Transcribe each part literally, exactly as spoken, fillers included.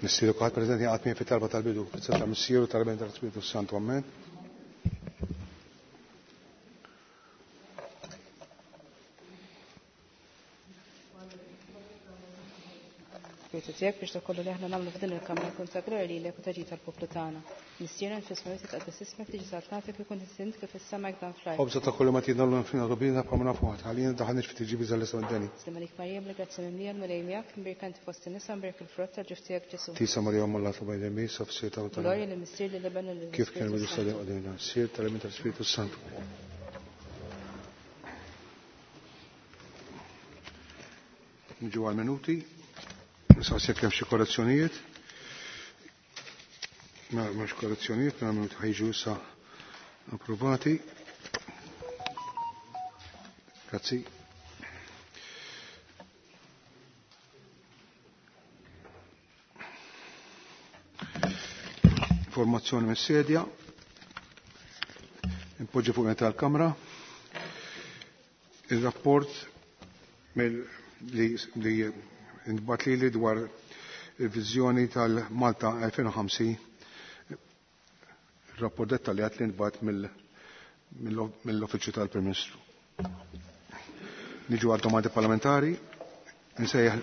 Missieru kħad prezidenti għatmi fit-talba tal-bidu, fit-setta missieru tal-ben tal-Spiritu Santu, amen. Spiritu tiegħek biex takollu li aħna nagħmlu f'din il-kamra konsagrari li jekk taġi tal-poplu tagħna. Missiera nfisma li titqaddis ismek tiġi saltatek ikun tissint kif is-sema jekk dan fl-ard. Obża ta' kollu ma tidnallu nfina robina bħamna fuqat, għalina daħanix fit tiġi biża l-isem d-deni. Slima lik Marjem li grazzi mimlija l-Malejmijak mbirkanti fost in-nisa mbirk il-frott tal-ġuf tiegħek Ġesu. Tisa Marija Molla ta' bajdemi, sof sir ta' tal. Glorja li missier li lebenu li Kif kien bidu stadi għadina, sir tal-emin tal-Spiritu Santu. Nġu għal-minuti. Nisa' sekk hemm xi korrezzjonijiet. Ma mhux korrezzjonijiet, ma minuti ħajġu issa approvati. Grazzi. Informazzjoni mis-sedja. Impoġġi fuq meta l-Kamra. Il-rapport mill li li Nbat li li dwar il-vizjoni tal-Malta elfejn u ħamsin, il-rapport dettaljat li nbat mill-Uffiċċju tal-Prim Ministru. Niġu għal domandi parlamentari, nsejjaħ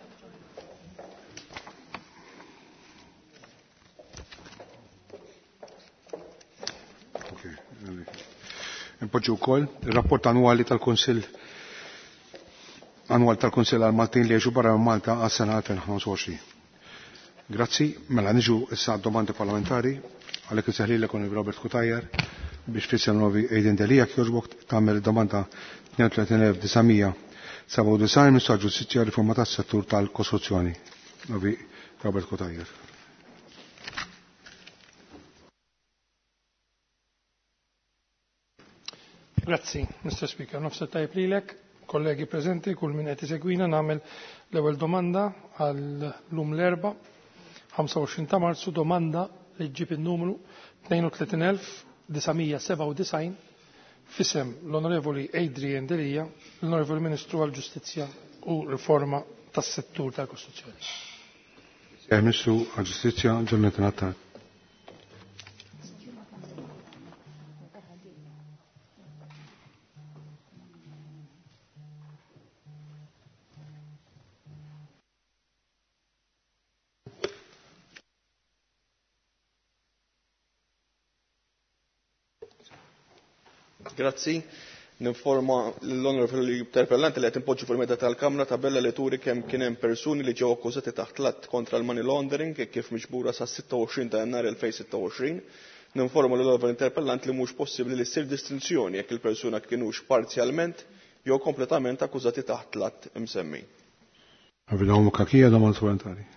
Npoġġu wkoll ir-rapport annwali tal-Kunsill annwal tal-Kunsill għal Maltin li jiġu barra Malta għas-sena elfejn u ħamsa u għoxrin. Grazzi, mela niġu issa domandi parlamentari għalhekk iseħħlilek Robert Kutajjar biex fisem novi Ejden Delija kjoġbok tagħmel domanda tnejn u tletin elf disamija seba' u disgħin Ministru Ġustizzja riforma tas-settur tal-Kostruzzjoni. Novi Robert Kutajjar. Grazzi, Mister Speaker. Nofsa tajb lilek, kollegi prezenti, kull min qed isegwina nagħmel l-ewwel domanda għal lum l-erba' ħamsa u għoxrin ta' Marzu, domanda li ġġib in-numru tnejn u tletin elf disamija seba' u disgħin fisem l-Onorevoli Adrian Delija, l-Onorevoli Ministru għall-Ġustizzja u Riforma tas-Settur tal-Kostruzzjoni. Ministru għall-Ġustizzja Jonathan Attal. Grazzi. Ninforma l-Onorevoli Interpellanti li qed impoġġu fil-meta tal-Kamra tabella li turi kemm kien hemm persuni li ġew akkużati taħt l-att kontra l-money laundering kif miġbura sa' sitta u għoxrin ta' Jannar elfejn u sitta u għoxrin. Ninforma l-Onorevoli Interpellanti li mhux possibbli li ssir distinzjoni jekk il-persuna kienux parzjalment jew kompletament akkużati taħt l-att imsemmi. Għavidhom kakija domanda supplementari.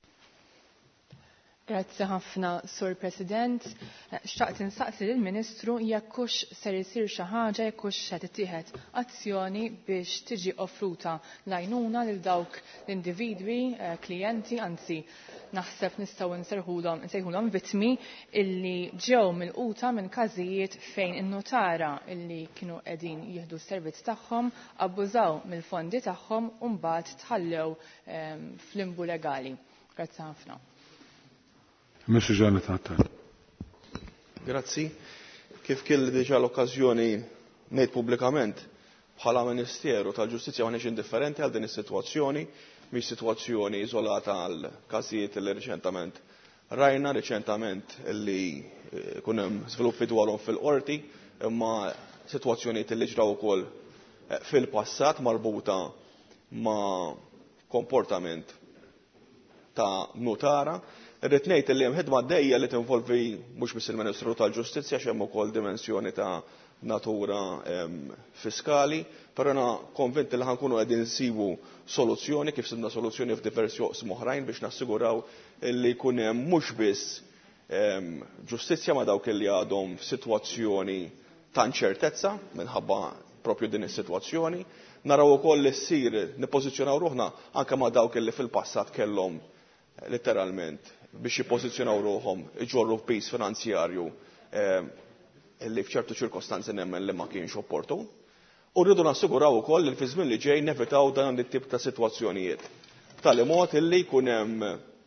Grazzi ħafna, Sur President. Xtaqt insaqsi lill-Ministru jekk hux ser isir xi ħaġa jekk hux qed ittieħed azzjoni biex tiġi offruta l-għajnuna lil dawk l-individwi, klijenti, anzi naħseb nistgħu nsejħulhom nsejħulhom vittmi illi ġew milquta minn każijiet fejn in-notara illi kienu qegħdin jieħdu s-servizz tagħhom abbużaw mill-fondi tagħhom u mbagħad tħallew f'limbu legali. Grazzi ħafna. Mister Jonathan Attal. Grazzi. Kif kelli diġà l-okkażjoni ngħid pubblikament bħala Ministeru tal-Ġustizzja m'aħniex indifferenti għal din is-sitwazzjoni, mhix sitwazzjoni iżolata għal każijiet li riċentament rajna riċentament li kun hemm żviluppi dwarhom fil-qorti, imma sitwazzjonijiet li ġraw ukoll fil-passat marbuta ma' komportament ta' notara. Irrid ngħid li hemm ħidma għaddejja li tinvolvi mhux biss il-Ministru tal-Ġustizzja x'hemm ukoll dimensjoni ta' natura fiskali, però na konvinti li ħankunu qegħdin nsibu soluzzjoni kif sibna soluzzjoni f'diversi oqsma oħrajn biex nassiguraw li jkun hemm mhux biss ġustizzja ma' dawk li għadhom f'sitwazzjoni ta' inċertezza minħabba propju din is-sitwazzjoni, naraw ukoll li ssir nippożizzjonaw ruħna anke ma' dawk li fil-passat kellhom letteralment biex jippożizzjonaw ruħhom iġorru f'pis finanzjarju li f'ċertu ċirkostanzi nemmen li ma kienx opportun. U rridu nassiguraw ukoll li fi żmien li ġej nevitaw dan it-tip ta' sitwazzjonijiet. B'tali mod illi jkun hemm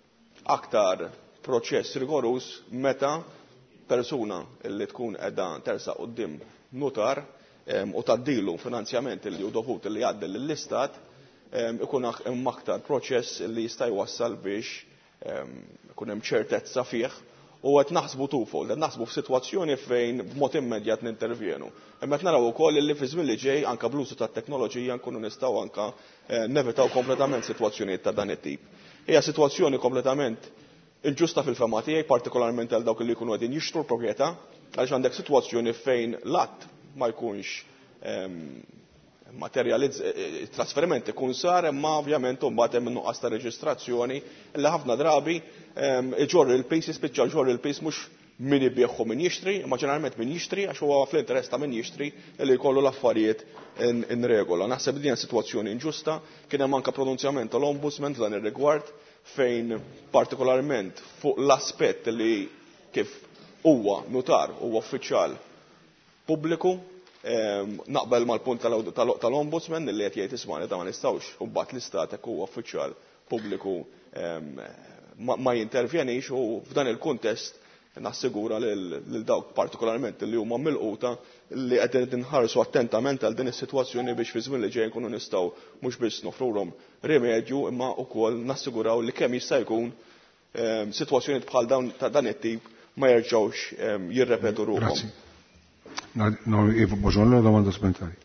aktar proċess rigorus meta persuna li tkun qiegħda tersaq quddiem notar u taddilu finanzjament li hu dovut li jgħaddi lill-istat ikun hemm aktar proċess li jista' jwassal biex ikun hemm ċertezza fih u qed naħsbu tufol, qed naħsbu f'sitwazzjoni fejn b'mod immedjat nintervjenu. Imma qed naraw ukoll li fi żmien li ġej anke bl-użu tat-teknoloġija nkunu nistgħu anke nevitaw kompletament sitwazzjonijiet ta' dan it-tip. Hija sitwazzjoni kompletament inġusta fil-fema tiegħi, partikolarment għal dawk li jkunu qegħdin jixtru l-proprjetà, għaliex għandek sitwazzjoni fejn l-att ma jkunx materializz trasferiment ikun sar imma ovvjament mbagħad hemm nuqqas ta' reġistrazzjoni li ħafna drabi iġorri l-pejs jispiċċa ġorri l-pejs mhux min ibieħu min jixtri, imma ġeneralment min jixtri għax huwa fl-interess ta' min jixtri li jkollu l-affarijiet in regola. Naħseb din sitwazzjoni inġusta, kien hemm anke pronunzjament tal-Ombudsman f'dan ir-rigward fejn partikolarment fuq l-aspett li kif huwa notar huwa uffiċjal pubbliku naqbel mal-punt tal-Ombudsman li qed jgħid isma' ta' ma nistgħux u mbagħad l-istat hekk huwa uffiċjal pubbliku ma jintervjenix u f'dan il-kuntest nassigura lil dawk partikolarment li huma milquta li qed inħarsu attentament għal din is-sitwazzjoni biex fi żmien li ġej nkunu nistgħu mhux biss nofruhom rimedju imma wkoll nassiguraw li kemm jista' jkun sitwazzjonijiet bħal dawn ta' dan it-tip ma jerġgħux jirrepetu ruhom. Iva Boġolla, domanda supplementari.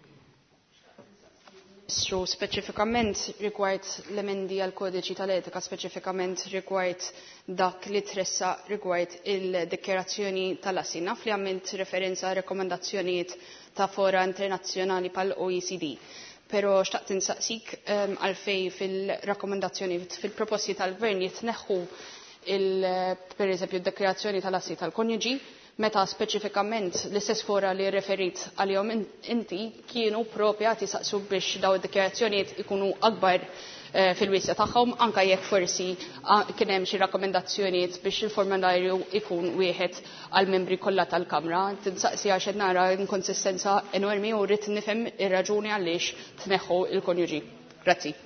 Ministru, speċifikament rigward l-emendi għal kodiċi tal-etika, speċifikament rigward dak li tressa rigward il-dekjerazzjoni tal-assi. Naf li għamilt referenza a rekomendazzjonijiet ta' fora internazzjonali pal-O E C D. Pero xtaqt insaqsik għalfej fil-rakkomandazzjoni fil-proposti tal-gvern jitneħħu per eżempju d-dekjerazzjoni tal-assi tal-konjuġi, meta speċifikament l-istess fora li referit għalihom inti kienu propja tisaqsu biex daw id-dikjarazzjonijiet ikunu akbar fil-wisja tagħhom anke jekk forsi kien hemm xi rakkomendazzjonijiet biex il-formularju ikun wieħed għal membri kollha tal-Kamra. Tinsaqsi għax qed nara inkonsistenza enormi u rrid nifhem ir-raġuni għaliex tneħħu il-konjuġi. Grazzi.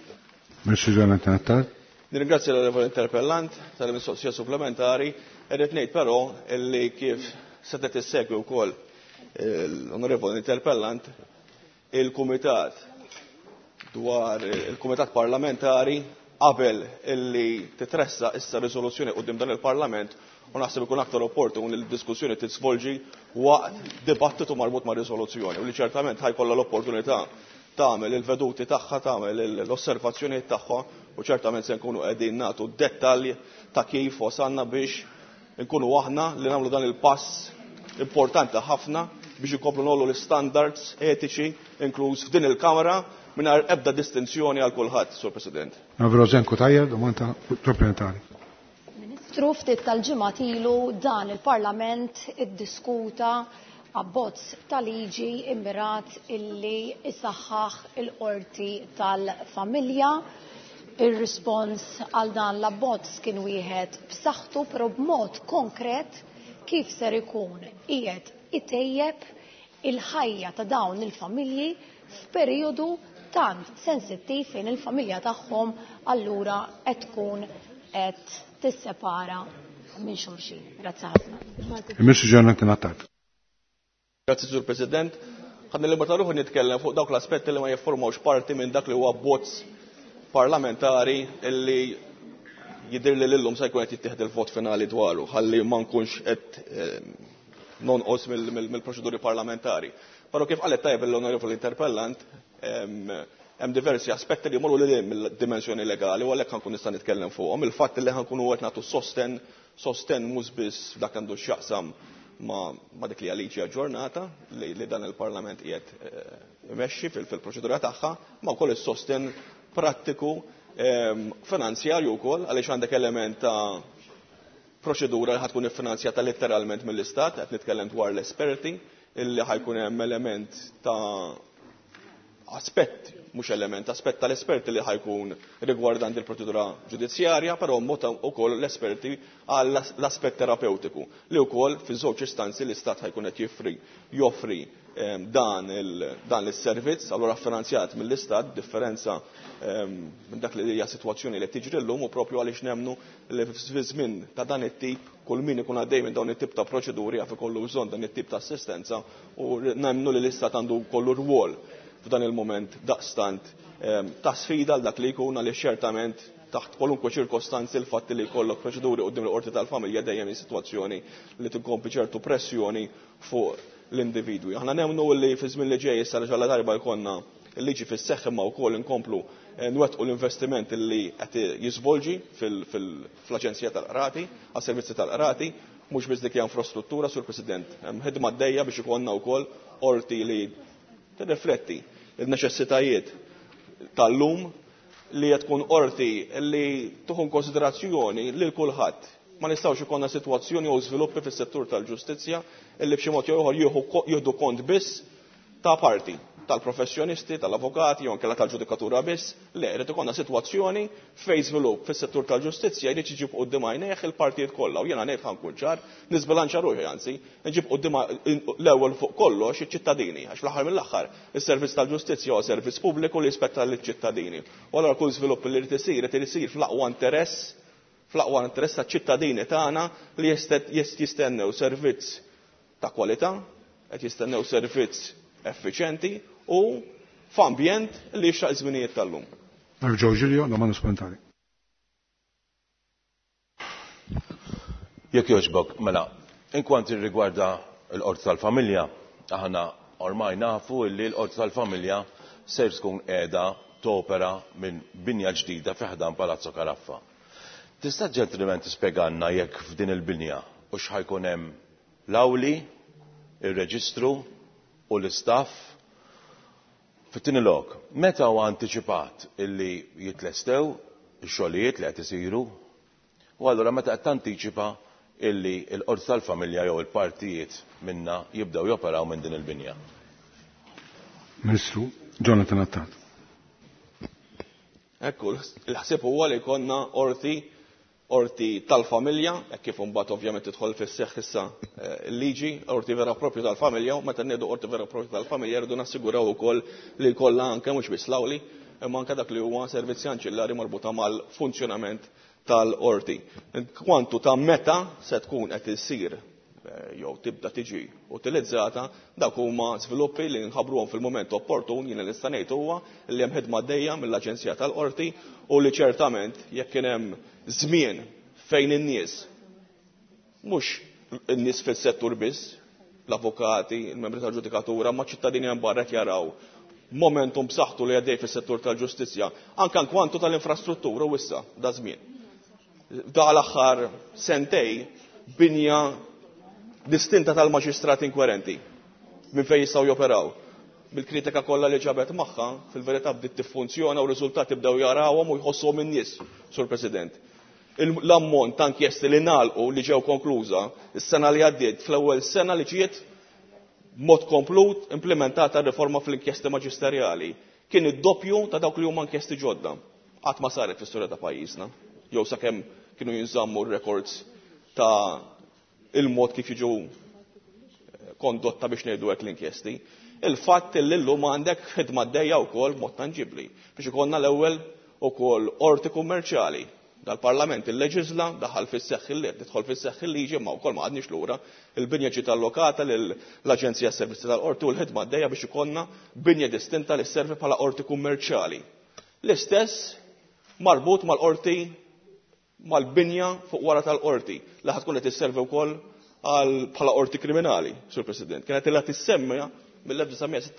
Nirringrazzja l-onorevoli interpellant tal-mistoqsija supplementari. Irrid ngħid però li kif setet issegwi wkoll l-onorevoli interpellant il-kumitat dwar il-kumitat parlamentari qabel illi titressa issa riżoluzzjoni quddiem dan il-Parlament u naħseb ikun aktar opportun li l-diskussjoni tisvolġi waqt dibattitu marbut ma' riżoluzzjoni u li ċertament ħajkollha l-opportunità tagħmel il-veduti tagħha, tagħmel l-osservazzjonijiet tagħha u ċertament se nkunu qegħdin nagħtu dettalji ta' kif wasalna biex nkunu aħna li nagħmlu dan il-pass importanti ħafna biex ikomplu nagħmlu l-standards etiċi inkluż f'din il-Kamra mingħajr ebda distinzjoni għal kulħadd, Sur President. Navrożenko tajja domanda supplementari. Ministru, ftit tal-ġimgħat ilu dan il-Parlament iddiskuta abbozz ta' liġi immirat illi isaħħaħ il-qorti tal-familja. Ir-rispons għal dan l-abbozz kien wieħed b'saħħtu però b'mod konkret kif ser ikun qiegħed itejjeb il-ħajja ta' dawn il-familji f'perjodu tant sensittiv fejn il-familja tagħhom allura qed tkun qed tissepara minn xulxin. Grazzi ħafna. Grazzi, Sur President. Ħadni l-libertà ruħu nitkellem fuq dawk l-aspetti li ma jiffurmawx parti minn dak li huwa abbozz parlamentari illi jidir li l-lum sa jkun qed jittieħed il-vot finali dwaru, ħalli ma nkunx qed nonqos mill-proċeduri parlamentari. Però kif qalet tajjeb l-onorevoli interpellant, hemm diversi aspetti li jmorru lil mill-dimensjoni legali u għalhekk ħankun nista' nitkellem fuqhom. Il-fatt li ħankunu qed nagħtu sosten sosten mhux biss dak għandu x'jaqsam ma dik li liġi aġġornata li dan il-Parlament qiegħed imexxi fil-proċedura tagħha, ma wkoll is-sosten prattiku finanzjarju wkoll għaliex għandek element ta' proċedura li ħatkun iffinanzjata letteralment mill-Istat, qed nitkellem dwar l-esperti, illi ħajkun hemm element ta' aspett, mhux element, aspett tal-esperti li ħajkun rigwardant il-proċedura ġudizzjarja, però mod ukoll l-esperti għal l-aspett terapeutiku li wkoll fi żewġ istanzi l-Istat ħajkun qed jiffri joffri dan il-servizz allura finanzjat mill-Istat, differenza minn dak li hija sitwazzjoni li tiġri llum u propju għaliex nemmnu li fi żmien ta' dan it-tip kull min ikun għaddej minn dawn it-tip ta' proċeduri għaf ikollu bżonn dan it-tip ta' assistenza u nemmnu li l-Istat għandu kollu rwol f'dan il-moment daqstant ta' sfida għal dak li jkun għaliex ċertament taħt kwalunkwe ċirkostanzi l-fatt li jkollok proċeduri quddiem il-qorti tal-familja dejjem sitwazzjoni li tinkompli ċertu pressjoni fuq l-individwi. Aħna nemmnu li fi żmien li ġej issa ġalla darba jkollna l-liġi fis-seħħ imma wkoll inkomplu nwettqu l-investiment li qed jiżvolġi fl-Aġenzija tal-Qrati, għas-servizzi tal-Qrati, mhux biss dik infrastruttura sur President. Hemm ħidma għaddejja biex ikollna wkoll qorti li tirrifletti l-neċessitajiet tal-lum li qed tkun qorti li tieħu konsiderazzjoni lil kulħadd. Ma nistgħux ikollna sitwazzjoni u żviluppi fis-settur tal-ġustizzja illi b'xi mod ieħor jieħdu kont biss ta' parti tal-professjonisti, tal-avukati, jew inkella tal-ġudikatura biss, le jrid ikollna sitwazzjoni fejn żvilupp fis-settur tal-ġustizzja jrid jiġib quddiem għajnejh il-partijiet kollha u jiena ngħid ħankun ċar, nisbilanċa ruħi anzi, nġib quddiem l-ewwel fuq kollox iċ-ċittadini, għax fl-aħħar mill-aħħar is-servizz tal-ġustizzja huwa servizz pubbliku li jispetta lill-ċittadini. U allura kull żvilupp li jrid isir irid isir fl-aqwa interess fl-aqwa interess taċ-ċittadini tagħna li jistennew servizz ta' kwalità, qed jistennew servizz effiċjenti u f'ambjent li jixraq żminijiet tal-lum. Nerġgħu Ġiljo, domanda spontani. Jekk jogħġbok, mela, inkwanti rigwarda l-qorti tal-familja, aħna ormai nafu li l-qorti tal-familja ser tkun qiegħda topera minn binja ġdida fi ħdan Palazzo Caraffa. Tista' ġentilment tispjegalna jekk f'din il-binja u x'ħajkun hemm l-awli, ir-reġistru u l-istaff fit-tieni lok. Meta huwa antiċipat illi jitlestew ix-xogħlijiet li qed isiru u allura meta qed tantiċipa illi l-qorti tal-familja jew il-partijiet minnha jibdew joperaw minn din il-binja. Ministru Jonathan Attat. Ekku, l-ħsieb huwa li jkollna qorti orti tal-familja, kif imbagħad ovvjament tidħol fis-seħħ issa l-liġi, orti vera proprju tal-familja, u meta ngħidu orti vera proprju tal-familja rridu nassiguraw ukoll li jkollha anke mhux biss l-awli, imma anke dak li huwa servizzi anċillari marbuta mal-funzjonament tal-qorti. Kwantu ta' meta se tkun qed issir jew tibda tiġi utilizzata, dak huma żviluppi li nħabbruhom fil-mument opportun jiena li nista' ngħid huwa li hemm ħidma għaddejja mill-Aġenzija tal-Qorti u li ċertament jekk kien hemm żmien fejn in-nies mhux in-nies fis-settur biss, l-avukati, il-membri tal-ġudikatura, ma' ċittadini hemm barra jaraw momentum b'saħħtu li għaddej fis-settur tal-ġustizzja, anke kwantu tal-infrastruttura u issa da żmien. Da l-aħħar sentej binja distinta tal-maġistrati inkwerenti minn fejn jistgħu joperaw. Bil-kritika kollha li ġabet magħha, fil-verità bdiet tiffunzjona u r-riżultati bdew jarawhom u jħossuhom in-nies, Sur President. L-ammont ta' inkjesti li nagħlqu li ġew konkluża is-sena li għaddiet fl-ewwel sena li ġiet mod komplut implementata riforma fl-inkjesti maġisterjali kien id-doppju ta' dawk li huma inkjesti ġodda. Qatt ma saret fis-storja ta' pajjiżna. Jew sakemm kienu jinżammu r-records ta' il-mod kif jiġu kondotta biex ngħidu hekk l-inkjesti. Il-fatt li llum għandek ħidma għaddejja wkoll mod tanġibbli biex ikollna l-ewwel ukoll qorti kummerċjali dal-Parlament illeġisla daħal fis-seħħ il tidħol fis-seħħ il-liġi ma wkoll ma għadniex lura il-binja ġiet allokata lill-Aġenzija Servizzi tal-Qorti u l-ħidma għaddejja biex ikollna binja distinta li sservi bħala qorti kummerċjali. L-istess marbut mal-qorti mal-binja fuq wara tal-qorti li ħad tkun qed isservi wkoll bħala qorti kriminali, Sur President. Kienet ilha tissemma mill-1996.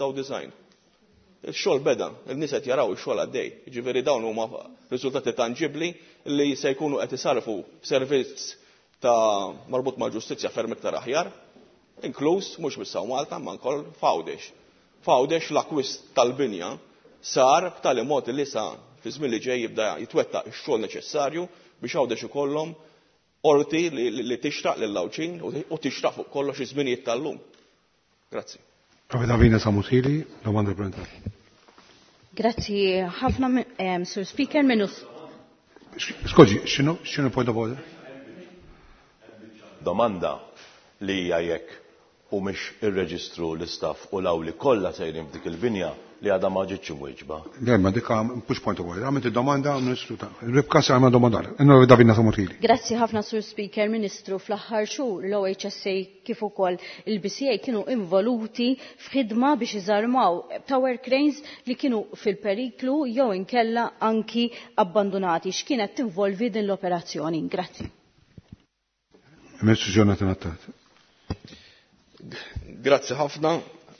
Il-xogħol beda, il-nies qed jaraw ix-xogħol għaddej. Jiġifieri dawn huma riżultati tanġibbli li se jkunu qed isarfu servizz ta' marbut mal-ġustizzja ferm iktar aħjar, inkluż mhux biss hawn Malta ma nkoll f'Għawdex. F'Għawdex l-akkwist tal-binja sar b'tali mod li sa fi żmien li ġej jibda jitwettaq ix-xogħol neċessarju biex Għawdex ikollhom qorti li tixtaq lill-Lawċin u tixtaq fuq kollox iż-żminijiet tal-lum. Grazzi. Davina Samutili, domanda pronta. Grazzi ħafna, Sir Speaker, minus. Skoġi, xinu, xinu point of order? Domanda li hija jekk u mhix irreġistru l-istaff u l-awli kollha sejrin f'dik il-binja li għadha ma ġietx imwieġba. Dejma dik mhux point of order. Għamilt id-domanda Ministru ta' Ribka sa għamel domanda. Innu Davina Samutili. Grazzi ħafna Sur Speaker, Ministru, fl-aħħar xhur l-O H S A kif ukoll il-B C A kienu involuti f'ħidma biex iżarmaw tower cranes li kienu fil-periklu jew inkella anki abbandonati. X'kienet tinvolvi din l-operazzjoni? Grazzi. Ministru Jonathan Attat. Grazzi ħafna.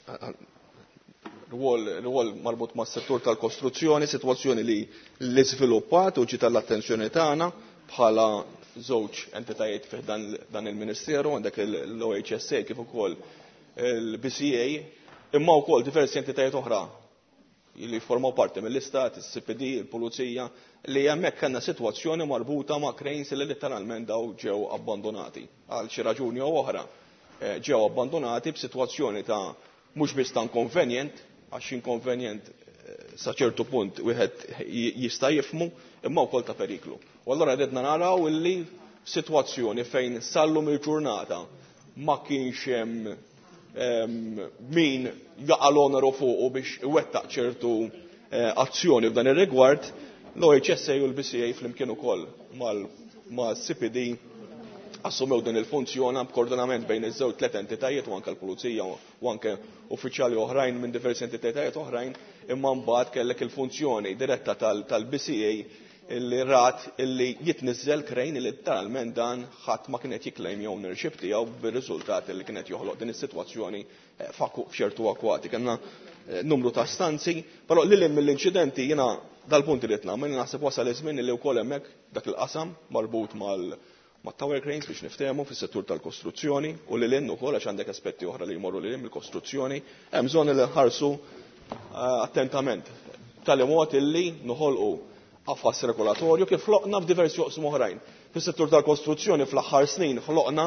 Rwol marbut ma' settur tal-kostruzzjoni, situazzjoni li li sviluppat u ġiet l-attenzjoni tagħna bħala żewġ entitajiet fih dan il-Ministeru, għandek l-O H S A kif ukoll il-B C A, imma wkoll diversi entitajiet oħra li formaw parti mill-Istat, is-C P D, il-Pulizija, li hemmhekk kellna sitwazzjoni marbuta ma' cranes li letteralment daw ġew abbandonati għal xi raġuni jew oħra. Ġew abbandonati b'sitwazzjoni ta' mhux biss ta' inconvenient, għax inconvenient sa ċertu punt wieħed jista' jifhmu, imma wkoll ta' periklu. U allura qegħdna naraw illi sitwazzjoni fejn sallum il-ġurnata ma kienx hemm min jaqa' l-onoru fuqu biex iwettaq ċertu azzjoni f'dan ir-rigward, l-O H S A u l-B C A flimkien ukoll mal-C P D assumew din il-funzjona b'koordinament bejn iż-żewġ tliet entitajiet u anke l-Pulizija u anke uffiċjali oħrajn minn diversi entitajiet oħrajn, imma mbagħad kellek il-funzjoni diretta tal-B C A illi rat illi jitniżżel crane li literalment dan ħadd ma kien qed jiklejm ownership tiegħu bir-riżultat li kien qed joħloq din is-sitwazzjoni f'ċertu akwati. Kellna numru ta' stanzi, però lil mill-inċidenti jiena dal-punt irid nagħmel naħseb wasal iż-żmien li wkoll hemmhekk dak il-qasam marbut mal ma' tower cranes biex niftehmu fis-settur tal-kostruzzjoni u li l-in ukoll għax għandek aspetti oħra li jmorru lil mill-kostruzzjoni, hemm bżonn li nħarsu attentament tal-imod illi noħolqu qafas regolatorju kif ħloqna f'diversi joqsmu oħrajn. Fis-settur tal-kostruzzjoni fl-aħħar snin ħloqna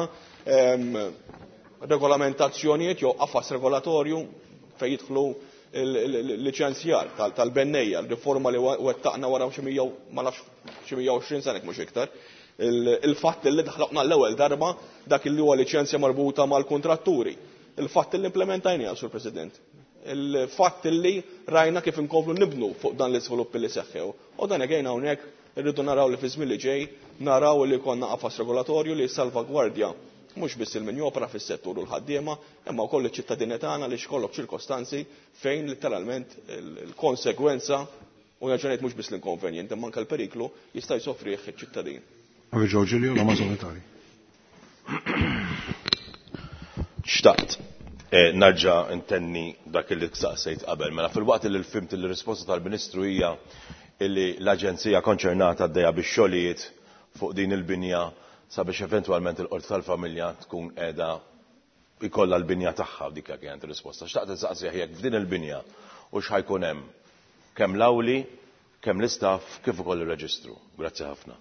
regolamentazzjonijiet jew qafas regolatorju fejn jidħlu l-liċenzjar tal-bennejja, l-riforma li wettaqna wara xi mija u għoxrin sena mhux iktar. Il-fatt li daħloqna l-ewwel darba dak li huwa liċenzja marbuta mal-kuntratturi. Il-fatt li implementajniha, Sur President. Il-fatt li rajna kif inkomplu nibnu fuq dan l-iżviluppi li seħħew. U dan għejna hawnhekk irridu naraw li fi żmien li ġej, naraw li konna qafas regolatorju li salvagwardja mhux biss il-min jopra fis-settur u l-ħaddiema, imma wkoll iċ-ċittadini tagħna li xkollok ċirkostanzi fejn literalment il-konsegwenza u raġunijiet mhux biss l-inkonvenjent imma anke l-periklu jista' jsofrih iċ-ċittadin. Xtaqt narġa' intenni dak li ksaqsejt qabel, mela fil-waqt li l-fimt il-risposta tal-Ministru hija li l-Aġenzija konċernata għaddejja bix-xogħlijiet fuq din il-binja sabiex eventwalment il-Qorti tal-Familja tkun qiegħda jkollha l-binja tagħha dik kienet ir-risposta. Xtaqt insaqsih jekk f'din il-binja u x'ħajkun hemm kemm l-awli, kemm l-istaff kif ukoll ir-reġistru. Grazzi ħafna.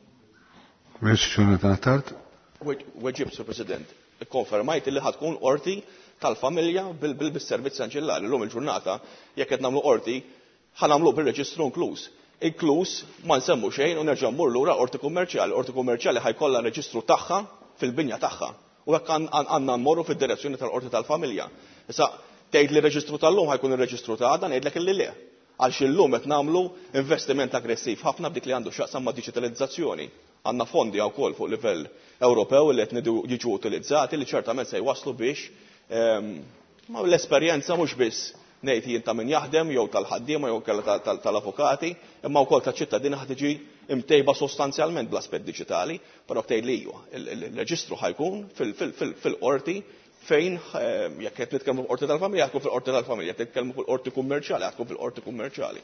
Weġib, Sur President, ikkonfermajt li ħatkun qorti tal-familja bil-servizz anċillari. L-lum il-ġurnata, jekk qed nagħmlu qorti, ħanamlu bil-reġistru inkluż. Inkluż ma nsemmu xejn u nerġa' mmur lura qorti kummerċjali. Qorti kummerċjali ħajkollha reġistru tagħha fil-binja tagħha. U hekk għandna mmorru fid-direzzjoni tal-qorti tal-familja. Issa tgħid li reġistru tal-lum ħajkun ir-reġistru ta' għada ngħidlek illi le. Għalx illum qed nagħmlu investiment aggressiv ħafna b'dik li għandu x'jaqsam ma' diġitalizzazzjoni. Għandna fondi wkoll fuq livell Ewropew li qed jiġu utilizzati li ċertament se jwasslu biex l-esperjenza mhux biss ngħid jien ta' min jaħdem jew tal-ħaddiema jew kellha tal-avukati, imma wkoll taċ-ċittadini ħad tiġi imtejba sostanzjalment bl-aspett diġitali, però tgħid li il-reġistru ħajkun fil-qorti fejn jekk qed nitkellmu fil-qorti tal-familja tkun fil-qorti tal-familja, jekk nitkellmu fil-qorti kummerċjali tkun fil-qorti kummerċjali.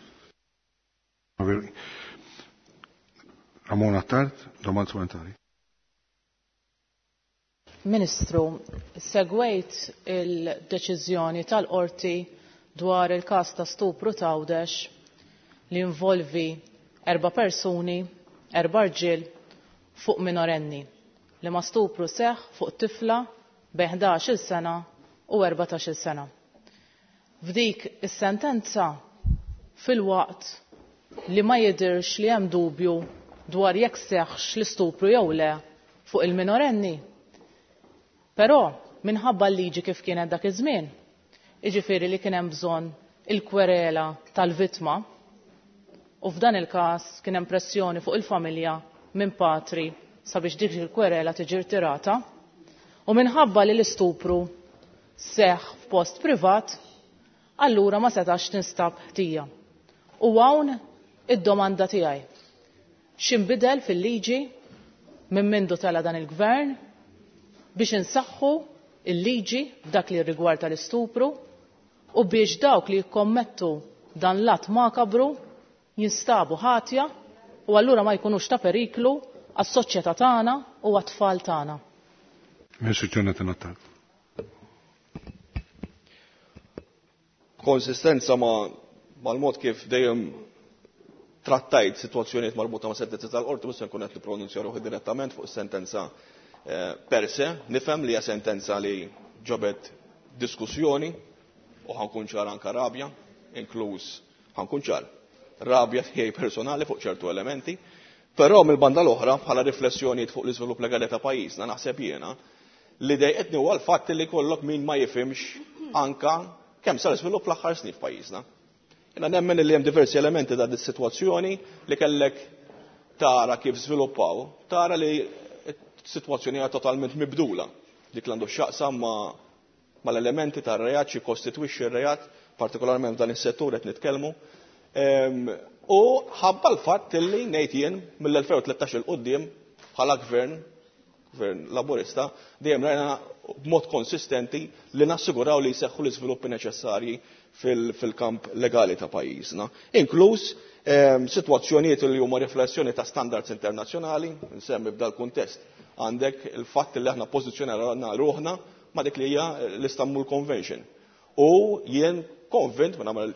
Ramona Tart, domanda supplementari. Ministru, segwejt il-deċiżjoni tal-qorti dwar il-każ ta' stupru Tawdex li involvi erba' persuni, erba' rġiel fuq minorenni li ma stupru seħħ fuq tifla bejn ħdax-il sena u erbatax-il sena. F'dik is-sentenza fil-waqt li ma jidhirx li hemm dubju dwar jekk seħħx l-istupru jew le fuq il-minorenni. Però minħabba l-liġi kif kienet dak iż-żmien. Jiġifieri li kien hemm bżonn il-kwerela tal-vittma u f'dan il-każ kien hemm pressjoni fuq il-familja minn patri sabiex dik il-kwerela tiġi rtirata u minħabba li l-istupru seħħ f'post privat, allura ma setax tinstab ħtija. U hawn id-domanda tiegħi. X'inbidel fil-liġi minn mindu tela dan il-gvern biex insaħħu il-liġi f'dak li rigward tal-istupru u biex dawk li jikkommettu dan l-att makabru jinstabu ħatja u allura ma jkunux ta' periklu għas-soċjetà tagħna u għat-tfal tagħna. Mister Jonathan Attal. Konsistenza ma' mal-mod kif dejjem trattajt situazzjonijiet marbuta ma' sentenza tal-qorti mhux se nkun qed nippronunzja ruħi direttament fuq sentenza per se, nifhem li hija sentenza li ġobet diskussjoni u ħankun ċar anke rabja, inkluż ħankun ċar rabja tiegħi personali fuq ċertu elementi, però mill-banda l-oħra bħala riflessjonijiet fuq l-iżvilupp legali ta' pajjiżna naħseb jiena li dejqetni huwa l-fatt li kollok min ma jifhimx anke kemm sar iżvilupp fl-aħħar snin f'pajjiżna. Jiena nemmen li hemm diversi elementi ta' dis-sitwazzjoni li kellek tara kif żviluppaw, tara li s-sitwazzjoni hija totalment mibdula. Dik l-għandu x'jaqsam ma' mal-elementi tar-reat xi kostitwixxi r-reat, partikolarment dan is-settur qed nitkellmu. U ħabba l-fatt li ngħid jien mill-elfejn u tlettax il quddiem bħala gvern, gvern laburista, dejjem rajna b'mod konsistenti li nassiguraw li jseħħu l-iżviluppi neċessarji fil-kamp legali ta' pajjiżna. Inkluż sitwazzjonijiet li huma riflessjoni ta' standards internazzjonali, nsemmi b'dal kuntest għandek il-fatt li aħna pożizzjonajna ruħna ma' dik li hija l-Istanbul Convention. U jien konvint minn nagħmel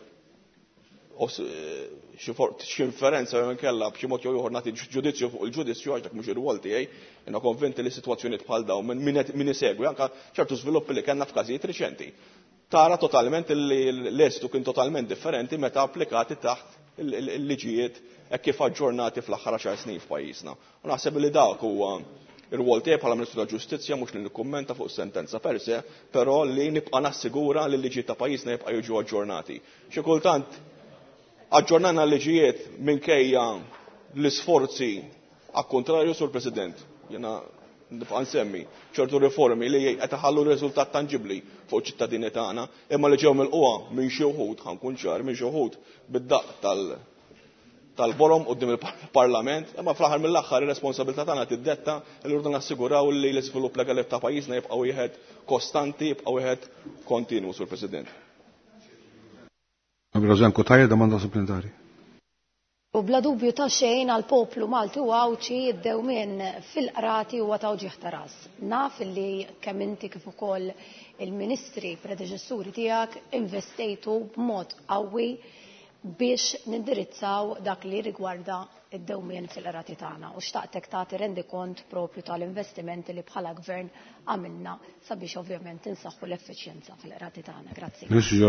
xi inferenza jew inkella b'xi mod jew ieħor nagħti ġudizzju fuq il-ġudizzju għax dak mhux ir-rwol tiegħi, jiena konvinti li sitwazzjonijiet bħal dawn min isegwi anke ċertu żviluppi li kellna f'każijiet riċenti. Tara totalment li l-estu kien totalment differenti meta applikati taħt il-liġijiet hekk kif aġġornati fl-aħħar għaxar snin f'pajjiżna. U naħseb li dak huwa ir-rwol tiegħi bħala Ministru tal-Ġustizzja mhux li nikkummenta fuq sentenza per se, però li nibqa' nassigura li l-liġijiet ta' pajjiżna jibqa' jiġu aġġornati. Xi kultant aġġornana l-liġijiet minkejja l-isforzi għal-kontrarju sur President. Jiena nibqa' nsemmi ċertu riformi li qed iħallu riżultat tanġibbli fuq ċittadini tagħna, imma li ġew milquha minn xi wħud ħankun ċar minn xi wħud bid-daqq tal tal-borom qudiem il-Parlament, imma fl-aħħar mill-aħħar ir-responsabilità tagħna tiddetta li rridu nassiguraw li l-iżvilupp legali ta' pajjiżna jibqa' wieħed kostanti, jibqa' wieħed kontinwu sur President. domanda supplementari. U bla dubju ta' xejn għal poplu Malti u għawċi id-dew minn fil-qrati u għatawġi ħtaras. Naf li kemm inti kif ukoll il-ministri predeċessuri tiegħek investejtu b'mod qawwi biex nindirizzaw dak li rigwarda id-dew minn fil-qrati tagħna. U xtaqtek tagħti rendi kont propju tal-investimenti li bħala gvern għamilna sabiex ovvjament insaħħu l-effiċjenza fil-qrati tagħna. Grazzi.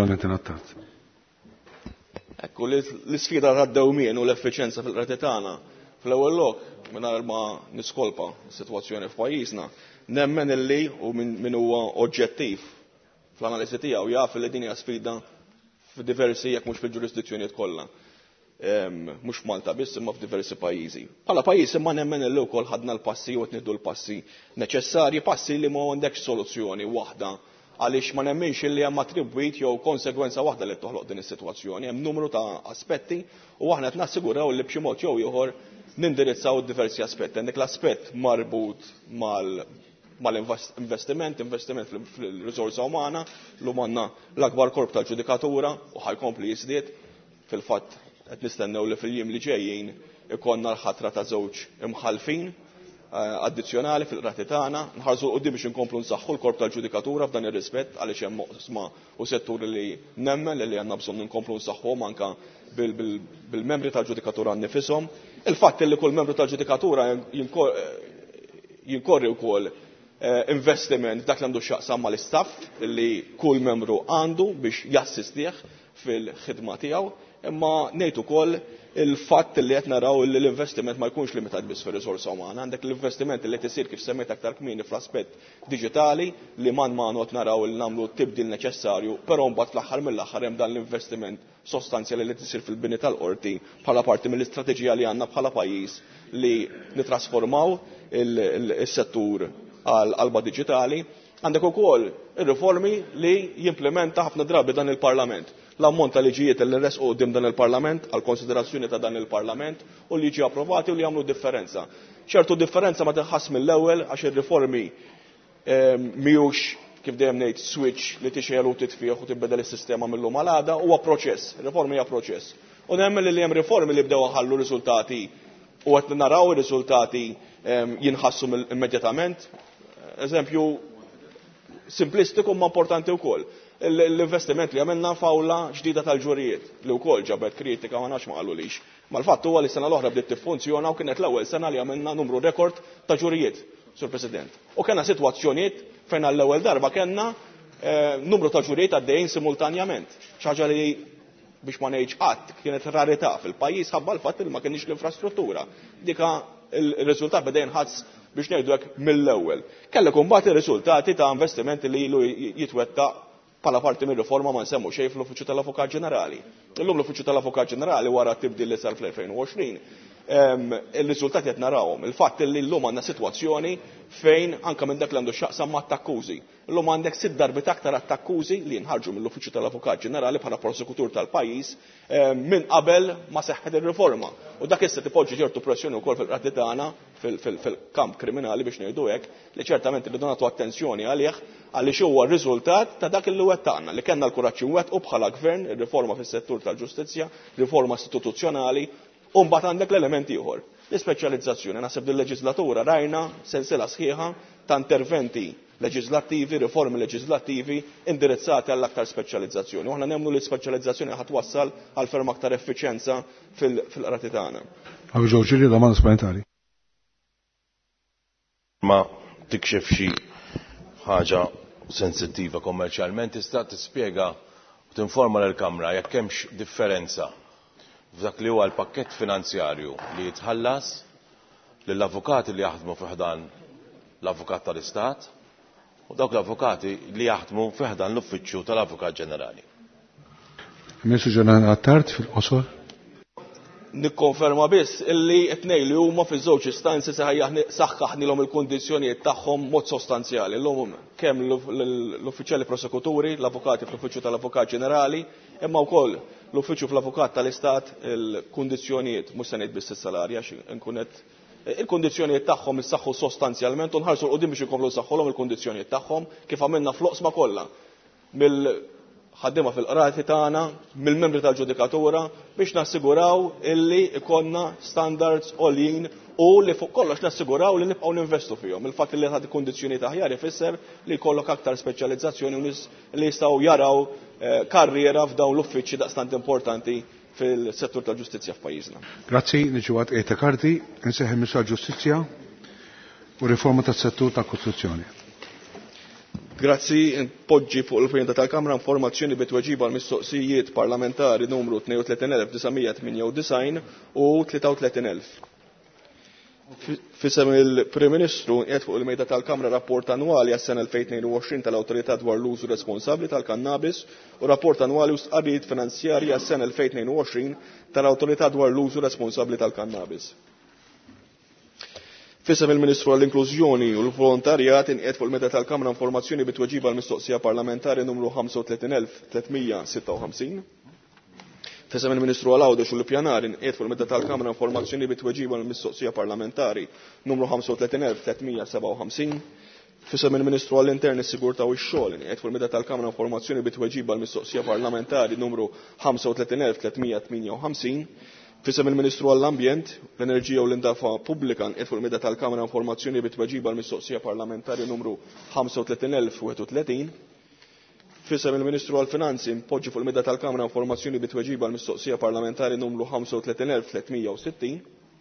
Ekku l-isfida tad-dewmien u l-effiċjenza fil-qrati tagħna fl-ewwel lok mingħajr ma niskolpa s-sitwazzjoni f'pajjiżna, nemmen illi u min huwa oġġettiv fl-analiżi tiegħu jaf li din hija sfida f'diversi jekk mhux fil-ġurisdizzjonijiet kollha. Mhux Malta biss imma f'diversi pajjiżi. Bħala pajjiż imma nemmen illi wkoll ħadna l-passi u qed nieħdu l-passi neċessarji, passi li ma għandekx soluzzjoni waħda għaliex ma nemminx li hemm attribwit jew konsegwenza waħda li toħloq din is-sitwazzjoni, hemm numru ta' aspetti u aħna qed nassiguraw li b'xi mod jew ieħor nindirizzaw diversi aspetti. Għandek l-aspett marbut mal-investiment, investiment fil-riżorsa umana, l għandna l-akbar korp tal-ġudikatura u ħajkompli jiżdied fil-fatt qed nistennew li fil-jiem li ġejjin ikonna l-ħatra ta' żewġ imħalfin addizzjonali fil-qrati tagħna, nħarsu qudiem biex inkomplu nsaħħu l-korp tal-ġudikatura f'dan ir-rispett għaliex hemm oqsma u setturi li nemmen li għandna bżonn inkomplu nsaħħuhom anke bil-membri tal-ġudikatura nnifishom. Il-fatt li kull membru tal-ġudikatura jinkorri wkoll investiment dak li għandu x'jaqsam mal-istaff li kull membru għandu biex jassistih fil-ħidma tiegħu, imma ngħid ukoll il-fatt li qed naraw li l-investiment ma jkunx limitat biss fir-riżorsa umana, għandek l-investiment li qed isir kif semmejt aktar kmieni fl-aspett diġitali li man man qed naraw li nagħmlu tibdil neċessarju, però mbagħad fl-aħħar mill-aħħar hemm dan l-investiment sostanzjali li tisir fil-bini tal-qorti bħala parti mill-istrateġija li għandna bħala pajjiż li nitrasformaw is-settur għal qalba diġitali. Għandek ukoll ir-riformi li jimplementa ħafna drabi dan il-Parlament. L-ammont ta' liġijiet li resqu qudiem dan il-Parlament għal konsiderazzjoni ta' dan il-Parlament u li jiġi approvati u li jagħmlu differenza. ċertu differenza ma tinħass mill-ewwel għax ir-riformi mhijiex kif dejjem ngħid switch li tixel u titfih u tibdel is-sistema mill-lum għal għada huwa proċess, riformi hija proċess. U nemmen li hemm riformi li bdew ħallu riżultati u qed naraw ir-riżultati jinħassu immedjatament. Eżempju simplistiku ma importanti wkoll. L-investiment li għamilna fawla ġdida tal-ġurijiet li wkoll ġabet kritika ma nafx ma qalulix. Mal-fatt huwa li sena l-oħra bdiet tiffunzjona u kienet l-ewwel sena li għamilna numru rekord ta' ġurijiet, Sur President. U kellna sitwazzjonijiet fejn għall-ewwel darba kellna numru ta' ġurijiet għaddejjin simultanjament. Xi ħaġa li biex ma ngħidx qatt kienet rarità fil-pajjiż ħabba l-fatt li ma kienx l-infrastruttura. Dika il-riżultat beda jinħass biex ngħidu hekk mill-ewwel. Kellek imbagħad ir-riżultati ta' investimenti li ilu jitwettaq bħala parti mir-riforma ma nsemmu xejn fl-Uffiċċju tal-Avukat Ġenerali. Illum l-Uffiċċju tal-Avukat Ġenerali wara t-tibdil li sar fl-elfejn u għoxrin il-riżultati qed narawhom. Il-fatt li llum għandna sitwazzjoni fejn anke minn dak li għandu x'jaqsam ma' attakkużi. Illum għandek sitt darbit aktar attakkużi li nħarġu mill-Uffiċċju tal-Avukat Ġenerali bħala prosekutur tal-pajjiż minn qabel ma seħħet ir-riforma. U dak issa tipoġġi ċertu pressjoni wkoll fil-qrati tagħna fil-kamp kriminali biex ngħidu hekk li ċertament irridu nagħtu attenzjoni għalih għaliex huwa r-riżultat ta' dak li wettaqna li kellna l-kuraġġ inwettqu bħala gvern ir-riforma fis-settur tal-ġustizzja, riforma istituzzjonali, u mbagħad għandek l-element ieħor, l-ispeċjalizzazzjoni. Naħseb dil-leġislatura rajna sensiela sħiħa ta' interventi leġislattivi, riformi leġislattivi indirizzati għall-aktar speċjalizzazzjoni. U aħna nemmnu li speċjalizzazzjoni ħadd wassal għal ferm aktar effiċjenza fil-qrati tagħna. Għaw ġewġili domanda supplementari. Ma tikxef xi ħaġa sensittiva kommerċjalment tista' tispjega u tinforma lill-Kamra jekk hemmx differenza f'dak li huwa l-pakkett finanzjarju li jitħallas lill-avukati li jaħdmu fiħdan l-Avukat tal-Istat u dawk l-avukati li jaħdmu fiħdan l-Uffiċċju tal-Avukat Ġenerali. Ministru Ġenerali Għattart fil-qosor? Nikkonferma biss illi t-tnejn li huma fiż-żewġ istanzi saħħaħnilhom il-kundizzjonijiet tagħhom mod sostanzjali. L-hum kemm l-uffiċjali prosekuturi, l-avukati fl-Uffiċċju tal-Avukat Ġenerali, imma wkoll l-Uffiċċju fl-Avukat tal-Istat il-kundizzjonijiet mhux se ngħid biss is-salarja nkun qed il-kundizzjonijiet tagħhom issaħħu sostanzjalment u nħarsu l-qudiem biex ikomplu saħħulhom il-kundizzjonijiet tagħhom kif għamilna fl-oqsma kollha mill ħaddima fil-qrati tagħna mill-membri tal-ġudikatura biex nassiguraw illi ikonna standards għoljin u li fuq kollox nassiguraw li nibqgħu ninvestu fihom. Il-fatt li ħadd kundizzjonijiet aħjar ifisser li jkollok aktar speċjalizzazzjoni u nies li jistgħu jaraw karriera f'dawn l-uffiċċji daqstant importanti fil-settur tal-ġustizzja f'pajjiżna. Grazzi, niġu għad qiegħed karti, inseħħ Ministru tal-Ġustizzja u riforma tas-settur tal-Kostruzzjoni. Grazzi, poġġi fuq il-Presidenta tal-Kamra informazzjoni bitweġiba l-mistoqsijiet parlamentari numru tnejn u tletin elf disajn tminja u design u tlieta u tletin elf. Fisem il-Prim Ministru qiegħed fuq il-mejda tal-Kamra rapport annwali għas-sena elfejn u tnejn u għoxrin tal-Awtorità dwar l-użu responsabbli tal-kannabis u rapport annwali u stqarrijiet finanzjarji għas-sena elfejn u tnejn u għoxrin tal-Awtorità dwar l-użu responsabbli tal-kannabis. Fisem il-Ministru għall-Inklużjoni u l-Volontarjat inqiegħed fuq il-meta tal-Kamra informazzjoni bitweġiba l-mistoqsija parlamentari numru ħamsa u tletin elf tlietmija sitta u ħamsin. Fisem il-Ministru għall-Awdex u l-Ippjanar inqiegħed fuq il-meta tal-Kamra informazzjoni bitweġiba l-mistoqsija parlamentari numru ħamsa u tletin elf tlietmija seba' u ħamsin. Fisem il-Ministru għall-Intern is-Sigurtà u x-Xogħol inqiegħed fuq il-meta tal-Kamra informazzjoni bitweġiba l-mistoqsija parlamentari numru ħamsa u tletin elf tlietmija tminja u ħamsin. Fisem il-Ministru għall-Ambjent, l-Enerġija u l-Indafa Pubblika nqiegħed fuq il-meda tal-Kamra informazzjoni bitweġiba l-mistoqsija parlamentari numru ħamsa u tletin elf wieħed u tletin. Fisem il-Ministru għall-Finanzi npoġġi fuq il-meda tal-Kamra informazzjoni bitweġiba l-mistoqsija parlamentari numru ħamsa u tletin elf tlietmija u sittin.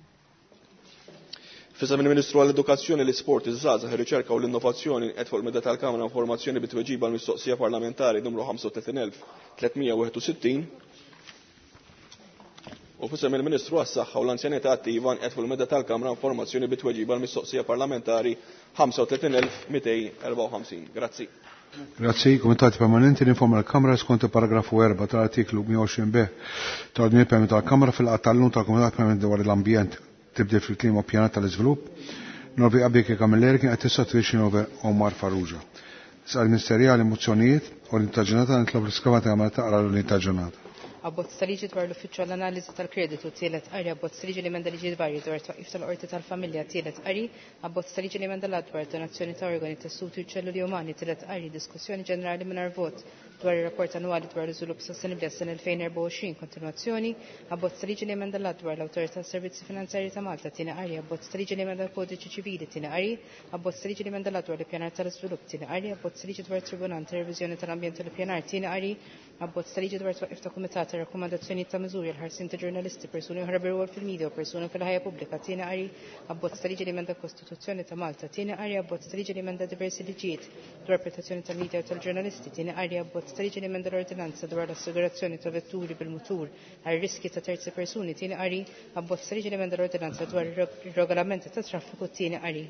Fisem il-Ministru għall-Edukazzjoni, l-Isport, iż-Żgħażagħ, ir-Riċerka u l-Innovazzjoni nqiegħed fuq il-meda tal-Kamra informazzjoni bitweġiba l-mistoqsija parlamentari numru ħamsa u tletin elf tlietmija u wieħed u sittin. U fisem il-Ministru għas-Saħħa u l-Anzjanità Attiva nqed fil-meda tal-Kamra informazzjoni bitweġiba l-mistoqsija parlamentari ħamsa u tletin elf mitej erba' u ħamsin. Grazzi. Grazzi, Kumitati Permanenti informa l-Kamra skont il-paragrafu erba' tal-artiklu mija u għoxrin b tal-Ordni Permanenti tal-Kamra fil-qatt tal-lum tal-Kumitat Permanenti dwar l-Ambjent tibdil fil-klima u pjanat tal-iżvilupp. Norvi Qabik Kamilleri kien qed tissostitwixxi Nover Omar Farrugia. Sal ministerjali mozzjonijiet u l-intaġġurnata nitlob l-iskavati għamel taqra l-intaġġurnata. Abbozz tal-liġi dwar l-Uffiċċju għall-Analiżi tal-Kreditu tielet qari, abbozz tal-liġi li emenda liġi varji dwar twaqqif tal-Qorti tal-Familja tielet qari, abbozz tal-liġi li emenda dwar donazzjoni ta' organi tessuti u ċelluli umani tielet qari, diskussjoni ġenerali mingħajr vot dwar ir-rapport annwali dwar l-iżvilupp sostenibbli għas-sena elfejn u erba' u għoxrin kontinwazzjoni, abbozz tal-liġi li emenda dwar l-Awtorità tas-Servizzi Finanzjarji ta' Malta tieni qari, abbozz tal-liġi li emenda l-Kodiċi Ċivili tieni qari, abbozz tal-liġi li emenda dwar l-ippjanar tal-iżvilupp tieni qari, abbozz tal-liġi dwar Tribunal ta' Reviżjoni tal-Ambjent u l-Ippjanar tieni qari, abbozz tal-liġi dwar twaqqif ta' kumitat ta' rakkomandazzjoni ta' miżuri għal ħarsien ta' ġurnalisti, persuni oħra bir-rwol fil-medja u persuni fil-ħajja pubblika tieni qari, abbozz tal-liġi li emenda Kostituzzjoni ta' Malta tieni qari, abbozz tal-liġi li emenda diversi liġijiet dwar protezzjoni tal-medja u tal-ġurnalisti tieni qari, abbozz tal-liġi li emenda l-ordinanza dwar l-assigurazzjoni ta' vetturi bil-mutur għal riski ta' terzi persuni tieni qari, abbozz tal-liġi li emenda l-ordinanza dwar ir-regolamenti ta' traffiku tieni qari.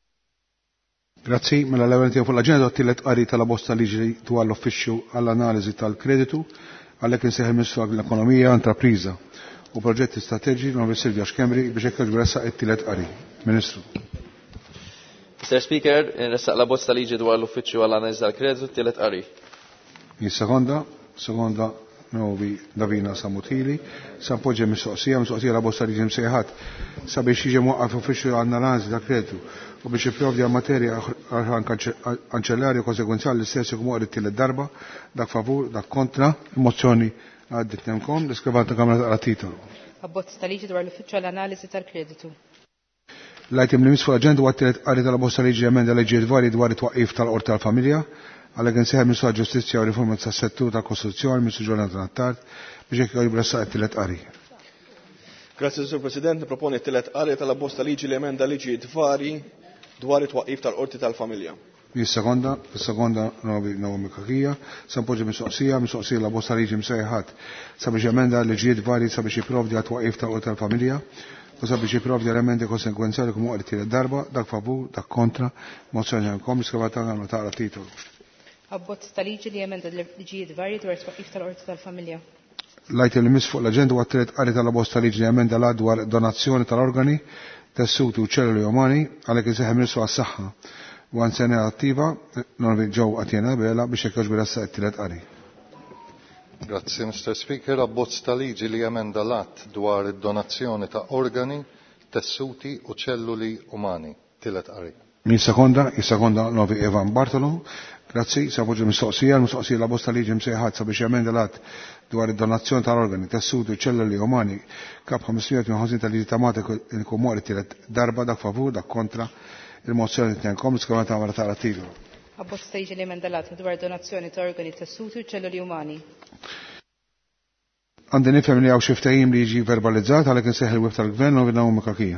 Grazzi, mela l-ewwel fuq l-aġenda tielet qari tal-abbozz tal-liġi dwar l-Uffiċċju għall-Analiżi tal-Kreditu għalhekk inseħħ Ministru għall-Ekonomija Intrapriża u Proġetti Strateġiċi Norbert Silvia Xkembri biex hekk jressaq it-tielet qari. Ministru. Mister Speaker, nressaq l-abbozz tal-liġi dwar l-Uffiċċju għall-Analiżi tal-Kreditu tielet qari. Is-sekonda, sekonda Novi Davina Samutili, sampoġġa mistoqsija, mistoqsija l-abbozz tal-liġi msejħat sabiex jiġi mwaqqaf uffiċċju għall-Analiżi tal-Kreditu u biex jipprovdi għal materja anċellarja konsekwenzjali l-istess jkun waqt it-tielet darba dak favur, dak kontra, mozzjoni għaddit nemkom l-iskrivat Kamra taqra titolu. Abbozz tal-liġi dwar l-Uffiċċju għall-Analiżi tal-Kreditu. L-item li mis fuq l-aġenda huwa t-tielet qari tal-abbozz tal-liġi emenda liġijiet varji dwar it-twaqqif tal-Qorti tal-Familja għalhekk inseħħ Ministru għall-Ġustizzja u Riforma tas-Settur tal-Kostituzzjoni Ministru Jonathan Attard biex hekk jressaq it-tielet qari. Grazie, Sur President. Proponi t-tielet qari tal-abbozz tal-liġi li emenda liġijiet varji dwar it-twaqqif tal-Qorti tal-Familja. Is-sekonda, is-sekonda Naomi Kakija, sampoġġa mistoqsija, mistoqsija l-abbozz tal-liġi msejħat sabiex emenda liġijiet varji sabiex jipprovdi għat twaqqif tal-Qorti tal-Familja u sabiex jipprovdi elementi konsekwenzjali kum waqt it-tielet darba, dak favur, dak kontra, mozzjoni għalkom iskavata għamla taqra titolu. Abbozz tal-liġi li emenda liġijiet varji dwar twaqqif tal-Qorti tal-Familja. L-item li mis fuq l-aġenda huwa t-tielet qari tal-abbozz tal-liġi li emenda l dwar donazzjoni tal-organi tessuti u ċelluli umani għalhekk inseħħ Ministru għas-Saħħa u Anzjanità Attiva Norvi ġew Atjena Bela biex hekk jogħġbu ressaq it-tielet qari. Grazzi, Mister Speaker. Abbozz tal-liġi li emenda l-att dwar id-donazzjoni ta' organi, tessuti u ċelluli umani. Tielet qari. Min sekonda, is-sekonda Novi Evan Bartolo. Grazzi, sapoġġa mistoqsija, mistoqsija l-abbozz tal-liġi msejħat sabiex emenda l-att dwar id-donazzjoni tal-organi, tessuti u ċelluli umani kap ħamsijiet minn ħożin tal-liġi tamata nkun mor it-tielet darba dak favur, dak kontra il-mozzjoni tnejnkom iskavata għamla taqra titolu. Abbozz tal-liġi li emenda l-att dwar donazzjoni ta' organi, tessuti u ċelluli umani. Għandi nifhem li hawn xi ftehim li jiġi verbalizzat għalhekk inseħħ il-web tal-Gvern u Naomi Kakija.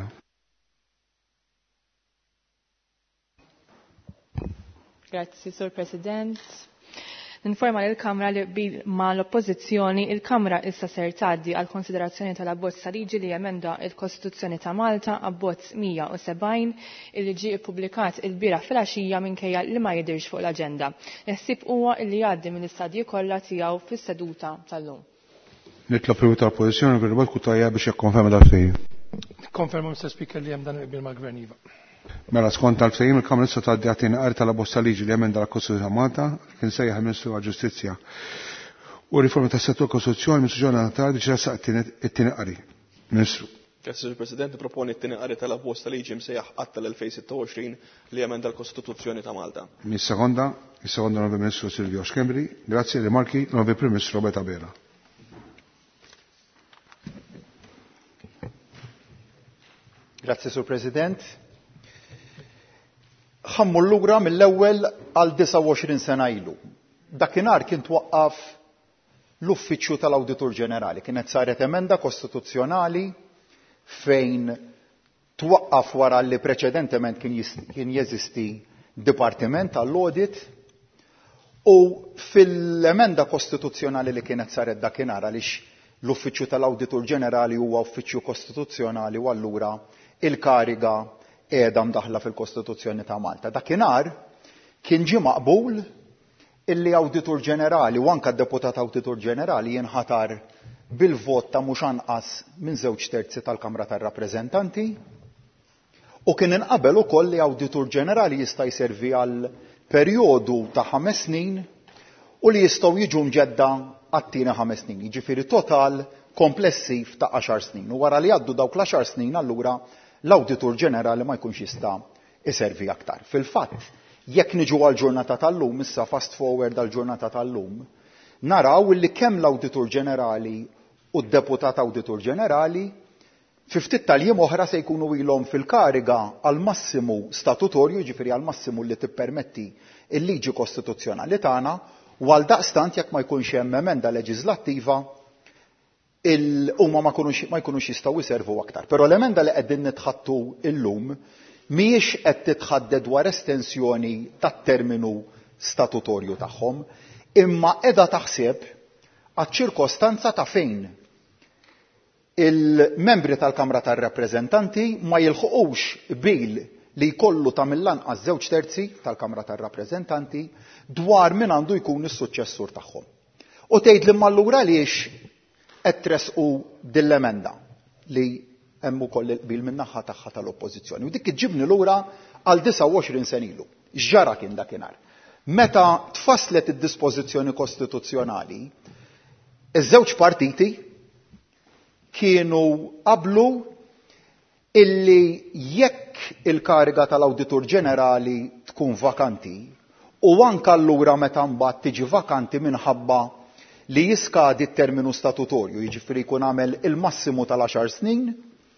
Grazzi, Sur President. Ninforma lill-Kamra li bil ma l-Oppożizzjoni il-Kamra issa ser tgħaddi għal konsiderazzjoni tal-abbozz ta' liġi li jemenda il-Kostituzzjoni ta' Malta abbozz mija u sebgħin illi ġie ippubblikat il-bieraħ filgħaxija minkejja li ma jidhirx fuq l-aġenda. L-ħsieb huwa li jgħaddi mill-istadji kollha tiegħu fis-seduta tal-lum. Nitlob privu tal-Oppożizzjoni Gilbert Kutajja biex jikkonferma dal-ftehim. Konferma Mister Speaker li hemm dan il-bil mal-Gvern iva. Mela skont tal-ftehim il-Kamra issa tgħaddi għatina qari tal-abbozz tal-liġi li emenda l-Kostituzzjoni ta' Malta kien sejjaħ il-Ministru għall-Ġustizzja u Riforma tas-Settur Kostituzzjoni Ministru Jonathan Attard biex jressaq it-tieni qari. Ministru. Grazie, Sur President. Proponi t-tieni qari tal-abbozz tal-liġi msejjaħ qatt tal-elfejn u sitta u għoxrin li emenda l-Kostituzzjoni ta' Malta. Mis-sekonda, is-sekonda Novi Ministru Silvio Xkembri, grazzi rimarki Novi Prim Ministru Roberta Bela. Grazie, Sur President. Ħammu l-lura mill-ewwel għal disa' u għoxrin sena ilu. Dakinhar kien twaqqaf l-Uffiċċju tal-Awditur Ġenerali. Kienet saret emenda kostituzzjonali fejn twaqqaf wara li preċedentement kien jeżisti Dipartiment tal-Audit u fil-emenda kostituzzjonali li kienet saret dakinhar għaliex l-Uffiċċju tal-Awditur Ġenerali huwa uffiċċju kostituzzjonali u allura il-kariga qiegħda mdaħla fil-Kostituzzjoni ta' Malta. Dakinhar kien ġie maqbul illi Awditur Ġenerali u anke d-Deputat Awditur Ġenerali jinħatar bil-vot ta' mhux anqas minn żewġ terzi tal-Kamra tar-Rappreżentanti u kien inqabel ukoll li Awditur Ġenerali jista' jservi għal perjodu ta' ħames snin u li jistgħu jiġu mġedda għat-tieni ħames snin, jiġifieri total komplessiv ta' għaxar snin. U wara li għaddu dawk l-għaxar snin allura l-Awditur Ġenerali ma jkunx jista' iservi aktar. Fil-fatt, jekk niġu għall-ġurnata tal-lum, issa fast forward għall-ġurnata tal-lum, naraw li kemm l-Awditur Ġenerali u d-Deputat Awditur Ġenerali fi ftit tal-jiem oħra se jkunu ilhom fil-kariga għal massimu statutorju, ġifieri għal massimu li tippermetti il-liġi kostituzzjonali tagħna, u għal daqstant jekk ma jkunx hemm emenda leġislattiva huma ma jkunux jistgħu jservu aktar. Però l-emenda li qegħdin nitħattu llum mhijiex qed titħadded dwar estensjoni tat-terminu statutorju tagħhom, imma qiegħda taħseb għaċ-ċirkostanza ta' fejn il-membri tal-Kamra tar-Rappreżentanti ma jilħuqux bil li jkollu ta' mill-anqas żewġ terzi tal-Kamra tar-Rappreżentanti dwar min għandu jkun is-suċċessur tagħhom. U tgħid li allura għaliex qed tresqu dil-emenda li hemm ukoll il-qbil min-naħa tagħha tal-Oppożizzjoni. U dik iġġibni lura għal disa' u għoxrin sen ilu. X'ġara kien dakinhar. Meta tfasslet id-dispożizzjoni kostituzzjonali, iż-żewġ partiti kienu qablu illi jekk il-kariga tal-Awditur Ġenerali tkun vakanti u anke allura meta mbagħad tiġi vakanti minħabba li jiskadi t-terminu statutorju, jiġifieri jkun għamel il-massimu tal-għaxar snin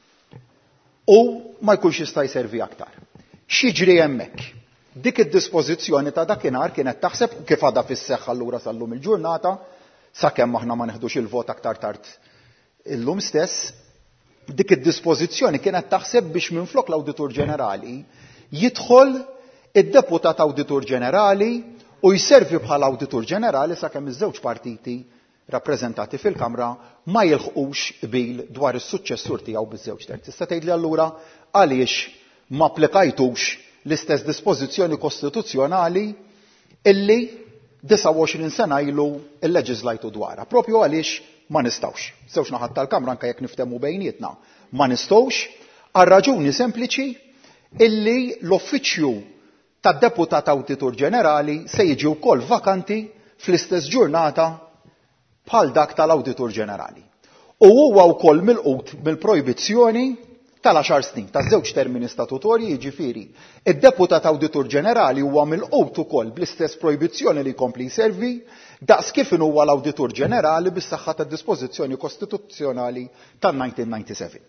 u ma jkunx jista' jservi aktar. X'jiġri hemmhekk? Dik id-dispożizzjoni ta' dakinhar kienet taħseb kif għadha fis-seħħ allura sal-lum il-ġurnata sakemm aħna ma neħdux il-vot aktar tard illum stess, dik id-dispożizzjoni kienet taħseb biex minflok l-Awditur Ġenerali jidħol id-Deputat Awditur Ġenerali u jservi bħala Awditur Ġenerali sakemm iż-żewġ partiti rappreżentati fil-Kamra ma jilħqux qbil dwar is-suċċessur tiegħu biż-żewġ terzi. Tista' tgħidli allura għaliex ma applikajtux l-istess dispożizzjoni kostituzzjonali illi disa' u għoxrin sena ilu l-leġiżlajtu dwarha. Propju għaliex ma nistgħux. Żewġ naħat tal-Kamra anke jekk niftehmu bejnietna ma nistgħux għal raġuni sempliċi illi l-uffiċċju tad-Deputat Awditur Ġenerali se jiġi wkoll vakanti fl-istess ġurnata bħal dak tal-Awditur Ġenerali. U huwa wkoll milqut mill-projbizzjoni tal-għaxar snin taż-żewġ termini statutorji, jiġifieri id-Deputat Awditur Ġenerali huwa milqut ukoll bl-istess projbizzjoni li jkompli jservi daqs kif huwa l-Awditur Ġenerali bis-saħħa tad-dispożizzjoni kostituzzjonali tan-nineteen ninety-seven.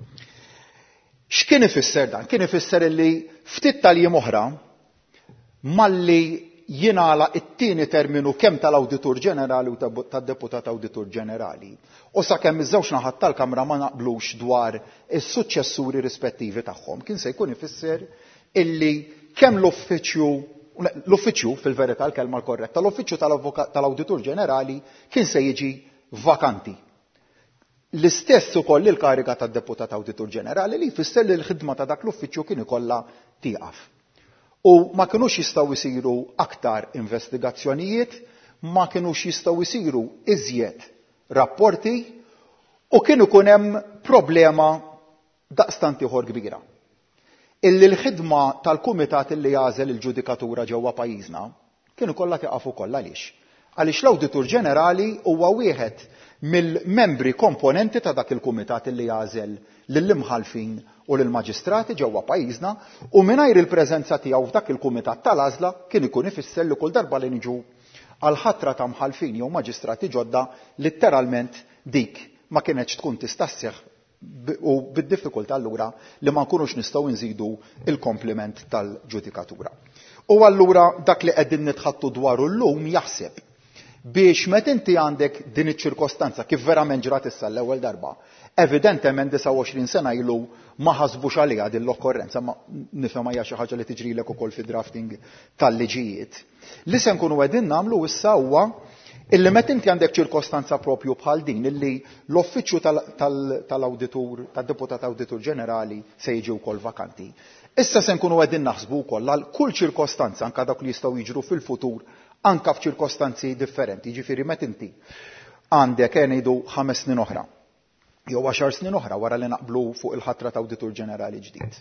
X'kien ifisser dan? Kien ifisser li ftit tal-jiem oħra malli jingħala t-tieni terminu kemm tal-Awditur Ġenerali u tad-Deputat Awditur Ġenerali u sakemm iż-żewġ naħat tal-Kamra ma naqblux dwar is-suċċessuri rispettivi tagħhom, kien se jkun ifisser illi kemm l-uffiċċju l-uffiċċju fil-verità l-kelma l-korretta, l-uffiċċju tal-Awditur Ġenerali kien se jiġi vakanti. L-istess ukoll il-kariga tad-Deputat Awditur Ġenerali li jfisser li l-ħidma ta' dak l-uffiċċju kien ikollha tieqaf. U ma kinux jistgħu jsiru aktar investigazzjonijiet, ma kinux jistgħu jsiru iżjed rapporti u kien ikun hemm problema daqstant ieħor kbira. Illi l-ħidma tal-kumitat illi jażel il-ġudikatura ġewwa pajjiżna kienu kollha tieqaf ukoll għaliex. Għaliex l-Awditur Ġenerali huwa wieħed mill-membri komponenti ta' dak il-kumitat illi jażel lill-imħalfin u lill-maġistrati ġewwa pajjiżna u mingħajr il-preżenza tiegħu f'dak il-kumitat tal-għażla kien ikun ifisser li kull darba li niġu għal ħatra ta' mħalfin jew maġistrati ġodda litteralment dik ma kienetx tkun tista' sseħħ u bid-diffikultà allura li ma nkunux nistgħu nżidu il-kompliment tal-ġudikatura. U allura dak li qegħdin nitħattu dwaru llum jaħseb biex meta inti għandek din iċ-ċirkostanza kif verament ġrat issa l-ewwel darba, evidentement disa' u għoxrin sena ilu ma ħasbux għaliha din l-okkorrenza, ma nifhem hija xi ħaġa li tiġrilek ukoll fi drafting tal-liġijiet. Li se nkunu qegħdin nagħmlu issa huwa illi meta inti għandek ċirkostanza propju bħal din illi l-Uffiċċju tal-Awditur, tad-Deputat Awditur Ġenerali se jiġi wkoll vakanti. Issa se nkunu qegħdin naħsbu wkoll għal kull ċirkostanza anke dak li jistgħu jiġru fil-futur anke f'ċirkostanzi differenti. Jiġifieri meta inti għandek ngħidu ħames snin oħra jew għaxar snin oħra wara li naqblu fuq il-ħatra ta' Awditur Ġenerali ġdid.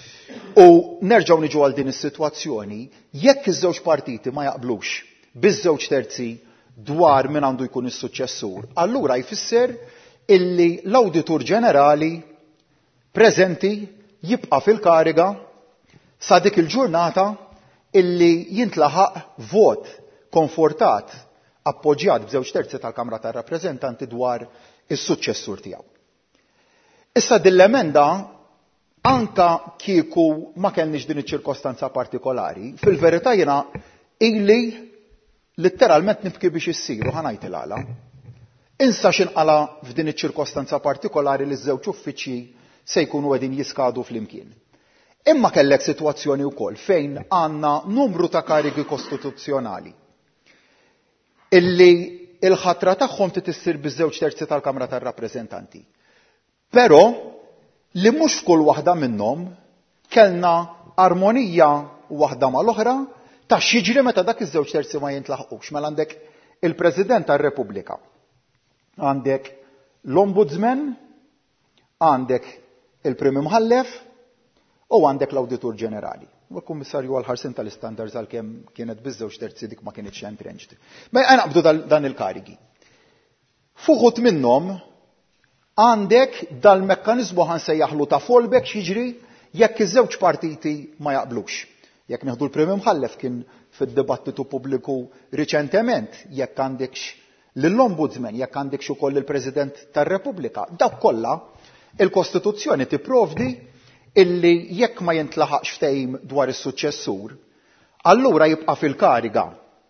U nerġgħu niġu għal din is-sitwazzjoni jekk iż-żewġ partiti ma jaqblux biż-żewġ terzi dwar min għandu jkun is-suċċessur, allura jfisser illi l-Awditur Ġenerali preżenti jibqa' fil-kariga sa dik il-ġurnata illi jintlaħaq vot konfortat appoġġjat b'żewġ terzi tal-Kamra tar-Rappreżentanti dwar is-suċċessur tiegħu. Issa din l-emenda anka kieku ma kellniex din iċ-ċirkostanza partikolari, fil-verità jiena ili litteralment nibki biex issiru ħanajt il-għala. Insa x'inqala f'din iċ-ċirkostanza partikolari li ż-żewġ uffiċċji se jkunu qegħdin jiskadu flimkien. Imma kellek sitwazzjoni wkoll fejn għandna numru ta' karigi kostituzzjonali illi il-ħatra tagħhom titissir biż-żewġ terzi tal-Kamra tar-Rappreżentanti. Però li mhux f'kull waħda minnhom kellna armonija waħda mal-oħra ta' x'jiġri meta dak iż-żewġ terzi ma jintlaħqux. Mela għandek il-President tar-Repubblika, għandek l-Ombudsman, għandek il-Prim Imħallef u għandek l-Awditur Ġenerali. U l-Kummissarju għal-ħarsin tal-istandards għalkemm kienet biż-żewġ terzi dik ma kienitx entrenched. Mela naqbdu dan il-karigi. Fuħut minnhom għandek dal-mekkaniżmu ħansejjaħlu ta' fallback x'jiġri jekk iż-żewġ partiti ma jaqblux. Jekk neħdu l-Prim Imħallef kien fid-dibattitu pubbliku riċentement, jekk għandekx lill-Ombudsman, jekk għandekx ukoll il-President tar-Repubblika, dak kollha il-Kostituzzjoni tipprovdi illi jekk ma jintlaħaqx ftehim dwar is-suċċessur, allura jibqa' fil-kariga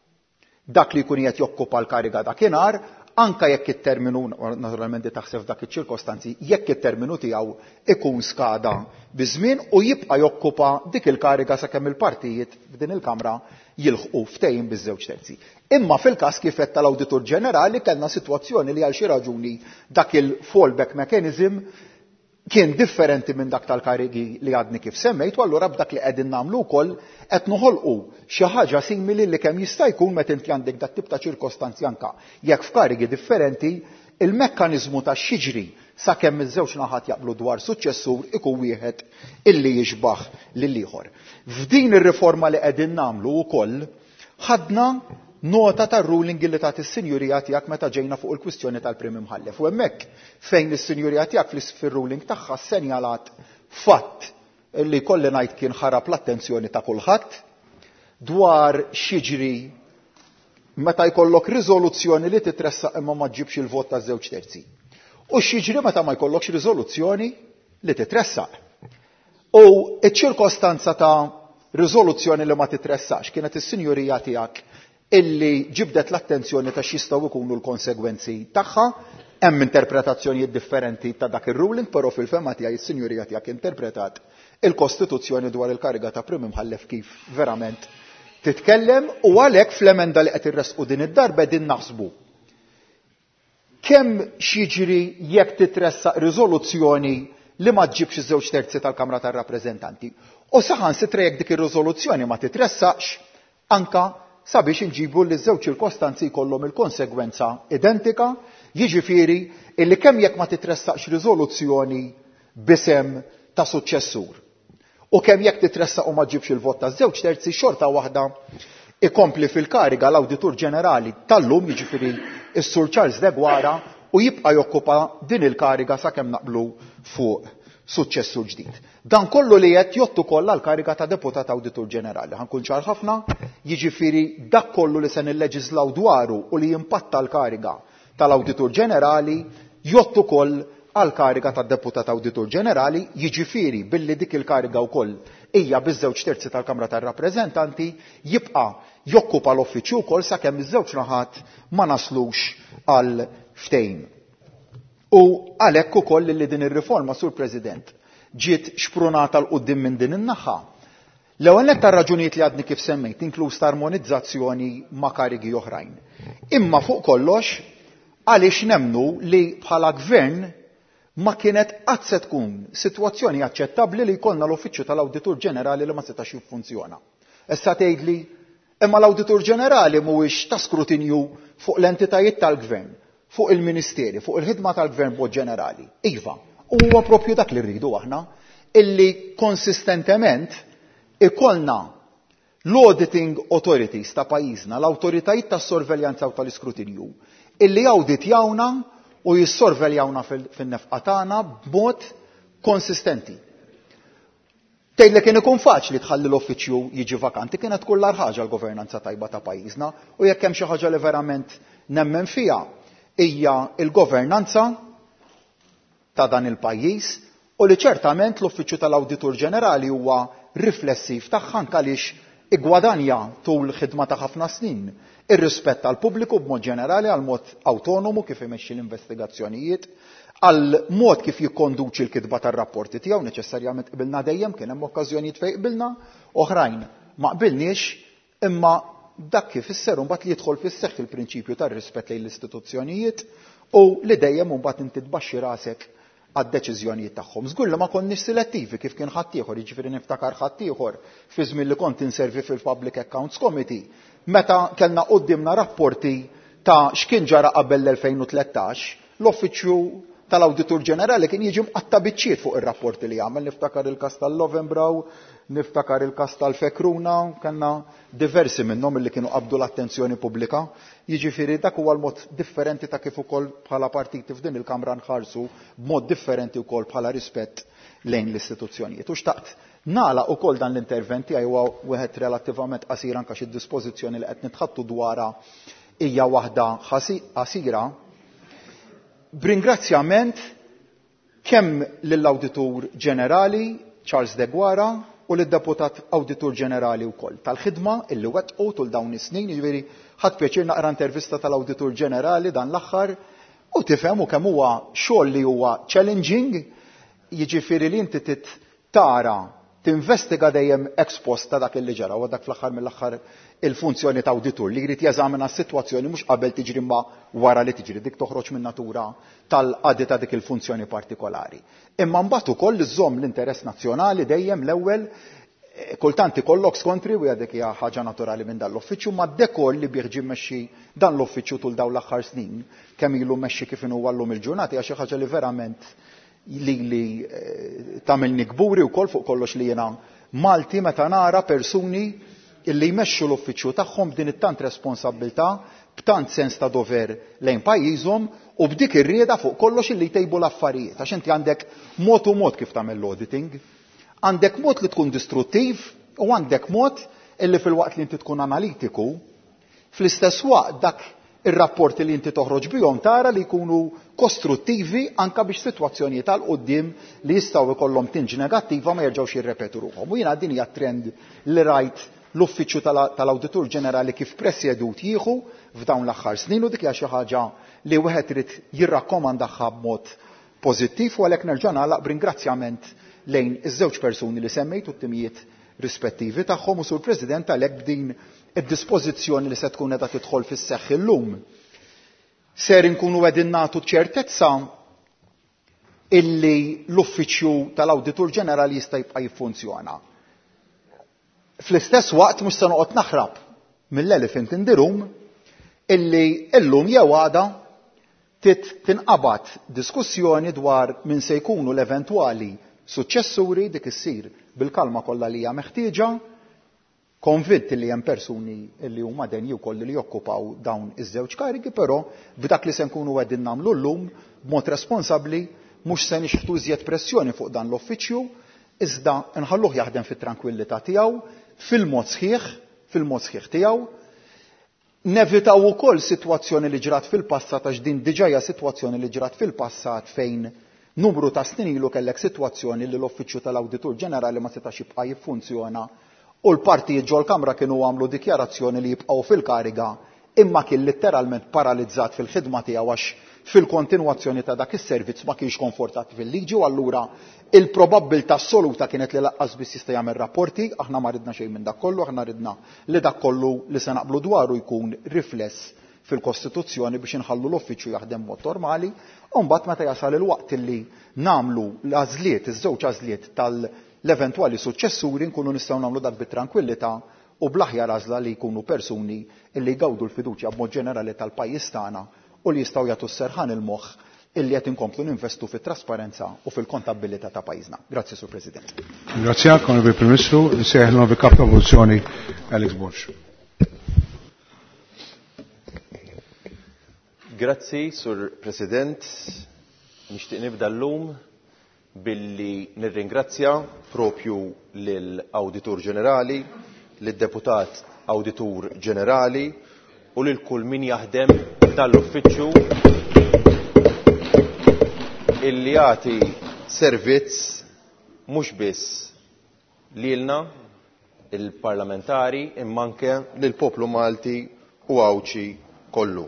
dak li jkun qed jokkupa l-kariga dakinhar, anka jekk it-terminu, naturalment taħseb dak iċ-ċirkostanzi, jekk it-terminu tiegħu ikun skada biżmien u jibqa' jokkupa dik il-kariga sakemm il-partijiet f'din il-Kamra jilħqu ftehim biż-żewġ terzi. Imma fil-każ kif qed tal-Awditur Ġenerali kellna sitwazzjoni li għal xi raġuni dak il-fallback mechanism kien differenti minn dak tal-karigi li għadni kif semmejt, u allura b'dak li qegħdin nagħmlu wkoll qed noħolqu xi ħaġa simili li kemm jista' jkun meta inti għandek dak tip ta' ċirkostanzi anke jekk f'karigi differenti, il-mekkaniżmu ta' xiġri sakemm iż-żewġ naħat jaqblu dwar suċċessur ikun wieħed illi jixbaħ lil ieħor. F'din ir-riforma li qegħdin nagħmlu wkoll ħadna nota tar-ruling li tagħti s-sinjurija tiegħek meta ġejna fuq il-kwistjoni tal-Prim Imħallef. U hemmhekk fejn is-sinjurija tiegħek fir-ruling tagħha ssenjalat fatt li kolli ngħid kien ħarab l-attenzjoni ta' kulħadd dwar xiġri meta jkollok riżoluzzjoni li titressaq imma ma ġibx il-vot ta' żewġ terzi. U xiġri meta ma jkollokx riżoluzzjoni li titressaq. U ċ-ċirkostanza ta' riżoluzzjoni li ma titressax kienet is-sinjurija tiegħek illi ġibdet l-attenzjoni ta' x'jistgħu jkunu l-konsegwenzi tagħha, hemm interpretazzjonijiet differenti ta' dak ir-ruling, però fil-fema tiegħi is-sinjurija tiegħek interpretat il-Kostituzzjoni dwar il-kariga ta' Prim Imħallef kif verament titkellem, u għalhekk fl-emenda li qed irresqu din id-darba din naħsbu kemm xiġri jekk titressaq riżoluzzjoni li ma ġibx iż-żewġ terzi tal-Kamra tar-Rappreżentanti. U saħansitra jekk dik ir-riżoluzzjoni ma titressaqx anka sabiex inġibu li ż-żewġ ċirkostanzi jkollhom il-konsegwenza identika, jiġifieri illi kemm jekk ma titressaqx riżoluzzjoni b'isem ta' suċċessur. U kemm jekk titressaq u ma ġibx il-vot ta' żewġ terzi xorta waħda ikompli fil-kariga l-Awditur Ġenerali tal-lum, jiġifieri is-Sur Charles De Guara, u jibqa' jokkupa din il-kariga sakemm naqblu fuq suċċessur ġdid. Dan kollu li qed jottu kollha l-kariga ta' Deputat Awditur Ġenerali. Ħankun ċar ħafna, jiġifieri dak kollu li se nilleġislaw dwaru u li jimpatta l-kariga tal-Awditur Ġenerali jottu koll għal-kariga tad-Deputat Awditur Ġenerali, jiġifieri billi dik il-kariga wkoll hija biż-żewġ terzi tal-Kamra tar-Rappreżentanti jibqa' jokkupa l-uffiċċju wkoll sakemm iż-żewġ naħat ma naslux għal ftehim. U għalhekk ukoll li din ir-riforma, Sur President, ġiet xprunata l qudiem minn din in-naħa. L-ewwel nett tar-raġunijiet li għadni kif semmejt, inkluż ta' armonizzazzjoni ma' karigi oħrajn. Imma fuq kollox għaliex nemmnu li bħala gvern ma kienet qatt se tkun sitwazzjoni aċċettabbli li jkollna l-Uffiċċju tal-Awditur Ġenerali li ma setax jiffunzjona. Issa tgħidli imma l-Awditur Ġenerali mhuwiex ta' skrutinju fuq l-entitajiet tal-gvern, fuq il-Ministeri, fuq il-ħidma tal-gvern b'mod ġenerali. Iva, huwa proprju dak li rridu aħna, illi konsistentement ikollna l-auditing authorities ta' pajjiżna, l-awtoritajiet tas-sorveljanza u tal-iskrutinju, illi awditjawna u jissorveljawna fin-nefqa tagħna b'mod konsistenti. Tgħidlek kien ikun faċli tħalli l-uffiċċju jiġi vakanti, kienet tkun l-ar ħaġa l-governanza tajba ta' pajjiżna u jekk hemm xi ħaġa li verament nemmen fiha hija l-governanza ta' dan il-pajjiż u li ċertament l-Uffiċċju tal-Awditur Ġenerali huwa riflessiv tagħha anke għaliex igwadanja tul ħidma ta' ħafna snin ir-rispett għall pubbliku b'mod ġenerali, għal mod awtonomu kif imexxi l-investigazzjonijiet, għal mod kif jikkonduċi l-kitba tar-rapporti tiegħu, neċessarjament qbilna dejjem, kien hemm okkażjonijiet fejn qbilna, oħrajn ma qbilniex, imma dak kif isser mbagħad li jidħol fis-seħħ il-prinċipju tar-rispett lejn l-istituzzjonijiet u li dejjem mbagħad inti tbaxxi rasek għad-deċiżjonijiet tagħhom. Żgur li ma konniex selettivi kif kien ħadd ieħor, jiġifieri niftakar ħadd ieħor fi żmien li kont inservi fil-Public Accounts Committee, meta kellna qudiemna rapporti ta' x'kien ġara qabel l-elfejn u tlettax, l-Uffiċċju tal-Awditur Ġenerali kien jiġi mqatta biċċiet fuq ir-rapporti li jagħmel, niftakar il-każ tal-Lovenbrow, niftakar il-każ tal-Fekruna, kellna diversi minnhom li kienu qabdu l-attenzjoni pubblika. Jiġifieri dak huwa l-mod differenti ta' kif ukoll bħala partiti f'din il-Kamra nħarsu b'mod differenti wkoll bħala rispett lejn l-istituzzjonijiet. U xtaqt nagħlaq ukoll dan l-intervent tiegħi huwa wieħed relattivament qasir anke xi dispożizzjoni li qed nitħattu dwarha hija waħda qasira b'ringrazzjament kemm lill-Awditur Ġenerali Charles De Guara u lid-Deputat Awditur Ġenerali wkoll tal-ħidma illi wettqu tul dawn is-snin, jiġifieri ħadd pjaċir naqra intervista tal-Awditur Ġenerali dan l-aħħar u tifhem kemm huwa xogħol li huwa challenging, jiġifieri li inti tara tinvestiga dejjem ex post ta' dak li ġara u dak fl-aħħar mill-aħħar il-funzjoni ta' awditur li jrid jeżamina s-sitwazzjoni mhux qabel tiġri ma wara li tiġri dik toħroġ min natura tal-qadi ta' dik il-funzjoni partikolari. Imma mbagħad ukoll iżomm l-interess nazzjonali dejjem l-ewwel kultant ikollok skontri u dik hija ħaġa naturali minn dan l-uffiċċju ma dekoll li bieħġi mmexxi dan l-uffiċċju tul dawn l-aħħar snin kemm ilu mmexxi kif inhu llum il-ġurnata hija xi ħaġa li verament li li tagħmilni kburi wkoll fuq kollox li jiena Malti meta nara persuni illi jmexxu l-uffiċċju tagħhom b'din it-tant responsabbiltà, b'tant sens ta' dover lejn pajjiżhom u b'dik ir-rieda fuq kollox illi jtejbu l-affarijiet għax inti għandek mod u mod kif tagħmel l-auditing, għandek mod li tkun distruttiv u għandek mod illi fil-waqt li inti tkun analitiku, fl-istess waqt dak ir-rapporti li inti toħroġ bihom tara li jkunu kostruttivi anke biex sitwazzjonijiet għal quddiem li jistgħu jkollhom tinġ negattiva ma jerġgħux jirrepetu ruhom. U jiena din hija trend li rajt l-Uffiċċju tal-Awditur Ġenerali kif presjedut jieħu f'dawn l-aħħar snin u dik hija xi ħaġa li wieħed irid jirrakkomandahha b'mod pożittiv u għalhekk nerġa' nagħlaq b'ringrazzjament lejn iż-żewġ persuni li semmejt u t-timijiet rispettivi tagħhom u sur President għalhekk din id-dispożizzjoni li se tkun qiegħda tidħol fis-seħħ illum. Ser inkunu qegħdin nagħtu ċertezza illi l-Uffiċċju tal-Awditur Ġenerali jista' jibqa' jiffunzjona. Fl-istess waqt mhux se noqgħod naħrab mill-elephant in the room illi llum jew għada tinqabad diskussjoni dwar min se jkunu l-eventwali suċċessuri dik issir bil-kalma kollha li hija meħtieġa, konvinti li hemm persuni li huma denji wkoll li jokkupaw dawn iż-żewġ karigi, però b'dak li se nkunu qegħdin nagħmlu llum b'mod responsabbli mhux se nixħtu iżjed pressjoni fuq dan l-uffiċċju, iżda nħalluh jaħdem fit-tranquillità tiegħu, fil-mod sħiħ, fil-mod sħiħ tiegħu. Nevitaw ukoll sitwazzjoni li ġrat fil-passat għax din diġà hija sitwazzjoni li ġrat fil-passat fejn numru ta' snin ilu kellek sitwazzjoni li l-Uffiċċju tal-Awditur Ġenerali ma setax jibqa' jiffunzjona u l-partijiet ġol kamra kienu għamlu dikjarazzjoni li jibqgħu fil-kariga imma kien letteralment paralizzat fil-ħidma tiegħu għax fil-kontinwazzjoni ta' dak is-servizz ma kienx konfortat fil-liġi u allura il-probabbiltà assoluta kienet li laqqas biss jista' jagħmel rapporti, aħna ma ridna xejn minn dak kollu, aħna ridna li dak kollu li se naqblu dwaru jkun rifless fil-Kostituzzjoni biex inħallu l-uffiċċju jaħdem mod normali, u mbagħad meta jasal il-waqt li nagħmlu l-għażliet, iż-żewġ għażliet tal-eventwali suċċessuri nkunu nistgħu nagħmlu dak bit-tranquillità u bl-aħjar għażla li jkunu persuni li jgawdu l-fiduċja b'mod ġenerali tal-pajjiż tagħna u li jistgħu jagħtu s-serħan il-moħħ illi qed inkomplu ninvestu fit-trasparenza u fil-kontabilità ta' pajjiżna. Grazzi, Sur President. Grazie, Onorevole Prim Ministru. Nsejħ novi kap ta' mozzjoni Alex Borch. Grazzi, Sur President. Nixtieq nibda llum billi nirringrazzja propju lill-Awditur Ġenerali, lid-Deputat Awditur Ġenerali u lil kull min jaħdem tal-uffiċċju illi jagħti servizz mhux biss lilna il-parlamentari imma anke lill-poplu Malti u Awċi kollu.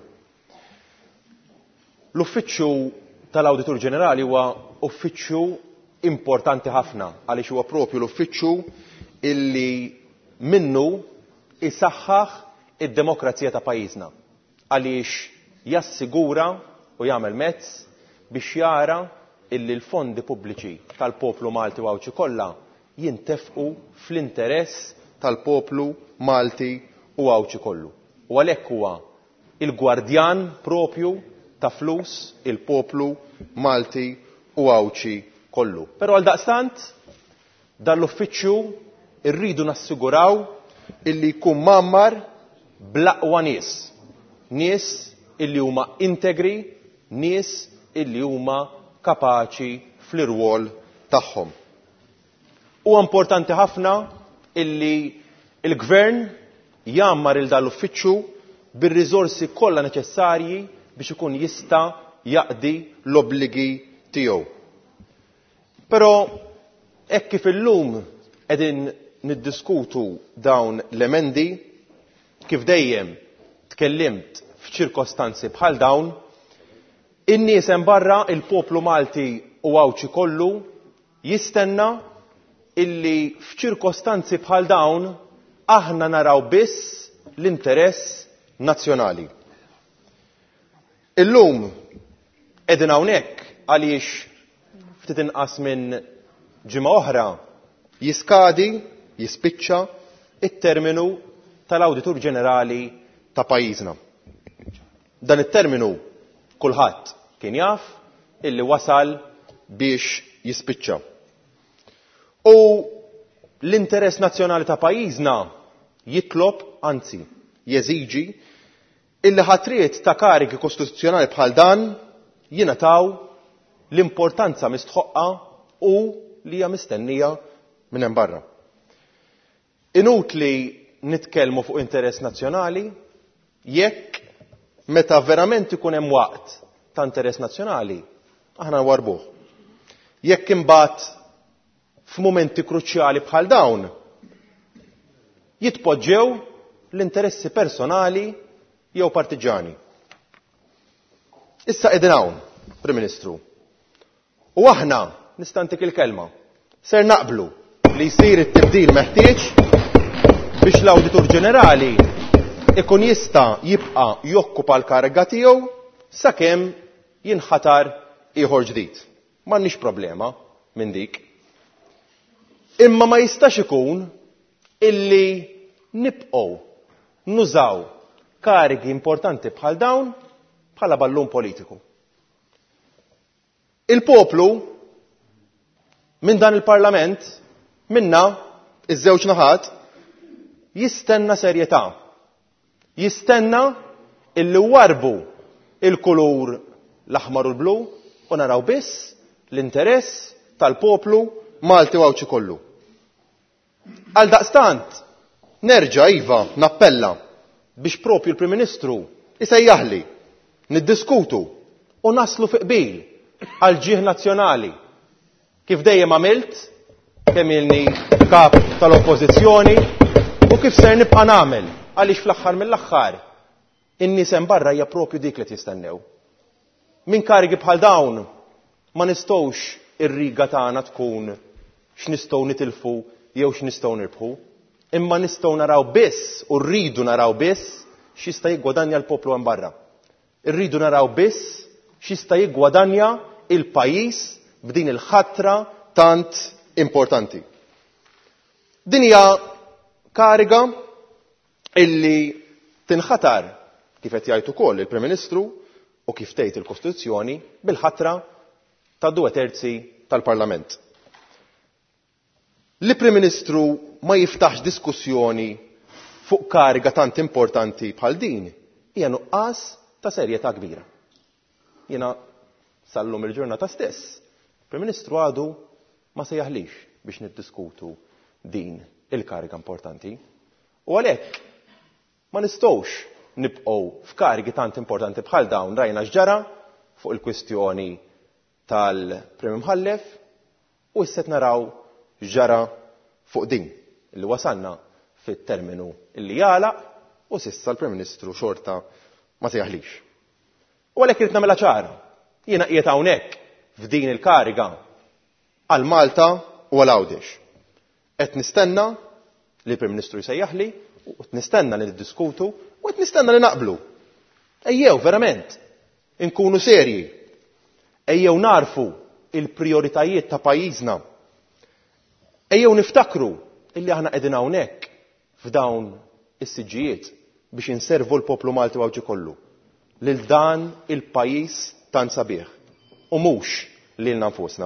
L-uffiċċju tal-Awditur Ġenerali huwa uffiċċju importanti ħafna għaliex huwa propju l-uffiċċju illi minnu isaħħaħ id-demokrazija ta' pajjiżna għaliex jassigura u jagħmel mezz biex jara illi l-fondi pubbliċi tal-poplu Malti u Awċi kollha jintefqu fl-interess tal-poplu Malti u Awċi kollu. U għalhekk huwa il-gwardjan propju ta' flus il-poplu Malti u Awċi kollu. Però għal daqstant dan l-uffiċċju irridu nassiguraw illi jkun mammar bl-aqwa nies. Nies illi huma integri, nies illi huma kapaċi fl-irwol tagħhom. Huwa importanti ħafna illi il-Gvern jammar il dan l-uffiċċju bir-riżorsi kollha neċessarji biex ikun jista' jaqdi l-obbligi tiegħu. Però hekk kif illum qegħdin niddiskutu dawn l-emendi, kif dejjem tkellimt f'ċirkostanzi bħal dawn, in-nies hemm barra il-poplu Malti u Awċi kollu jistenna illi f'ċirkostanzi bħal dawn aħna naraw biss l-interess nazzjonali. Illum qegħdin hawnhekk għaliex ftit inqas minn ġimgħa oħra jiskadi, jispiċċa it-terminu tal-Awditur Ġenerali ta' pajjiżna. Dan it-terminu kulħadd kien jaf illi wasal biex jispiċċa. U l-interess nazzjonali ta' pajjiżna jitlob, anzi, jeżiġi illi ħatriet ta' karigi kostituzzjonali bħal dan jingħataw l-importanza mistħoqqa u li hija mistennija minn hemm barra. Inutli nitkellmu fuq interess nazzjonali jekk meta verament ikun hemm waqt ta' interess nazzjonali aħna nwarbuh. Jekk imbagħad f'mumenti kruċjali bħal dawn jitpoġġew l-interessi personali jew partiġani. Issa qegħdin hawn, Prim Ministru. U aħna nistantik il-kelma. Ser naqblu li jsir it-tibdil meħtieġ biex l-Awditur Ġenerali ikun jista' jibqa' jokkupa l-kariga tiegħu sakemm jinħatar ieħor ġdid. M'għandniex problema minn dik. Imma ma jistax ikun illi nibqgħu nużaw karigi importanti bħal dawn bħala ballun politiku. Il-poplu minn dan il-Parlament, minna iż-żewġ naħat, jistenna serjetà. Jistenna illi warbu il-kulur l-aħmar u l-blu u naraw biss l-interess tal-poplu Malti u Awċi kollu. Għal daqstant, nerġa' iva nappella biex propju l-Prim Ministru isejjaħli niddiskutu u naslu fi qbil għal ġieħ nazzjonali kif dejjem għamilt kemm ilni kap tal-Oppożizzjoni u kif ser nibqa' nagħmel għaliex fl-aħħar mill-aħħar in-nies hemm barra hija propju dik li jistennew. Min karigi bħal dawn ma nistgħux ir-riga tagħna tkun x'nistgħu nitilfu jew x'nistgħu nirbħu, imma nistgħu naraw biss u rridu naraw biss x'jista' jiggwadanja l-poplu hemm barra. Irridu naraw biss x'jista' jiggwadanja il-pajjiż b'din il-ħatra tant importanti. Din hija kariga illi tinħatar kif qed jgħid ukoll il-Prim Ministru u kif tgħid il-Kostituzzjoni bil-ħatra ta' due terzi tal-Parlament. Li Prim Ministru ma jiftaħx diskussjoni fuq kariga tant importanti bħal din hija nuqqas ta' serjetà kbira. Jiena sallum il-ġurnata stess, Prim Ministru għadu ma se jaħlix biex niddiskutu din il-kariga importanti. U għalhekk ma nistgħux nibqgħu f'karigi tant importanti bħal dawn rajna x'ġara fuq il-kwistjoni tal-Prim Imħallef u issa naraw x'ġara fuq din li wasalna fit-terminu illi jagħlaq u s'issa l-Prim Ministru xorta ma se jaħlix. U għalhekk irid nagħmilha ċara. Jiena qiegħed hawnhekk f'din il-kariga għal Malta u għal Għawdex. Qed nistenna li l-Prim Ministru jsejjaħli u qed nistenna li niddiskutu u qed nistenna li naqblu. Ejjew verament inkunu serji. Ejjew narfu il-prijoritajiet ta' pajjiżna. Ejjew niftakru illi aħna qegħdin hawnhekk f'dawn is-siġġijiet biex inservu l-poplu Malti u Għawġi kollu lil dan il-pajjiż tant sabiħ u mhux lilna nfusna.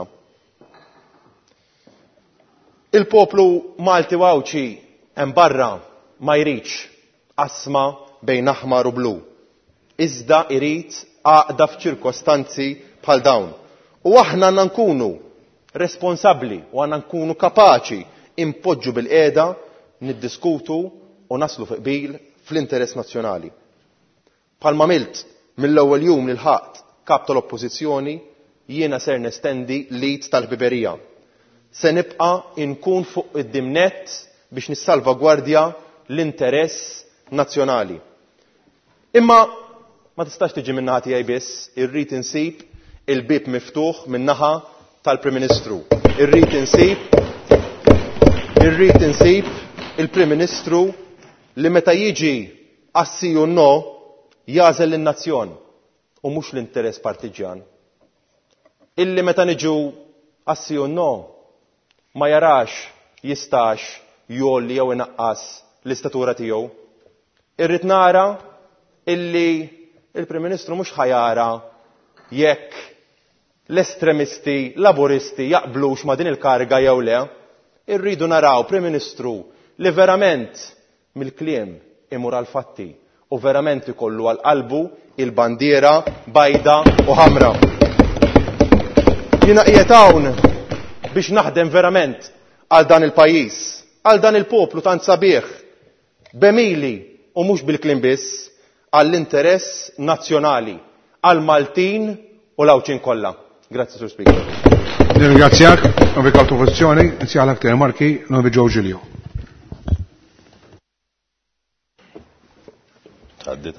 Il-poplu Malti u Għawġi hemm barra ma jridx qasma bejn aħmar u blu. Iżda jrid għaqda f'ċirkostanzi bħal dawn. U aħna għandna nkunu responsabbli u għandna nkunu kapaċi impoġġu bil-qiegħda niddiskutu u naslu fi qbil fl-interess nazzjonali. Bħalma milt mill-ewwel jum li l-ħaqt kap tal-Oppożizzjoni jiena ser nestendi lid tal-ħbiberija. Se nibqa' inkun fuq id-dimnett biex nissalvagwardja l-interess nazzjonali. Imma ma tistax tiġi min-naħa tiegħi biss, irrid insib il-bib miftuħ min-naħa tal-Prim Ministru. Irrid insib irrid insib il-Prim Ministru li meta jiġi assi u no jażel lin-nazzjon u mhux l-interess partiġjan. Illi meta niġu assi u no ma jarax jistax jolli jew inaqqas l-istatura tiegħu. Irrid nara illi il-Prim Ministru mhux ħajara jekk l-estremisti laburisti jaqblux ma' din il-kariga jew le. Irridu naraw Prim Ministru li verament mill-kliem imur għal fatti u verament ikollu għal qalbu il-bandiera bajda u ħamra. Jiena qiegħed hawn biex naħdem verament għal dan il-pajjiż, għal dan il-poplu tant sabiħ, b'emili u mhux bil-kliem biss, għall-interess nazzjonali, għal Maltin u l-Għawġin kollha. Grazzi, Sur Speaker. Ringrazzjak, għavik għal-oppożizzjoni, nsjaqlak te marki, non Joe Giglio. Għaddita.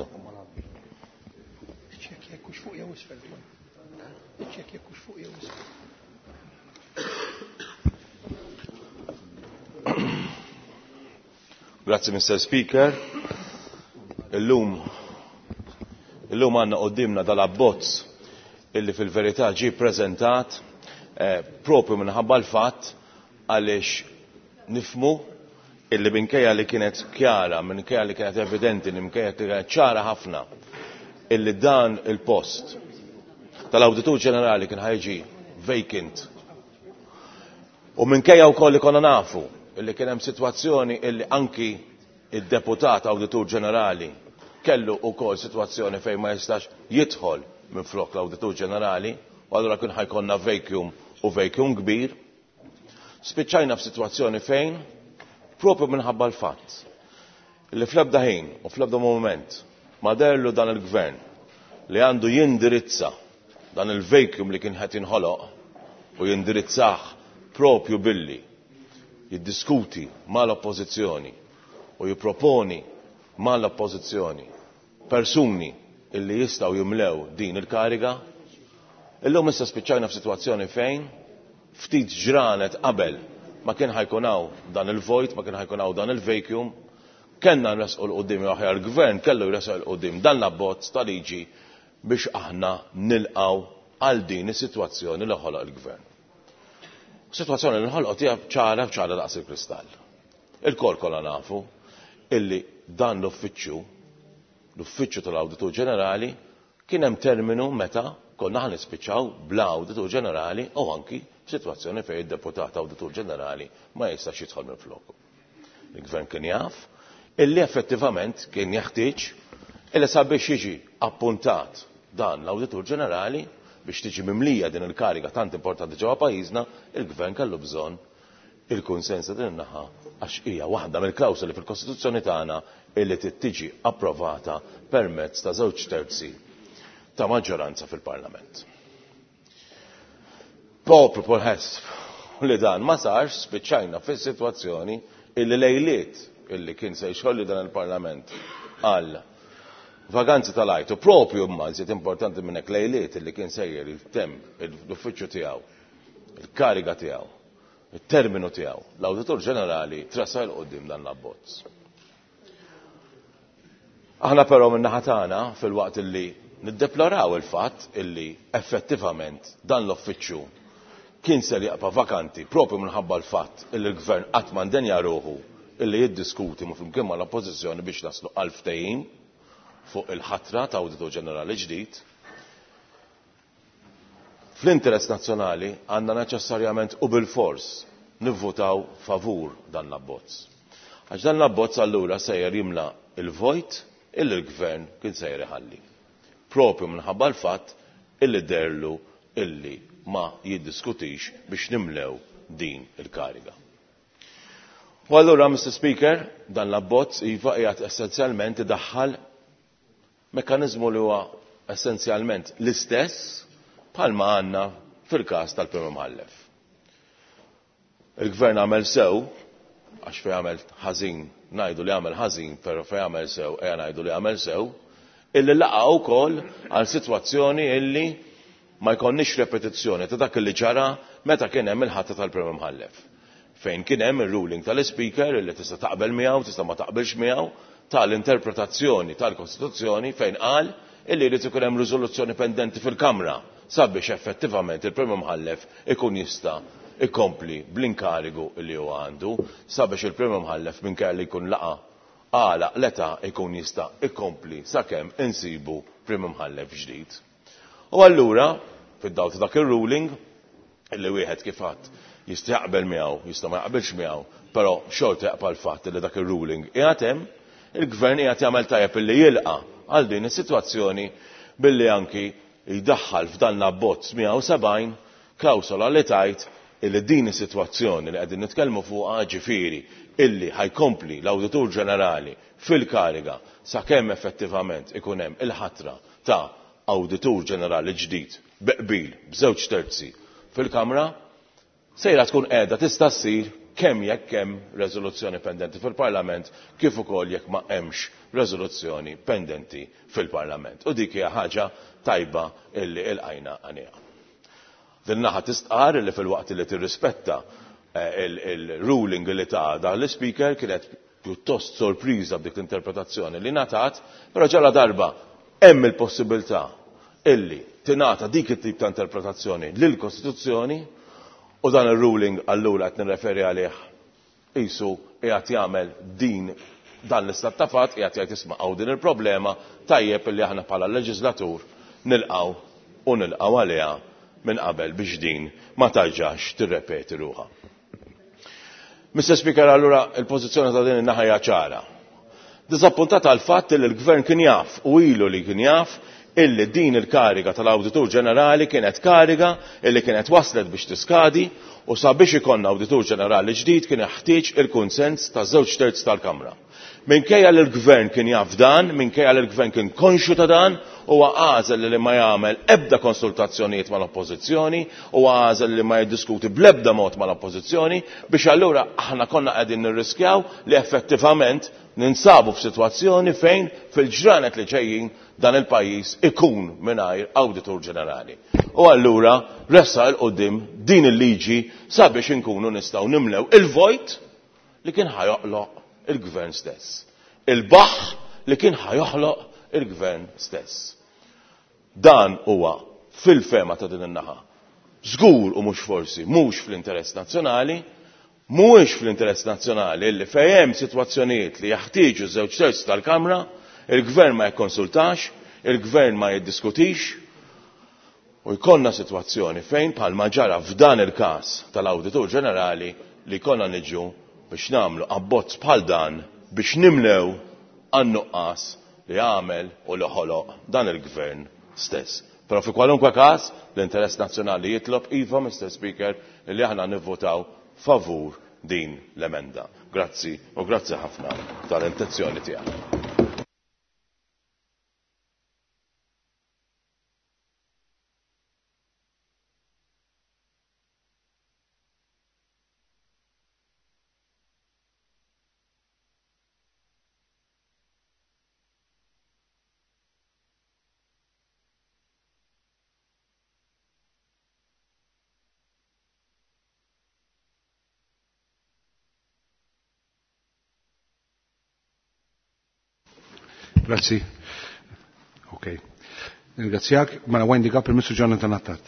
Grazie, Mister Speaker. Illum illum għandna qoddimna dal-abbozz illi fil-verità ġie ppreżentat eh, propju minħabba l-fatt għaliex nifmu illi minkejja li kienet kjara, minkejja li kienet evidenti, minkejja li kienet ċara ħafna illi dan il-post tal-Awditur Ġenerali kien ħajġi vacant. U minkejja wkoll li konna nafu illi kien hemm sitwazzjoni illi anki id-deputat Awditur Ġenerali kellu wkoll sitwazzjoni fejn ma jistax jidħol minn flok l-Awditur Ġenerali u allura kien ħajkonna vacuum u vacuum kbir. Spiċċajna f'sitwazzjoni fejn propju minħabba l-fatt li fl-ebda ħin u fl-ebda moment ma derlu dan il-gvern li għandu jindirizza dan il-vacuum li kien ħed inħoloq u jindirizzah propju billi jiddiskuti mal-oppożizzjoni u jipproponi mal-oppożizzjoni persuni illi jistgħu jimlew din il-kariga, illum issa spiċċajna f'sitwazzjoni fejn ftit ġranet qabel ma kien ħajkunaw dan il-vojt, ma kien ħajkunaw dan il-vacuum, kellna nresqu l-qudiem aħjar il-gvern kellu jresqu l-qudiem dan l-abbozz ta' liġi biex aħna nilqaw għal din is-sitwazzjoni li ħoloq il-gvern. Sitwazzjoni li ħolqot hija ċara ċara daqs il-kristall. Il-kol kollha nafu illi dan l-uffiċċju, l-uffiċċju tal-Awditur Ġenerali kien hemm terminu meta konna ħan nispiċċaw bla Awditur Ġenerali u anki f'sitwazzjoni fejn id-deputat Awditur Ġenerali ma jistax jidħol minn floku. Il-gvern kien jaf illi effettivament kien jeħtieġ illi sabiex jiġi appuntat dan l-Awditur Ġenerali biex tiġi mimlija din il-kariga tant importanti ġewwa pajjiżna, il-gvern kellu bżonn il-kunsens din in-naħa għax hija waħda mill-klawsoli fil-Kostituzzjoni tagħna illi tiġi approvata permezz ta' żewġ terzi ta' maġġoranza fil-Parlament. Propru peress li dan ma sarx spiċċajna fis-sitwazzjoni illi lejliet illi kien se jxolli dan il-Parlament għal vaganzi tal-ajtu propju imma żied importanti minn hekk lejliet illi kien sejjer il-temm l-uffiċċju tiegħu, il-kariga tiegħu, il-terminu tiegħu, l-Awditur Ġenerali trasa l qudiem dan l-abbozz. Aħna però min-naħa tagħna fil-waqt illi niddeploraw il-fatt illi effettivament dan l-uffiċċju kien ser jaqpa' vakanti propju minħabba l-fatt illi l-gvern qatt m'għandenja ruħu illi jiddiskuti ma' flimkien mal oppożizzjoni biex naslu għal ftehim fuq il-ħatra ta' Awditur Ġenerali ġdid. Fl-interess nazzjonali għandna neċessarjament u bil-fors nivvotaw favur dan l-abbozz. Għax dan l-abbozz allura sejjer jimla il-vojt illi l-gvern kien sejjer iħalli. Propju minħabba l-fatt illi derlu illi ma jiddiskutix biex nimlew din il-kariga. U allura, Mister Speaker, dan l-abbozz iva qiegħed essenzjalment idaħħal mekkaniżmu li huwa essenzjalment l-istess bħalma għandna fil-każ tal-Prim Imħallef. Il-Gvern għamel sew, għax fejn għamel ħażin ngħidu li għamel ħażin, però fejn għamel sew qiegħ ngħidu li għamel sew, illi laqa wkoll għal sitwazzjoni illi ma jkollniex repetizzjoni ta' dak li ġara meta kien hemm il-ħatra tal-Prim Imħallef. Fejn kien hemm ir-ruling tal-Speaker illi tista' taqbel miegħu, tista' ma taqbilx miegħu tal-interpretazzjoni tal-Kostituzzjoni fejn qal illi jrid ikun hemm riżoluzzjoni pendenti fil-Kamra sabiex effettivament il-Prim Imħallef ikun jista' ikompli bl-inkarigu li huwa għandu sabiex il-Prim Imħallef minkejja li jkun laqa għala l-età ikun jista' ikompli sakemm insibu Prim Imħallef ġdid. U allura fid-dawl ta' dak ir-ruling illi wieħed kif għadd jista' jaqbel miegħu, jista' ma jaqbilx miegħu, però xorta jaqbal fatt li dak ir-ruling qiegħed hemm, il-Gvern qiegħed jagħmel tajjeb illi jilqa' għal din is-sitwazzjoni billi anki jdaħħal f'dan l-abbozz miegħu sebgħin klawsola li tajt illi din is-sitwazzjoni li qegħdin nitkellmu fuqha ġifieri illi ħajkompli l-Awditur Ġenerali fil-kariga sakemm effettivament ikun hemm il-ħatra ta' Awditur Ġenerali ġdid beqbil b'żewġ terzi fil-Kamra sejra tkun qiegħda tista' ssir kemm jekk hemm reżoluzzjoni pendenti fil-Parlament kif ukoll jekk ma hemmx reżoluzzjoni pendenti fil-Parlament. U dik hija ħaġa tajba illi ilqajna għaniha. Din naħa tistqar illi fil-waqt li tirrispetta il-ruling li ta' dan l-Speaker kienet pjuttost sorpriża b'dik l-interpretazzjoni li ngħatat, però ġala darba hemm il-possibilità illi tingħata dik it-tip ta' interpretazzjoni lill-Kostituzzjoni u dan ir-ruling allura qed nirreferi għalih qisu qiegħed jagħmel din dan l-istat ta' fatt qiegħed jgħid isma' hawn din il-problema tajjeb illi aħna bħala leġislatur nilqgħu u nilqgħu għaliha minn qabel biex din ma tarġax tirrepeti ruħha. Mister Speaker, allura il-pożizzjoni ta' din in-naħa hija ċara. Diżappuntata għal fatt li l-Gvern kien jaf u ilu li kien jaf illi din il-kariga tal-Awditur Ġenerali kienet kariga illi kienet waslet biex tiskadi u sabiex ikonna Awditur Ġenerali ġdid kien jeħtieġ il-kunsens ta' żewġ terz tal-Kamra. Minkejja li l-gvern kien jaf dan, minkejja li l-gvern kien konxu ta' dan, huwa għażel li ma jagħmel ebda konsultazzjonijiet mal-oppożizzjoni, huwa għażel li ma jiddiskuti bl-ebda mod mal-oppożizzjoni biex allura aħna konna qegħdin nirriskjaw li effettivament ninsabu f'sitwazzjoni fejn fil-ġranet li ġejjin dan il-pajjiż ikun mingħajr awditur ġenerali. U allura ressa l qudiem din il-liġi sabiex inkunu nistgħu nimlew il-vojt li kien ħajoqloq il-gvern stess. Il-baħ li kien ħajoħloq il-gvern stess. Dan huwa fil-fema ta' din in-naħa. Żgur u mhux forsi mhux fl-interess nazzjonali, mhuwiex fl-interess nazzjonali li fejn hemm sitwazzjonijiet li jaħtieġu żewġ terzi tal-Kamra, il-gvern ma jikkonsultax, il-gvern ma jiddiskutix, u jkollna sitwazzjoni fejn bħalma ġara f'dan il-każ tal-Awditur Ġenerali li konna niġu biex nagħmlu abbozz bħal dan biex nimlew għan-nuqqas li għamel u li ħoloq dan il-gvern stess. Però fi kwalunkwe każ l-interess nazzjonali jitlob iva, Mister Speaker, li aħna nivvotaw favur din l-emenda. Grazzi u grazzi ħafna tal-intenzjoni tiegħek. Grazzi. Ok. Ringrazzjak. Mela winding up il-Mister Jonathan Attat.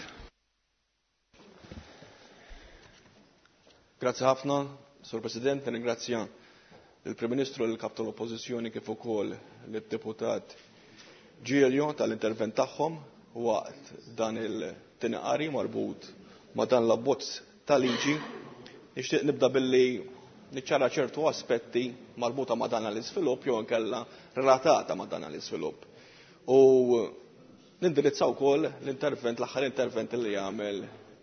Grazzi ħafna, Sur President, ringrazzja il-Prim Ministru l kap tal-Oppożizzjoni kif ukoll l-Deputat Giulio tal-intervent tagħhom waqt dan il-tieni qari marbut ma' dan l-abbozz tal-liġi. Nixtieq nibda billi niċċara ċertu aspetti marbuta ma' dan l-iżvilupp jew inkella relatata ma' dan l-iżvilupp. U nindirizzaw ukoll l-intervent l-aħħar intervent li jagħmel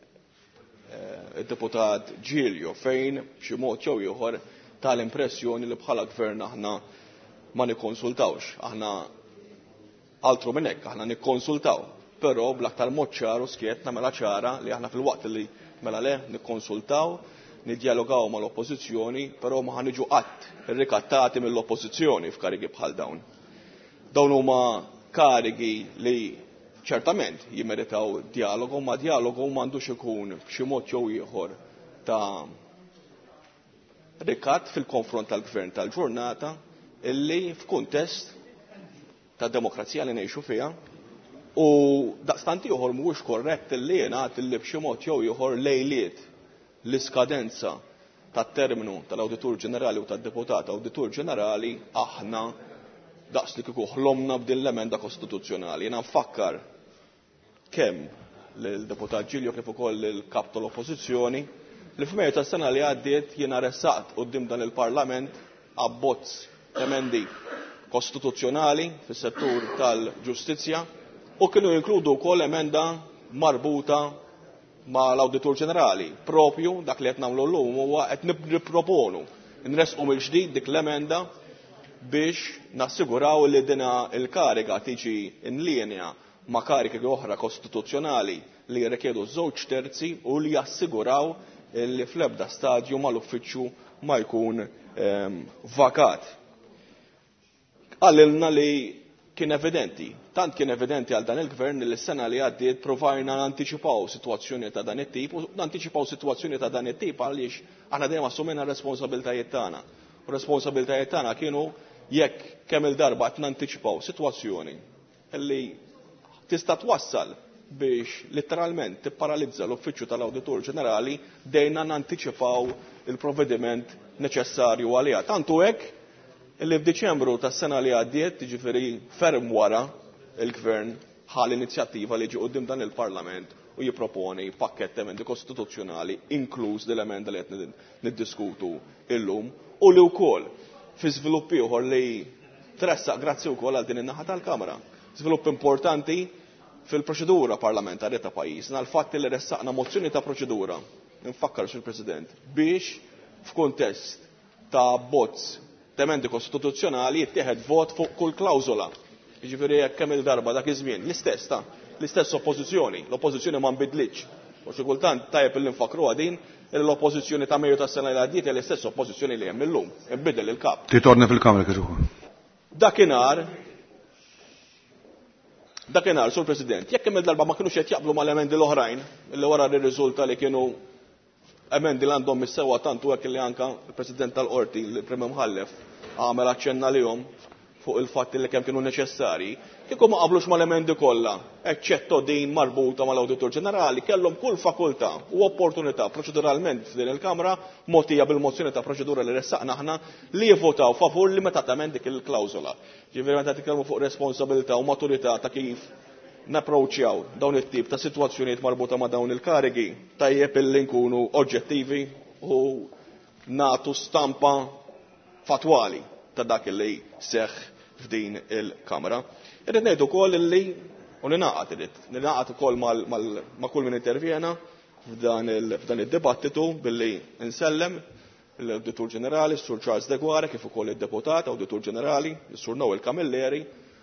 id-deputat Giulio fejn b'xi mod jew ieħor tal-impressjoni li bħala gvern aħna ma nikkonsultawx. Aħna altru minn hekk aħna nikkonsultaw, però bl-aktar mod ċar u skiet nagħmilha ċara li aħna fil-waqt li mela le nikkonsultaw niddialogaw mal-oppożizzjoni, però ma ħaniġu qatt irrikattati mill-oppożizzjoni f'karigi bħal dawn. Dawn huma karigi li ċertament jimmeritaw dialogu, ma dialogu m'għandux ikun b'xi mod jew ieħor ta' rikatt fil-konfront tal-gvern tal-ġurnata illi f'kuntest ta' demokrazija li ngħixu fiha u daqstant ieħor mhuwiex korrett illi jingħad illi b'xi mod jew ieħor lejliet l-iskadenza tat-terminu tal-Awditur Ġenerali u tad-Deputat Awditur Ġenerali aħna daqs li kieku ħlomna b'din l-emenda kostituzzjonali. Jiena nfakkar kemm lill-Deputat Giulio kif ukoll lill-Kap tal-Oppożizzjoni li f'Mejju tas-sena li għaddiet jiena ressaqt quddiem dan il-Parlament abbozz emendi kostituzzjonali fis-settur tal-ġustizzja u kienu jinkludu wkoll emenda marbuta ma l-Awditur Ġenerali. Propju dak li qed nagħmlu llum huwa qed nipproponu nresqu mill-ġdid dik l-emenda biex nassiguraw li dina il-kariga tiġi in linja ma' kariki oħra kostituzzjonali li jirrikjedu żewġ terzi u li jassiguraw li fl-ebda stadju mal-uffiċċju ma jkun ehm, vakat. Għallilna li kien evidenti, tant kien evidenti għal dan il-gvern li s-sena li għaddiet provajna nanticipaw situazzjoni ta' dan it-tip u nanticipaw situazzjoni ta' dan it-tip għaliex aħna dejjem assumejna responsabiltajiet tagħna. U responsabiltajiet tagħna kienu jekk kemm il-darba qed nanticipaw situazzjoni li tista' twassal biex letteralment tipparalizza l-Uffiċċju tal-Awditur Ġenerali dejna nanticipaw il-provvediment neċessarju għaliha. Tantu hekk illi f'Diċembru tas-sena li għaddiet, jiġifieri ferm wara il-Gvern ħal inizjattiva li ġie quddiem dan il-Parlament u jipproponi pakkett emendi kostituzzjonali inkluż l-emenda li qed niddiskutu illum u li wkoll fi żvilupp ieħor li tressaq grazzi wkoll għal din in-naħa tal-Kamra. Żvilupp importanti fil-proċedura parlamentari ta' pajjiżna l-fatt li ressaqna mozzjoni ta' proċedura, nfakkar sul President, biex f'kuntest ta' bozz temendi kostituzzjonali jittieħed vot fuq kull klawżola. Jiġifieri jekk kemm il-darba dak iż-żmien l-istess ta' l-istess oppożizzjoni, l-oppożizzjoni ma nbidlitx. U xi kultant tajjeb illi nfakruha din l-oppożizzjoni ta' Mejju tas-sena li għaddiet hija l-istess oppożizzjoni li hemm illum, inbidel il-kap. Titorna fil-Kamra kieku. Dakinhar Dakinhar, Sur President, jekk kemm il-darba ma kinux qed jaqblu mal-emendi l-oħrajn, illi wara r-riżulta li kienu emendi li għandhom mis-sewwa tantu hekk li anke il-President tal-Qorti, il-Prim Mħallef, għamel aċċenna lihom fuq il-fatt li kemm kienu neċessarji, kieku ma qablux mal-emendi kollha, eċċetto din marbuta mal-Awditur Ġenerali, kellhom kull fakultà u opportunità proċeduralment f'din il-Kamra mogħtija bil-mozzjoni ta' proċedura li ressaqna aħna li jivvotaw favur limitatament dik il-klawżola. Ġifieri meta titkellmu fuq responsabilità u maturità ta' kif napproċċjaw dawn it-tip ta' sitwazzjonijiet marbuta ma' dawn il-karigi, tajjeb illi nkunu oġġettivi u nagħtu stampa fatwali ta' dak li seħħ f'din il-Kamra. Irrid ngħidu wkoll illi u li naqgħod irid, li naqgħod ukoll ma' kull min intervjena f'dan id-dibattitu billi nsellem l-Awditur Ġenerali, Sur Charles Degwara, kif ukoll id-Deputat Awditur Ġenerali, Sur Noel Camilleri,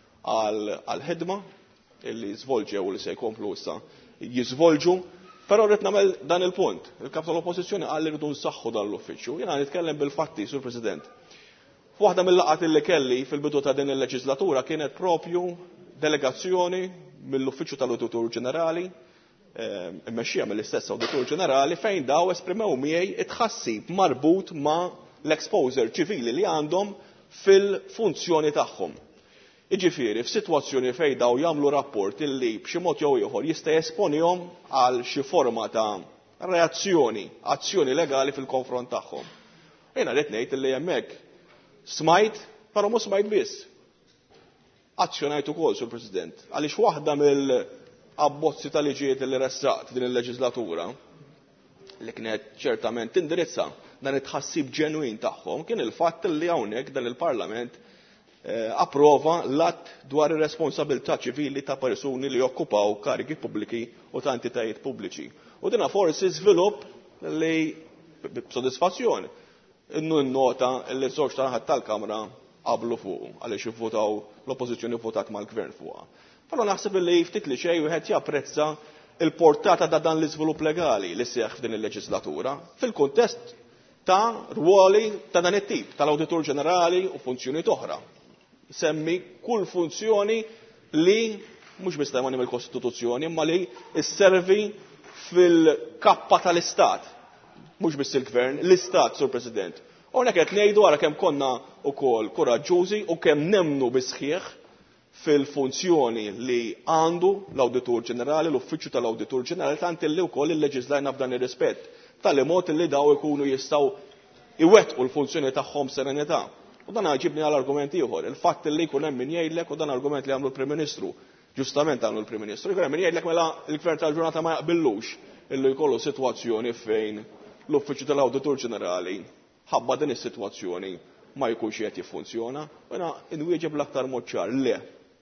għal-ħidma illi żvolġew li se jkomplu issa jiżvolġu, però rrid nagħmel dan il-punt. Il-kap tal-Oppożizzjoni qal li rridu nsaħħu dan l-uffiċċju. Jiena nitkellem bil-fatti, Sur President. F'waħda mill-laqgħat illi kelli fil-bidu ta' din il-leġislatura kienet propju delegazzjoni mill-Uffiċċju tal-Awditur Ġenerali, immexxija mill-istess Awditur Ġenerali, fejn daw esprimew miegħi tħassib marbut ma' l-exposure ċivili li għandhom fil-funzjoni tagħhom. Jiġifieri f'sitwazzjoni fejn daw jagħmlu rapport illi b'xi mod jew ieħor jista' jesponihom għal xi forma ta' reazzjoni, azzjoni legali fil-konfront tagħhom. Jiena rrid ngħid illi hemmhekk smajt, però mhux smajt biss. Azzjonajt ukoll, Sur President, għaliex waħda mill-abbozzi tal-liġijiet li ressaqt din il-leġislatura li kienet ċertament indirizza dan it-tħassib ġenwin tagħhom kien il-fatt li hawnhekk dan il-Parlament approva l-att dwar ir-responsabilità ċivili ta' persuni li jokkupaw karigi pubbliki u ta' entitajiet pubbliċi. U dina forsi żvilupp li b'sodisfazzjoni innu n-nota li żewġ tal-ħadd tal-Kamra qablu fuq għaliex ivvotaw l-Oppożizzjoni votat mal-Gvern fuqha. Però naħseb li ftit li xejn wieħed japprezza il-portata ta' dan l-iżvilupp legali li seħħ f'din il-leġislatura fil-kuntest ta' ruoli ta' dan it-tip tal-Awditur Ġenerali u funzjonijiet oħra. Semmi kull funzjoni li mhux biss tajmani mill-Kostituzzjoni imma li sservi fil-kappa tal-Istat. Mhux biss il-Gvern, l-Istat, Sur President. Hawnhekk qed ngħidu wara kemm konna wkoll kuraġġużi u kemm nemmnu bisħieħ fil-funzjoni li għandu l-Awditur Ġenerali, l-Uffiċċju tal-Awditur Ġenerali, tant illi wkoll illeġislajna f'dan ir-rispett. Tal mod li daw ikunu jistgħu iwettqu l-funzjoni tagħhom serenità. U dan ġibni għal argument ieħor, il-fatt li jkun hemm min jgħidlek u dan argument li għamlu l-Prim Ministru, ġustament għamlu l-Prim Ministru, jkun hemm min jgħidlek mela l-Gvern tal-Ġurnata ma jaqbillux illi jkollu sitwazzjoni fejn l-Uffiċċju tal-Awditur Ġenerali ħabba din is-sitwazzjoni ma jkunx qed jiffunzjona, u jiena inwieġeb l-aktar mod ċar le.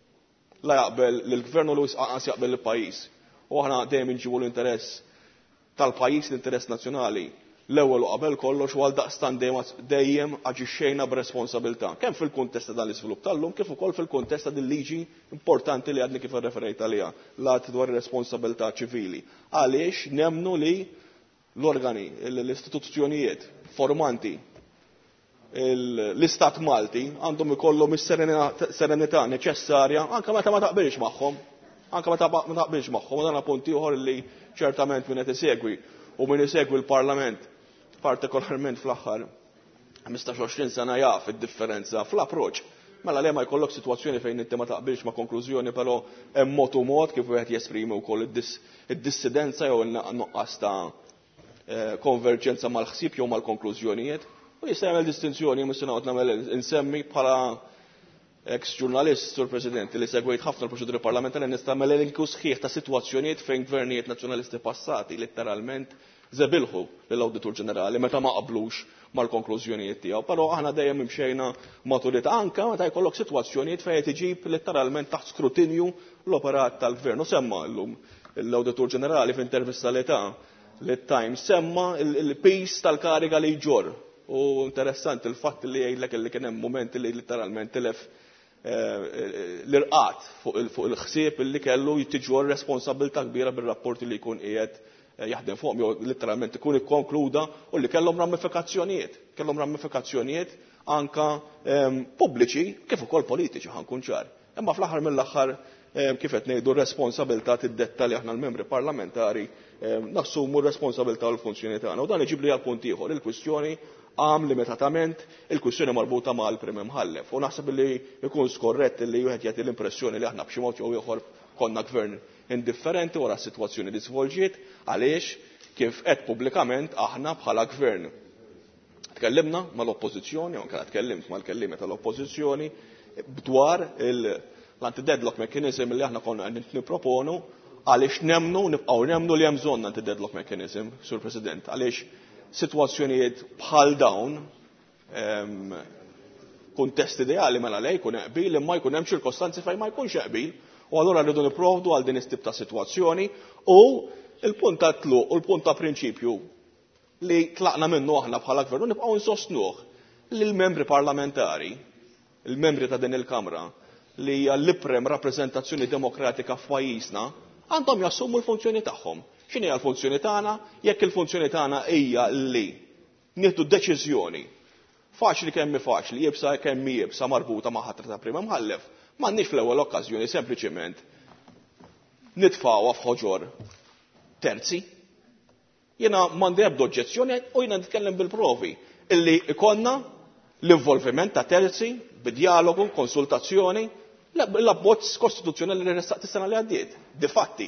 La jaqbel lill-Gvern u l-wisqaqas jaqbel il-pajjiż. U aħna dejjem inġibu l-interess tal-pajjiż, l-interess nazzjonali l-ewwel u qabel kollox għal daqstan dejjem aġixxejna b'responsabilità. Kemm fil-kuntest ta' dan l-iżvilupp tal-lum kif ukoll fil-kuntest ta' din liġi importanti li għadni kif irreferejt għaliha l-att dwar ir-responsabilità ċivili. Għaliex nemmnu li l-organi, l-istituzzjonijiet formanti, l-Istat Malti għandhom ikollhom is-serenità neċessarja anke meta ma taqbilx magħhom, anke meta ma taqbilx magħhom, u dan appunti ieħor li ċertament min qed isegwi u min isegwi l-Parlament partikolarment fl-aħħar ħamsax għoxrin sena jaf id-differenza fl-approċċ. Mela le ma jkollok sitwazzjoni fejn inti ma taqbilx ma' konklużjoni, però hemm mod u mod kif wieħed jesprimi wkoll id-dissidenza jew il-nuqqas ta' konverġenza mal-ħsieb jew mal-konklużjonijiet. U jista' jagħmel distinzjoni mhux se noqgħod nagħmel insemmi bħala ex-ġurnalist, Sur President, li segwejt ħafna l-proċeduri parlamentari nista' nagħmel elenku sħiħ ta' sitwazzjonijiet fejn gvernijiet nazzjonalisti passati letteralment żebilħu lill-Awditur Ġenerali meta ma qablux mal-konklużjonijiet tiegħu. Però aħna dejjem imxejna maturità anke meta jkollok sitwazzjonijiet fejn qed iġib letteralment taħt skrutinju l-operat tal-Gvern. U semma llum l-Awditur Ġenerali f'intervista li ta' lit-Times semma il-pis tal-kariga li jġor U interessanti il-fatt li jgħidlek li kien hemm momenti li literalment tilef l-irqat fuq il-ħsieb li kellu jittiġu responsabilità kbira bir-rapporti li jkun qiegħed jaħdem fuqhom jew literalment ikun ikkonkluda u li kellhom ramifikazzjonijiet, kellhom ramifikazzjonijiet anka pubbliċi kif ukoll politiċi ħankun ċar. Imma fl-aħħar mill-aħħar kif qed ngħidu r-responsabilità tiddetta li aħna l-membri parlamentari nassumu r-responsabilità u l-funzjoni tagħna. U dan iġibli għal punt ieħor il-kwistjoni għam limitatament il-kwistjoni marbuta ma' l-Prim Imħallef. U naħseb li jkun skorrett li wieħed jagħti l-impressjoni li aħna b'xi mod jew ieħor konna gvern indifferenti wara s-sitwazzjoni li svolġiet għaliex kif qed pubblikament aħna bħala gvern tkellimna mal-oppożizzjoni u anke tkellimt mal-kellima tal-oppożizzjoni dwar l-anti-deadlock mechanism li aħna konna qed nipproponu għaliex nemnu nibqgħu nemnu li hemm bżonn anti-deadlock mechanism, Sur President, għaliex situazzjonijiet bħal dawn kuntest ideali mela lej jkun qbil imma jkun hemm ċirkostanzi fejn ma jkunx qbil u allura rridu nipprovdu għal din is-tip ta' sitwazzjoni u l-punt ta' tluq u l-punt ta' prinċipju li tlaqna minnu aħna bħala gvern u nibqgħu nsostnuh lill membri parlamentari, il-membri ta' din il-Kamra li hija l-iprem rappreżentazzjoni demokratika f'pajjiżna għandhom jassumu l-funzjoni tagħhom. X'inhi hija l-funzjoni tagħna? Jekk il-funzjoni tagħna hija li nieħdu deċiżjoni faċli kemm faċli, jibsa kemm jibsa marbuta ma' ħatra ta' Prim Imħallef, m'għandniex fl-ewwel okkażjoni sempliċement nitfgħuha f'ħoġor terzi. Jiena m'għandi ebda oġġezzjoni u jiena nitkellem bil-provi illi ikonna l-involviment ta' terzi bid-dialogu, konsultazzjoni, l-abbozz kostituzzjonali li ressaqt is-sena li għaddiet. Difatti,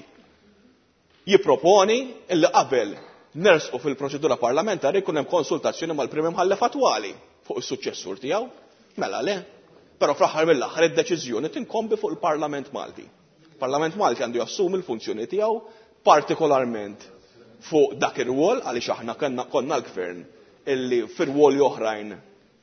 jipproponi illi qabel nersqu fil-proċedura parlamentari jkun hemm konsultazzjoni mal-Prim Imħallef attwali fuq is-suċċessur tiegħu. Mela le, però fl-aħħar mill-aħħar id-deċiżjoni tinkombi fuq il-Parlament Malti. Il-Parlament Malti għandu jassumi l-funzjoni tiegħu partikolarment fuq dak ir-rwol għaliex aħna konna l-gvern illi fir-rwoli oħrajn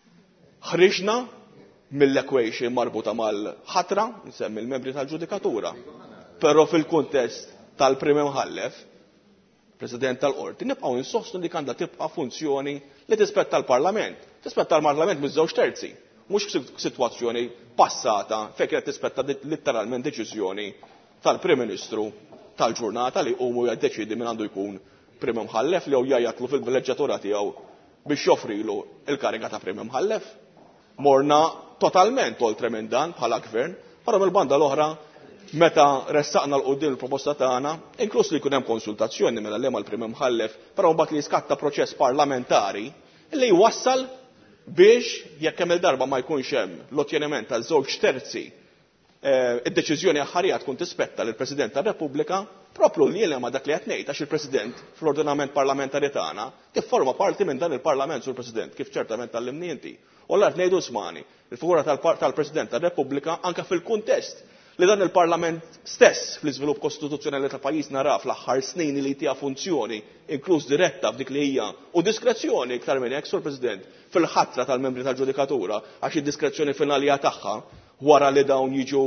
ħriġna mill-equation marbuta mal-ħatra, nsemmi l-membri tal-ġudikatura. Però fil-kuntest tal-Prim Imħallef, President tal-Qorti, nibqgħu insostnu li għandha tibqa' funzjoni li tispetta l-Parlament. Tispetta l-Parlament miż-żewġ terzi, mhux f'sitwazzjoni passata fejn kienet tispetta litteralment deċiżjoni tal-Prim Ministru tal-ġurnata li huma jiddeċiedi min għandu jkun Prim Imħallef li jew jagħtlu fil-villeġġatura tiegħu biex joffrilu l-kariga ta' Prim Imħallef. Morna totalment oltre minn dan bħala gvern, però mill-banda l-oħra meta ressaqna l-qudiem il-proposta tagħna, inkluż li jkun hemm konsultazzjoni mela l mal-Prim Imħallef, però mbagħad li jiskatta proċess parlamentari li jwassal biex jekk hemm il-darba ma jkunx hemm l-otteniment ta' żewġ terzi id-deċiżjoni aħħarija tkun tispetta lill President tar-Repubblika, proplu li jiena ma dak li qed ngħid għax il-President fl-ordinament parlamentari tagħna kif forma parti minn dan il-Parlament sur President kif ċertament tallimni inti. U l-art ngħidu smani, il-figura tal-President tar-Repubblika anke fil-kuntest li dan il-Parlament stess fl-iżvilupp kostituzzjonali ta' pajjiżna ra fl-aħħar snin li tiegħu funzjoni inkluż diretta f'dik li hija u diskrezzjoni iktar minn hekk sur President fil-ħatra tal-membri tal-ġudikatura għax id-diskrezzjoni finalija tagħha wara li dawn jiġu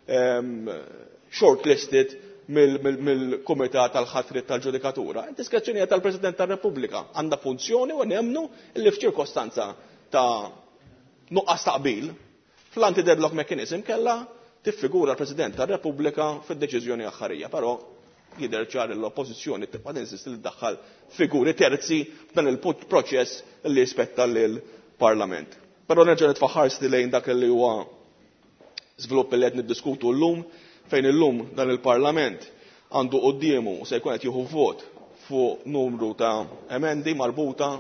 shortlisted mill-Kumitat tal-ħatrit tal-ġudikatura. Id-diskrezzjoni tal-President tar-Repubblika għandha funzjoni u nemnu li f'ċirkostanza ta' nuqqas taqbil fl-anti-deadlock mechanism kellha tiffigura l-President tar-Repubblika fid-deċiżjoni aħħarija, però jidher ċar l-oppożizzjoni tibqa' tinsisti li tdaħħal figuri terzi f'dan il-proċess li jispetta lill-Parlament. Però nerġa' nitfaħħar lejn dak li huwa żvilupp li qed niddiskutu llum fejn illum dan il-Parlament għandu qudiemu u se jkun qed jieħu vot fuq numru ta' emendi marbuta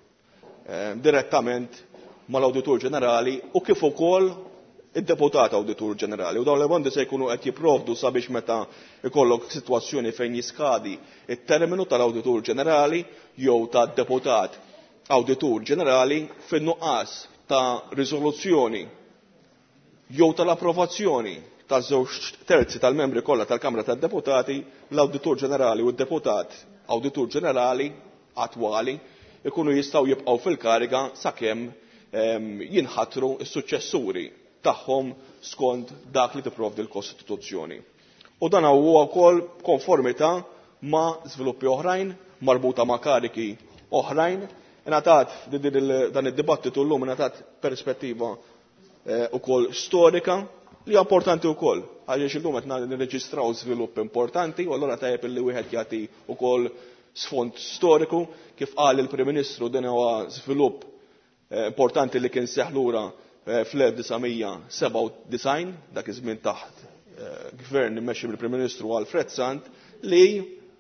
direttament mal-Awditur Ġenerali u kif ukoll id-Deputat Awditur Ġenerali. U dawn l-emendi se jkunu qed jipprovdu sabiex meta ikollok sitwazzjoni fejn jiskadi it-terminu tal-Awditur Ġenerali jew tad-Deputat Awditur Ġenerali fin-nuqqas ta' riżoluzzjoni jew tal-approvazzjoni ta' żewġ terzi tal-membri kollha tal-Kamra tad-Deputati, l-Awditur Ġenerali u d-Deputat Awditur Ġenerali attwali ikunu jistgħu jibqgħu fil-kariga sakemm jinħatru s-suċċessuri tagħhom skont dak li tipprovdi l-Kostituzzjoni. U dan huwa wkoll konformità ma' żviluppi oħrajn marbuta ma' kariki oħrajn Ingħatat dan id-dibattitu llum ingħatat perspettiva ukoll storika li hija importanti wkoll għaliex illum qed nirreġistraw żvilupp importanti u allura tajjeb li wieħed jagħti wkoll sfond storiku kif qal il-Prim Ministru din huwa żvilupp importanti li kien seħħ lura fl-elf tisgħemija seba' u design dak iż-żmien taħt gvern immexxi mill-Prim Ministru Alfred Sant li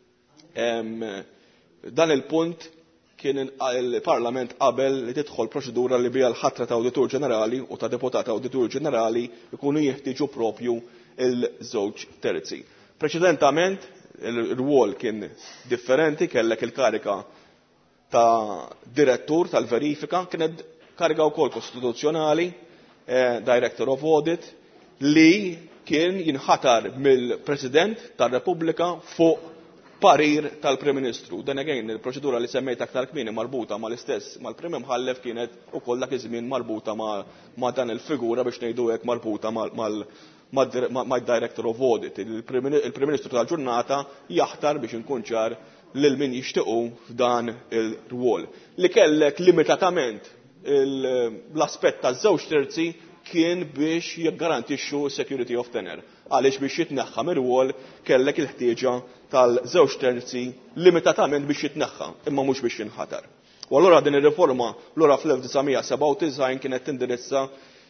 dan il-punt kien il-Parlament qabel li tidħol proċedura li biha l-ħatra ta' Awditur Ġenerali u ta' Deputat Awditur Ġenerali jkunu jeħtieġu propju il-żewġ terzi. Preċedentament il-rwol kien differenti, kellek il-karika ta' direttur tal-verifika, kienet karika wkoll kostituzzjonali, Director of Audit, li kien jinħatar mill-President tar-Repubblika fuq parir tal-Prim Ministru. Dan again, il-proċedura li semmejt aktar kmieni marbuta mal-istess mal-Prim Imħallef kienet ukoll dak iż-żmien marbuta ma' dan il-figura biex ngħidu hekk marbuta mal-Director of Audit. Il-Prim Ministru tal-ġurnata jaħtar biex inkun ċar lil min jixtiequ f'dan il-rwol. Li kellek limitatament l-aspett taż-żewġ terzi kien biex jiggarantixxu security of tenure. Għaliex biex jitneħħa mir-rwol kellek il-ħtieġa tal-żewġ terzi limitatament biex jitneħħa, imma mhux biex jinħatar. U allura din ir-riforma lura fl-elf tisgħemija seba' u tisgħin kienet tindirizza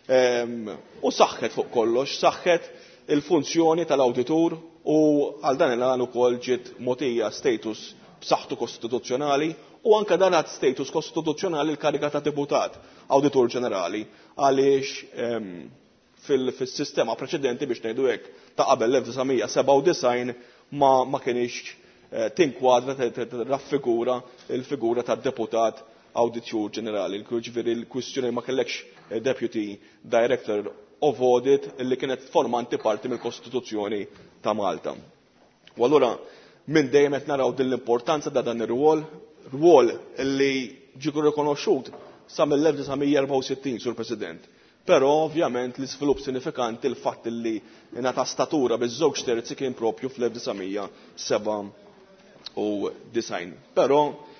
u saħħet fuq kollox, saħħet il-funzjoni tal-awditur u għal dan il-għan ukoll ġiet mogħtija status b'saħħtu kostituzzjonali u anke dan għad status kostituzzjonali l-karika ta' deputat Awditur Ġenerali għaliex fil-sistema preċedenti biex ngħidu hekk ta' qabel l-elf tisgħemija seba' u design ma ma kienx tinkwadra raffigura il-figura tad-deputat Awditur Ġenerali. Ġifieri l-kwistjoni ma kellekx Deputy Director of Audit li kienet formanti parti mill-Kostituzzjoni ta' Malta. U allura minn dejjem qed naraw din l-importanza ta' dan ir-rwol, rwol li ġie rikonoxxut sa mill-elf tisgħemija erba' u sittin sur President. Però ovvjament l-iżvilupp sinifikanti l-fatt li ingħata statura biż-żewġ terzi kien propju fl-elf tisgħemija seba' u design. Però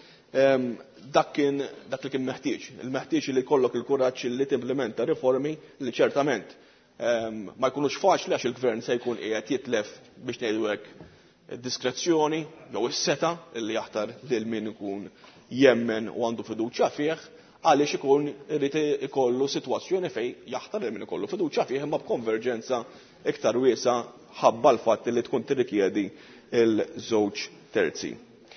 dak kien dak li kien meħtieġ, il-meħtieġ li jkollok il-kuraġġ li timplementa riformi li ċertament ma jkunux faċli għax il-gvern se jkun qiegħed jitlef biex ngħidu hekk diskrezzjoni jew is-seta li jaħtar lil min ikun jemmen u għandu fiduċja fih għaliex ikun irid ikollu sitwazzjoni fejn jaħtar lil min ikollu fiduċja fih imma b'konverġenza iktar wiesa ħabba l-fatt li tkun tirrikjedi il-żewġ terzi.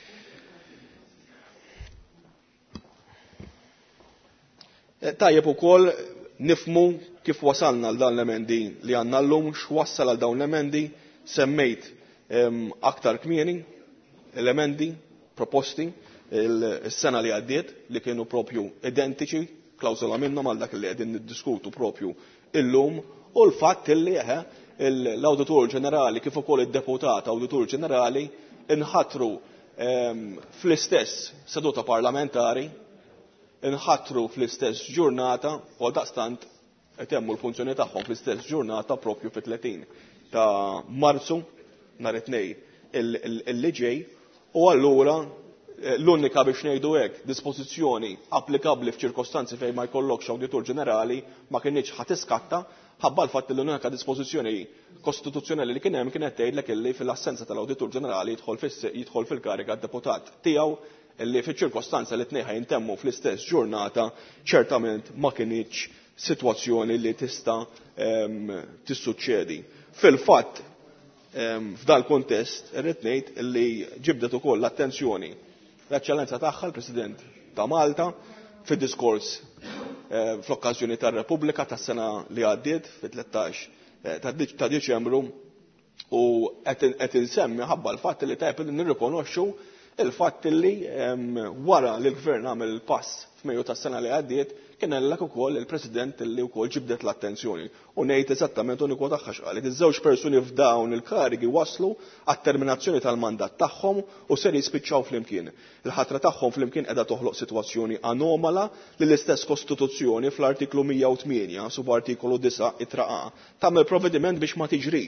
Tajjeb ukoll nifmu kif wasalna għal dan l-emendi li għandna llum, x'wassal għal dawn l-emendi, semmejt aktar kmieni l-emendi proposti il-sena li għaddiet li kienu propju identiċi, klawsola minnhom għal dak li qegħdin niddiskutu propju illum u l-fatt li l-Awditur Ġenerali kif ukoll id-Deputat Awditur Ġenerali inħatru fl-istess seduta parlamentari, inħatru fl-istess ġurnata u daqstant qed jemmu l-funzjoni tagħhom fl-istess ġurnata propju fit-tletin ta' Marzu nhar it-tnejn illi ġej u allura l-unika biex ngħidu hekk dispożizzjoni applikabbli f'ċirkostanzi fejn ma jkollokx Awditur Ġenerali ma kienx ħadd iskatta ħabba l-fatt li l-unika dispożizzjoni kostituzzjonali li kien hemm kienet tgħidlek illi fil-assenza tal-Awditur Ġenerali jidħol fil-kariga d-deputat tiegħu illi fiċ-ċirkostanza li tnejn jintemmu fl-istess ġurnata ċertament ma kienx sitwazzjoni li tista' tissuċċedi. Fil-fatt f'dal kontest irrid ngħid illi ġibdet ukoll l-attenzjoni l-eċċellenza tagħha l-President ta' Malta fid-diskors fl-okkażjoni tar-Repubblika tas-sena li għaddiet fit-tlettax ta' Diċembru u qed insemmi ħabba l-fatt li tajb li nirrikonoxxu il-fatt li wara li l-Gvern għamel il-pass f'Mejju tas-sena li għaddiet kien hellek ukoll il-President li wkoll ġibdet l-attenzjoni u ngħid eżattament u nikwotaħħa x'qalet. Iż-żewġ persuni f'dawn il-karigi waslu għat-terminazzjoni tal-mandat tagħhom u ser jispiċċaw flimkien. Il-ħatra tagħhom flimkien qiegħda toħloq sitwazzjoni anomala li l-istess Kostituzzjoni fl-artiklu mija u tmien sub artikolu disa' ittra A tagħmel provvediment biex ma tiġrix.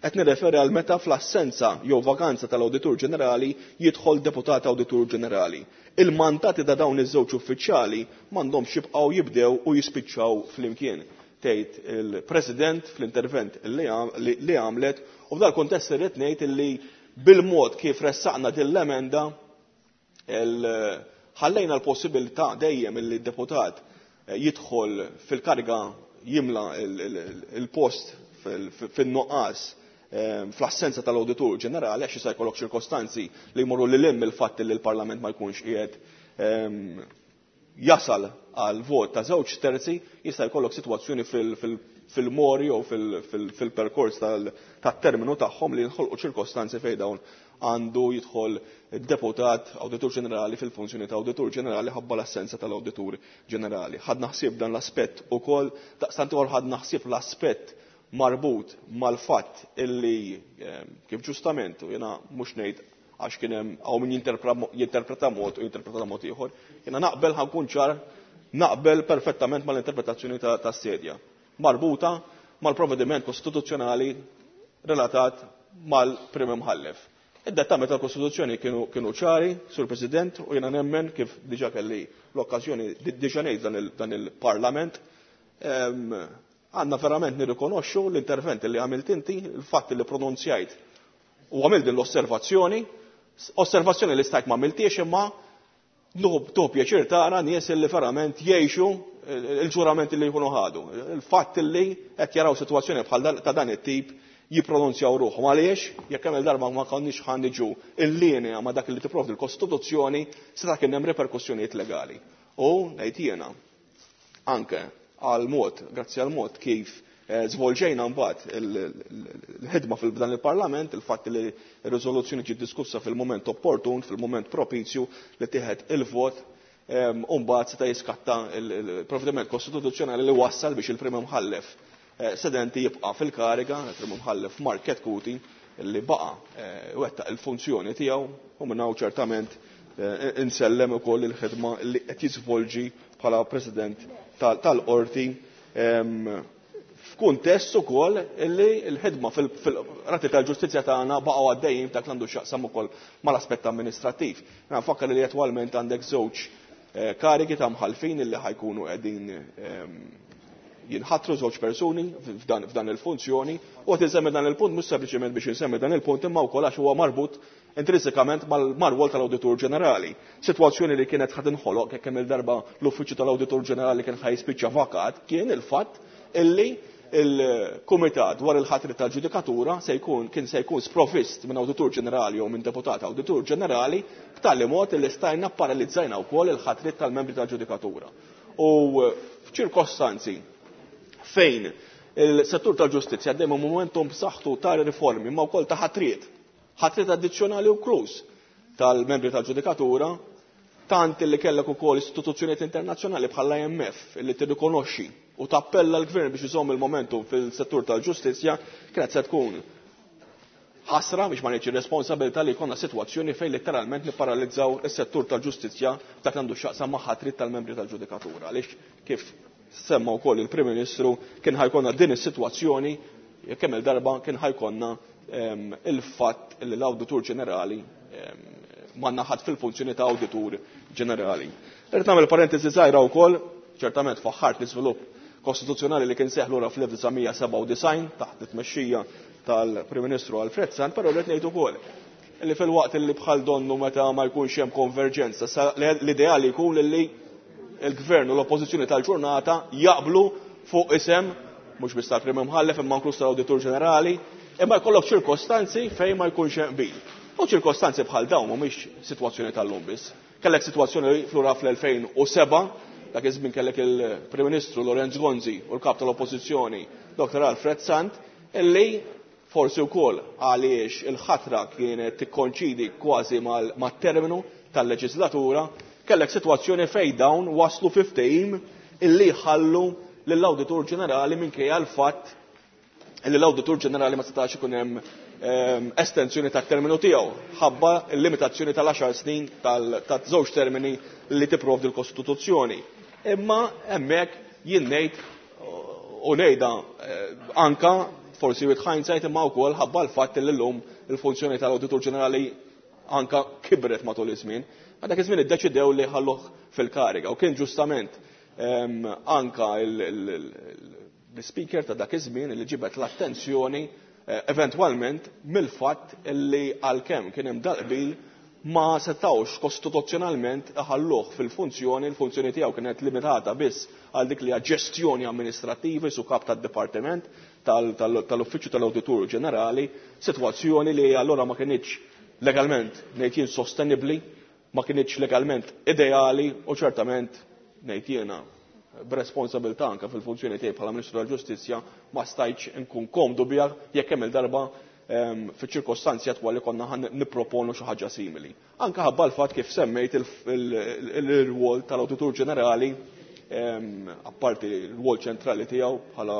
Qed nirreferi għal meta fl-assenza jew vakanza tal-Awditur Ġenerali jidħol deputat Awditur Ġenerali. Il-mandati ta' dawn iż-żewġ uffiċjali m'għandhomx jibqgħu jibdew u jispiċċaw flimkien. Tgħid il-President fl-intervent li għamlet u f'dal kuntest irrid ngħid illi bil-mod kif ressaqna din l-emenda ħallejna l-possibilità dejjem illi d-deputat jidħol fil-kariga jimla il-post fin-nuqqas fl-assenza tal-Awditur Ġenerali għax jista' jkollok ċirkostanzi li jmorru lil hemm il-fatt li l-Parlament ma jkunx qiegħed jasal għal vot ta' żewġ terzi, jista' jkollok sitwazzjoni fil-mori jew fil-perkors tat-terminu tagħhom li jinħolqu ċirkostanzi fejn dawn għandu jidħol deputat Awditur Ġenerali fil-funzjoni ta' Awditur Ġenerali ħabba l-assenza tal-Awditur Ġenerali. Ħadna ħsieb dan l-aspett ukoll, daqstant ieħor ħadna ħsieb l-aspett marbut mal-fatt illi kif ġustament u jiena mhux ngħid għax kien hemm hawn min jinterpreta mod u jinterpreta mod ieħor, jiena naqbel ħankun ċar naqbel perfettament mal-interpretazzjoni tas-sedja marbuta mal-provvediment kostituzzjonali relatat mal-Prim Imħallef. Id-dettami tal-Kostituzzjoni kienu ċari, Sur President, u jiena nemmen kif diġà kelli l-okkażjoni diġà ngħid dan il-Parlament għandna verament nirrikonoxxu l-intervent li għamilt inti, il-fatt li pronunzjajt u għamilt din l-osservazzjoni, osservazzjoni li stajt ma għamiltiex imma tuħu pjaċir tara nies li verament jgħixu il-ġurament li jkunu ħadu. Il-fatt li qed jaraw sitwazzjoni bħal ta' dan it-tip jippronunzjaw ruħhom għaliex jekk hemm il-darba ma konniex ħanniġu il-linja ma dak li tipprovdi l-Kostituzzjoni seta' kien hemm reperkussjonijiet legali. U ngħid jiena anke għal mod, grazzi għal mod kif żvolġejna mbagħad il-ħidma fil-dan il-Parlament, il-fatt li r-riżoluzzjoni ġiet diskussa fil-moment opportun, fil-moment propizju li tieħed il-vot, u mbagħad seta' jiskatta il-provvediment kostituzzjonali li wassal biex il-Prim Imħallef sedenti jibqa' fil-kariga, il-Prim Imħallef Mark Ketkuti li baqa' wettaq il-funzjoni tiegħu u minnaw ċertament insellem ukoll il-ħidma li qed jiżvolġi bħala President tal-qorti f'kuntest ukoll illi l-ħidma fil-rati tal-ġustizzja tagħna baqgħu għaddejjin dak għandu x'jaqsam ukoll mal-aspett amministrattiv. Nfakkar li attwalment għandek żewġ karigi ta' mħalfin illi ħajkunu qegħdin jinħatru żewġ persuni f'dan il-funzjoni u qed insemmi dan il-punt mhux sempliċement biex insemmi dan il-punt imma wkoll għax huwa marbut intrinsikament mal-rwol tal-Awditur Ġenerali. Sitwazzjoni li kienet ħad inħoloq kemm il-darba l-Uffiċċju tal-Awditur Ġenerali kien ħajspiċċa vakat kien il-fatt illi il-Kumitat dwar il-ħatri tal-Ġudikatura se jkun kien se jkun sprovvist minn Awditur Ġenerali jew minn deputat Awditur Ġenerali b'tali mod li stajna paralizzajna wkoll il-ħatri tal-membri tal-Ġudikatura. U f'ċirkostanzi fejn il-settur tal-ġustizzja għaddejjem momentum b'saħħtu ta' riformi ma wkoll ta' ħatriet ħatriet addizzjonali u inkluż tal-membri tal-ġudikatura, tant li kellek ukoll istituzzjonijiet internazzjonali bħall I M F li tirrikonoxxi u tappella l-Gvern biex iżomm il-momentum fil-settur tal-ġustizzja kienet se tkun ħasra biex ma ngħidx ir-responsabilità li jkollna sitwazzjoni fejn letteralment nipparalizzaw is-settur tal-ġustizzja dak għandu x'jaqsam ma' ħatriet tal-membri tal-ġudikatura. Għaliex kif semma wkoll il-Prim Ministru kien ħajkonna din is-sitwazzjoni kemm il-darba kien ħajkonna il-fatt li l-Awditur Ġenerali ma naħat fil-funzjoni ta' Awditur Ġenerali. Irrid nagħmel parentesi żgħira wkoll, ċertament faħħart l-iżvilupp kostituzzjonali li kien seħħ lura fl-elf tisgħomija seba' u disgħin taħt it-tmexxija tal-Prim Ministru Alfred Sant, però rrid ngħid ukoll li fil-waqt li bħal donnu meta ma jkunx hemm konverġenza l-ideali jkun li il-Gvern u l-Oppożizzjoni tal-ġurnata jaqblu fuq isem mhux biss tal-Prim Imħallef imma inkluż tal-Awditur Ġenerali, imma jkollok ċirkostanzi fejn ma jkunx hemm qbil. U ċirkostanzi bħal dawn mhumiex sitwazzjoni tal-lum biss. Kellek sitwazzjoni flura fl-elfejn u seba' dak iż-żmien kellek il-Prim Ministru Lorenz Gonzi u l-Kap tal-Oppożizzjoni Doktor Alfred Sant illi forsi wkoll għaliex il-ħatra kienet tikkonċidi kważi mat-terminu tal-leġislatura, kellek sitwazzjoni fejn dawn waslu fi ftehim illi ħallu lill-Awditur Ġenerali minkejja l-fatt illi l-Awditur Ġenerali ma setax ikun hemm estensjoni tat-terminu tiegħu ħabba l-limitazzjoni tal-għaxar snin tal-żewġ termini li tipprovdi l-Kostituzzjoni. Imma hemmhekk jien ngħid u ngħidha anka forsi with hindsight imma wkoll ħabba l-fatt li llum il-funzjoni tal-Awditur Ġenerali anka kibret matul iż-żmien. Dak iż-żmien iddeċidew li ħalluh fil-kariga u kien ġustament anka l-speaker ta' dak iż-żmien li ġibet l-attenzjoni eventwalment mill-fatt li għalkemm kien hemm daqbil ma setawx kostituzzjonalment ħalluh fil-funzjoni, il-funzjoni tiegħu kienet limitata biss għal dik li hija ġestjoni amministrattiva su kap tad-dipartiment tal-Uffiċċju tal-Awditur Ġenerali, sitwazzjoni li allura ma kienx legalment ngħid jien sostenibbli, ma kienx legalment ideali u ċertament ngħid jiena b'responsabilità anke fil-funzjoni tiegħi bħala Ministru tal-Ġustizzja ma stajtx inkun komdu biha jekk hemm il-darba fiċ-ċirkostanzi attwali konna nipproponu xi ħaġa simili. Anke ħabba l-fatt kif semmejt il-rwol tal-Awditur Ġenerali, apparti l-rwol ċentrali tiegħu bħala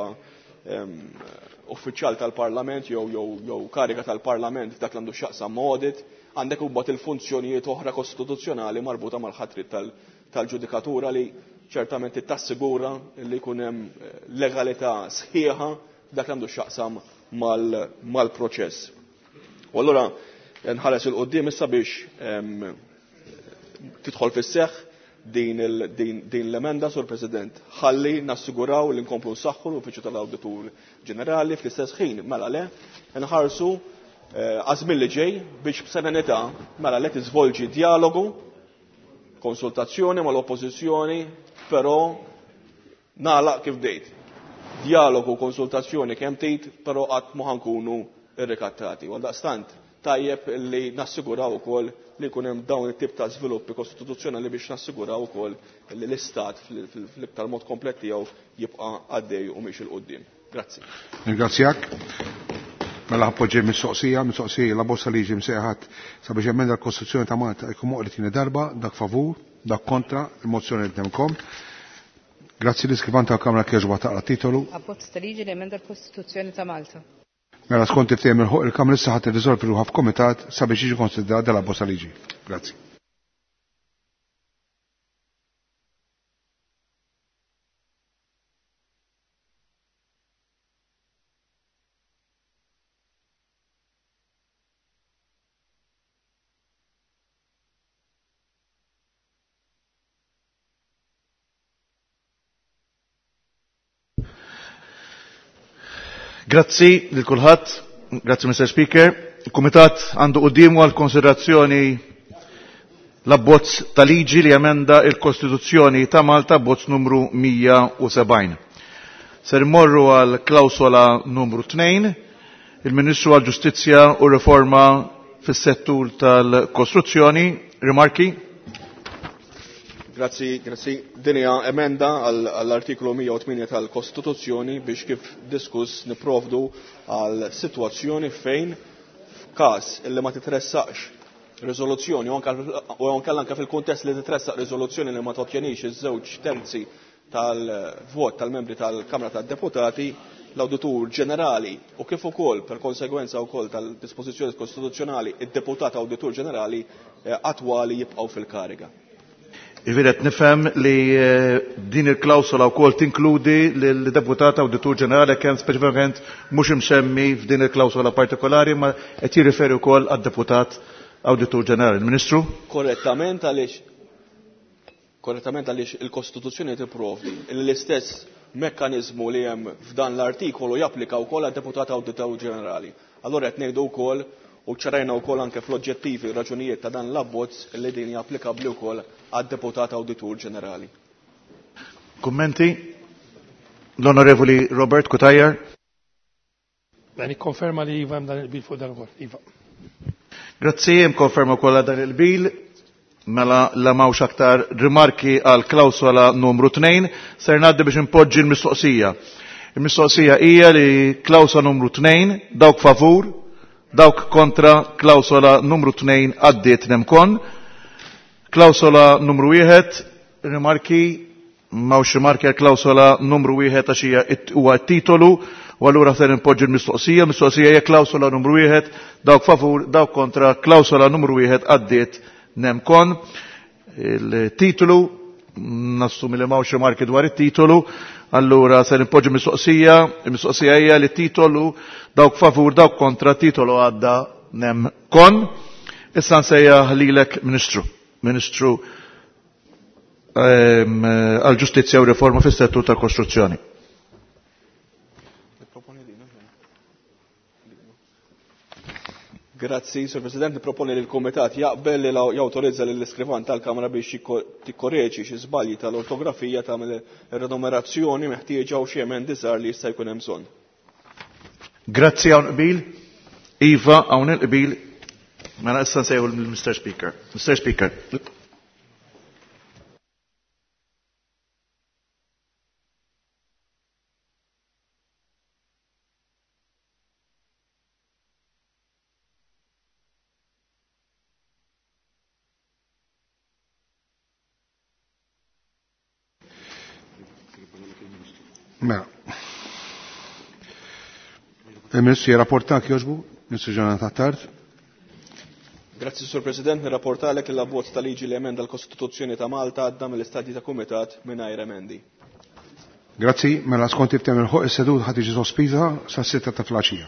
uffiċjal tal-Parlament jew kariga tal-Parlament f'dak l-għandu x'jaqsam audit, għandek imbagħad il-funzjonijiet oħra kostituzzjonali marbuta mal-ħatrit tal-ġudikatura li ċertament tassigura li jkun hemm legalità sħiħa dak għandu x'jaqsam mal-proċess. U allura nħares il-qoddim issa biex tidħol fis-seħħ din l-emenda sur President. Ħalli nassiguraw li nkomplu nsaħħu l-Uffiċċju tal-Awditur Ġenerali fl-istess ħin mela le nħarsu għażmien li ġej biex b'serenità mela le tiżvolġi dialogu, konsultazzjoni mal-oppożizzjoni, però nagħlaq kif dejt. Dialogu, konsultazzjoni kemm tgħid, però qatt ma ħankunu irrikattati. Għaldaqstant tajjeb li nassiguraw ukoll li jkun hemm dawn it-tip ta' żviluppi kostituzzjonali biex nassiguraw ukoll li l-Istat fl-iktar mod komplett tiegħu jibqa' għaddej u mhix il-qudiem. Grazzi. Ringrazzjak. Mela ħappoġġi mistoqsija, mistoqsija la bosta liġi msejħat sabiex emenda l-Kostituzzjoni ta' Malta jkun moqritini darba, dak favur, dak kontra, il-mozzjoni li temkom. Grazzi li skrivant tal-Kamra kieġba taqra titolu. Abbozz ta' liġi li emenda l-Kostituzzjoni ta' Malta. Mela skont il-tem il-Kamra issa ħadd irriżolvi ruħha f'komitat sabiex jiġi konsidrat dal-abbozz ta' liġi. Grazzi. Grazzi lil kulħadd, grazzi Mister Speaker. Il-Kumitat għandu qudiemu għal konsiderazzjoni l-abbozz ta' liġi li emenda il-Kostituzzjoni ta' Malta abbozz numru mija u sebgħin. Ser immorru għal klawsola numru tnejn, il-Ministru għal Ġustizzja u Riforma fis-settur tal-Kostruzzjoni, rimarki? Grazzi, grazzi. Din hija emenda għall-artiklu mija u tmien tal-Kostituzzjoni biex kif diskuss niprovdu għal sitwazzjoni fejn f'każ illi ma titressaqx riżoluzzjoni u anke anke fil-kuntest li titressaq riżoluzzjoni li ma totjenix iż-żewġ terzi tal-vot tal-membri tal-Kamra tad-Deputati, l-Awditur Ġenerali u kif ukoll per konsegwenza wkoll tal-dispożizzjoni kostituzzjonali id-Deputat Awditur Ġenerali attwali jibqgħu fil-kariga. Iviret nifhem li din il-klawsola wkoll tinkludi l-Deputat Awditur Ġenerali kemm speċifikament mhux imsemmi f'din il-klawsola partikolari ma qed jirriferi wkoll għad-Deputat Awditur Ġenerali. Il-Ministru? Korrettament għaliex korrettament għaliex il-Kostituzzjoni tipprovdi l-istess mekkaniżmu li hemm f'dan l-artikolu japplika wkoll għad-Deputat Awditur Ġenerali. Allura qed ngħidu wkoll u ċarajna wkoll anke fl-oġġettivi raġunijiet ta' dan l-abbozz li din hija applikabbli wkoll għad-Deputat Awditur Ġenerali. Kummenti? L-Onorevoli Robert Kutajer. Yani konferma li Iva hemm dan il-bil fuq dan ukoll. Iva. Grazzi, hemm konferma wkoll dan il-bil. Mela la mawx aktar rimarki għal klawsola numru tnejn, ser ngħaddi biex impoġġi l-mistoqsija. Il-mistoqsija hija li klawsola numru tnejn dawk favur, dawk kontra klawsola numru tnejn għaddiet nemkon. Klawsola numru wieħed, rimarki, mawx rimarki għal klawsola numru wieħed għax hija huwa t-titolu, u allura ser impoġġi l-mistoqsija, mistoqsija hija klawsola numru wieħed, dawk favur, dawk kontra klawsola numru wieħed għaddiet nemkon. Il-titolu nassumi li mawx rimarki dwar it-titolu, allura se nipoġġi mistoqsija, il-mistoqsija hija li t-titolu dawk favur dawk kontra t-titolu għadda nem kon. Issa nsejjaħ lilek Ministru. Ministru għal-ġustizzja u riforma fis-settur tal-kostruzzjoni. Grazzi, Sur President, niproponi li l-Komitat jaqbel li jawtorizza l-iskrivan tal-Kamra biex tikkorreġi xi żbalji tal-ortografija tagħmel ir-renumerazzjoni meħtieġa u xi emendi żgħar li jista' jkun hemm bżonn. Grazzi hawn qbil. Iva hawn il-qbil. Mela issa nsejħu l-Mister Speaker. Mister Speaker. Mela. Il-Ministru jirrapportak joġbu, Ministru Ġonata Tard. Grazzi, Sur President, nirrapportalek li l-abbozz ta' liġi li emenda l-Kostituzzjoni ta' Malta għadda mill-istadji ta' Kumitat mingħajr emendi. Grazzi, mela skont iftem il-ħoq is-sedut ħad tiġi sospiża sa' sitta ta' flaxija.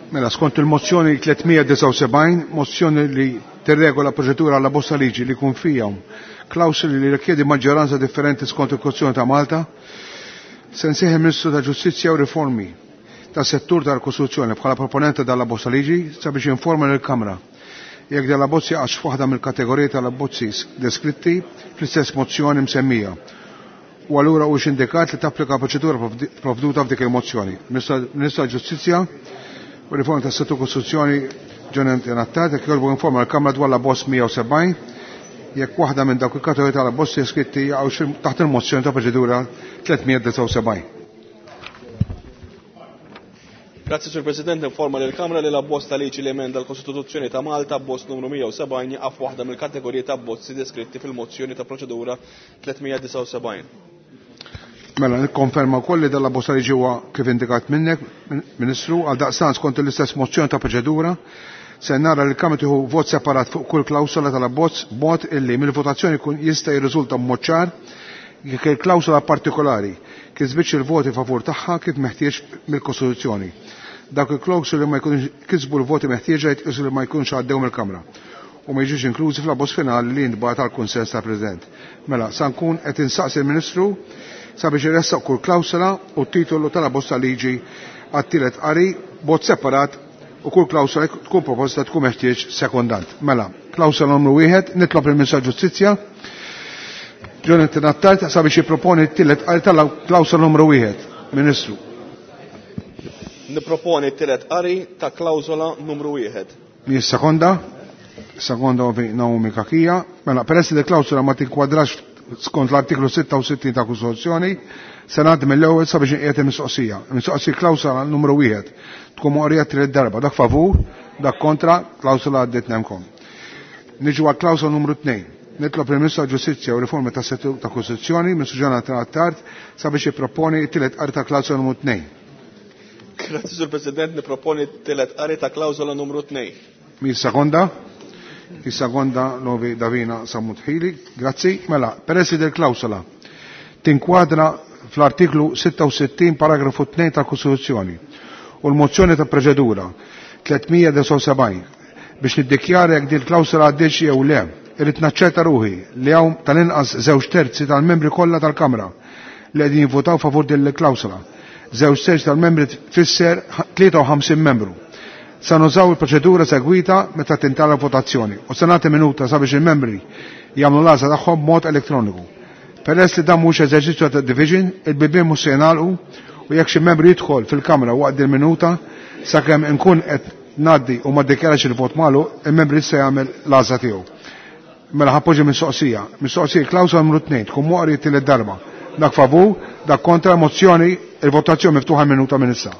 Mela, skont il-mozzjoni tlietmija u sebgħin, mozzjoni li tirregola proċedura għall bosta liġi li kun fihom klawsoli li rikjedi maġġoranza differenti skont il-Kostituzzjoni ta' Malta, se nsejħi Ministru ta' Ġustizzja u Riformi ta' settur tal-Kostituzzjoni bħala proponente dal-bosta liġi sabiex informa lill-Kamra jekk dal-abbozzi għax waħda mill-kategoriji tal-abbozzi deskritti fl-istess mozzjoni msemmija. U allura hux indikat li tapplika proċedura provduta f'dik il-mozzjoni. Ministru tal-Ġustizzja u Riformi ta' settur Kostituzzjoni ġenerali nattat jekk jolbu informa l-Kamra dwar l-abbozz mija u sebgħin jekk waħda minn dawk il-kategoriji tal-abbozzi deskritti għaw taħt il-mozzjoni ta' proċedura tlietmija u sebgħin. Grazie, Sur President. Informa lill-Kamra li l-abbozz ta' liġi li emenda l-Kostituzzjoni ta' Malta abbozz numru mija u sebgħin jaqaf waħda mill-kategoriji ta' abbozzi deskritti fil-mozzjoni ta' proċedura tlietmija u sebgħin. Mela, nikkonferma wkoll li dal-abbozz ta' liġi huwa kif indikat minnek, Ministru, għal daqstant skont l-istess mozzjoni ta' proċedura se nara li l-Kamra tieħu vot separat fuq kull klawsola tal-abbozz b'mod illi mill-votazzjoni kun jista' jirriżulta b'mod ċar jekk il-klawsola partikolari kisbitx il-voti favur tagħha kif meħtieġ mill-Kostituzzjoni. Dak il-klawsoli li ma jkunx kisbu l-voti meħtieġa jitqisu li ma jkunx għaddew mill-Kamra u ma jiġux inklużi fl-abbozz finali li jintbagħat għall-kunsens tal-President. Mela, sa nkun qed insaqsi l-Ministru sabiex iressaq kull klawsola u t-titolu tal-abbozz ta' liġi għat-tielet qari b'mod separat u kull klawsola tkun proposta tkun meħtieġ sekondant. Mela, klawsola numru wieħed nitlob il-Ministru tal-Ġustizzja Jonathan Attat sabiex jipproponi t-tielet qari tal-klawsola numru wieħed. Ministru. Nipproponi t-tielet qari ta' klawsola numru wieħed. Mi sekonda? Sekonda u Naomi Kakija. Mela, peress li klawsola ma tinkwadrax skont l-artiklu sitta u sittin ta' Kostituzzjoni, se ngħaddi mill-ewwel sabiex inqiegħed il-mistoqsija. Il-mistoqsija klawsola numru wieħed tkun moqrija tliet darba, dak favur, dak kontra, klawsola għaddiet nemkom. Niġu għal klawsola numru tnejn. Nitlob il-Ministru tal-Ġustizzja u Riformi ta' settur ta' Kostituzzjoni, Ministru Jonathan Attard, sabiex jipproponi t-tielet qari ta' klawsola numru tnejn. Grazie, Sur President, niproponi t-tielet qari ta' klawsola numru tnejn. Mi sekonda? Il-sekonda Novi Davina Samutħili. Grazzi. Mela, peressi del klawsola tinkwadra fl-artiklu sitta u sittin paragrafu tnejn tal-Kostituzzjoni u l-mozzjoni ta' proċedura tlietmija u sebgħin biex niddikjara jekk din klawsola għaddiex jew le, irrid naċċerta ruħi li hawn tal-inqas żewġ terzi tal-membri kollha tal-Kamra li qegħdin jivvotaw favur din il-klawsola. Żewġ terzi tal-membri tfisser tlieta u ħamsin membru. Sa nużaw il-proċedura segwita meta tintala votazzjoni u se nagħti minuta sabiex il-membri jagħmlu l-għażla tagħhom b'mod elettroniku. Peress li dan mhux eżerċizzju ta' division, il-bibien mhux se jingħalqu u jekk xi membri jidħol fil-Kamra waqt il-minuta sakemm inkun qed ngħaddi u ma ddikjarax il-vot magħlu, il-membri se jagħmel l-għażla tiegħu. Mela ħappoġġi mistoqsija. Mistoqsija klawsola numru tnejn tkun moqri tielet darba. Dak favur, dak kontra mozzjoni, il-votazzjoni miftuħa minuta minn issa.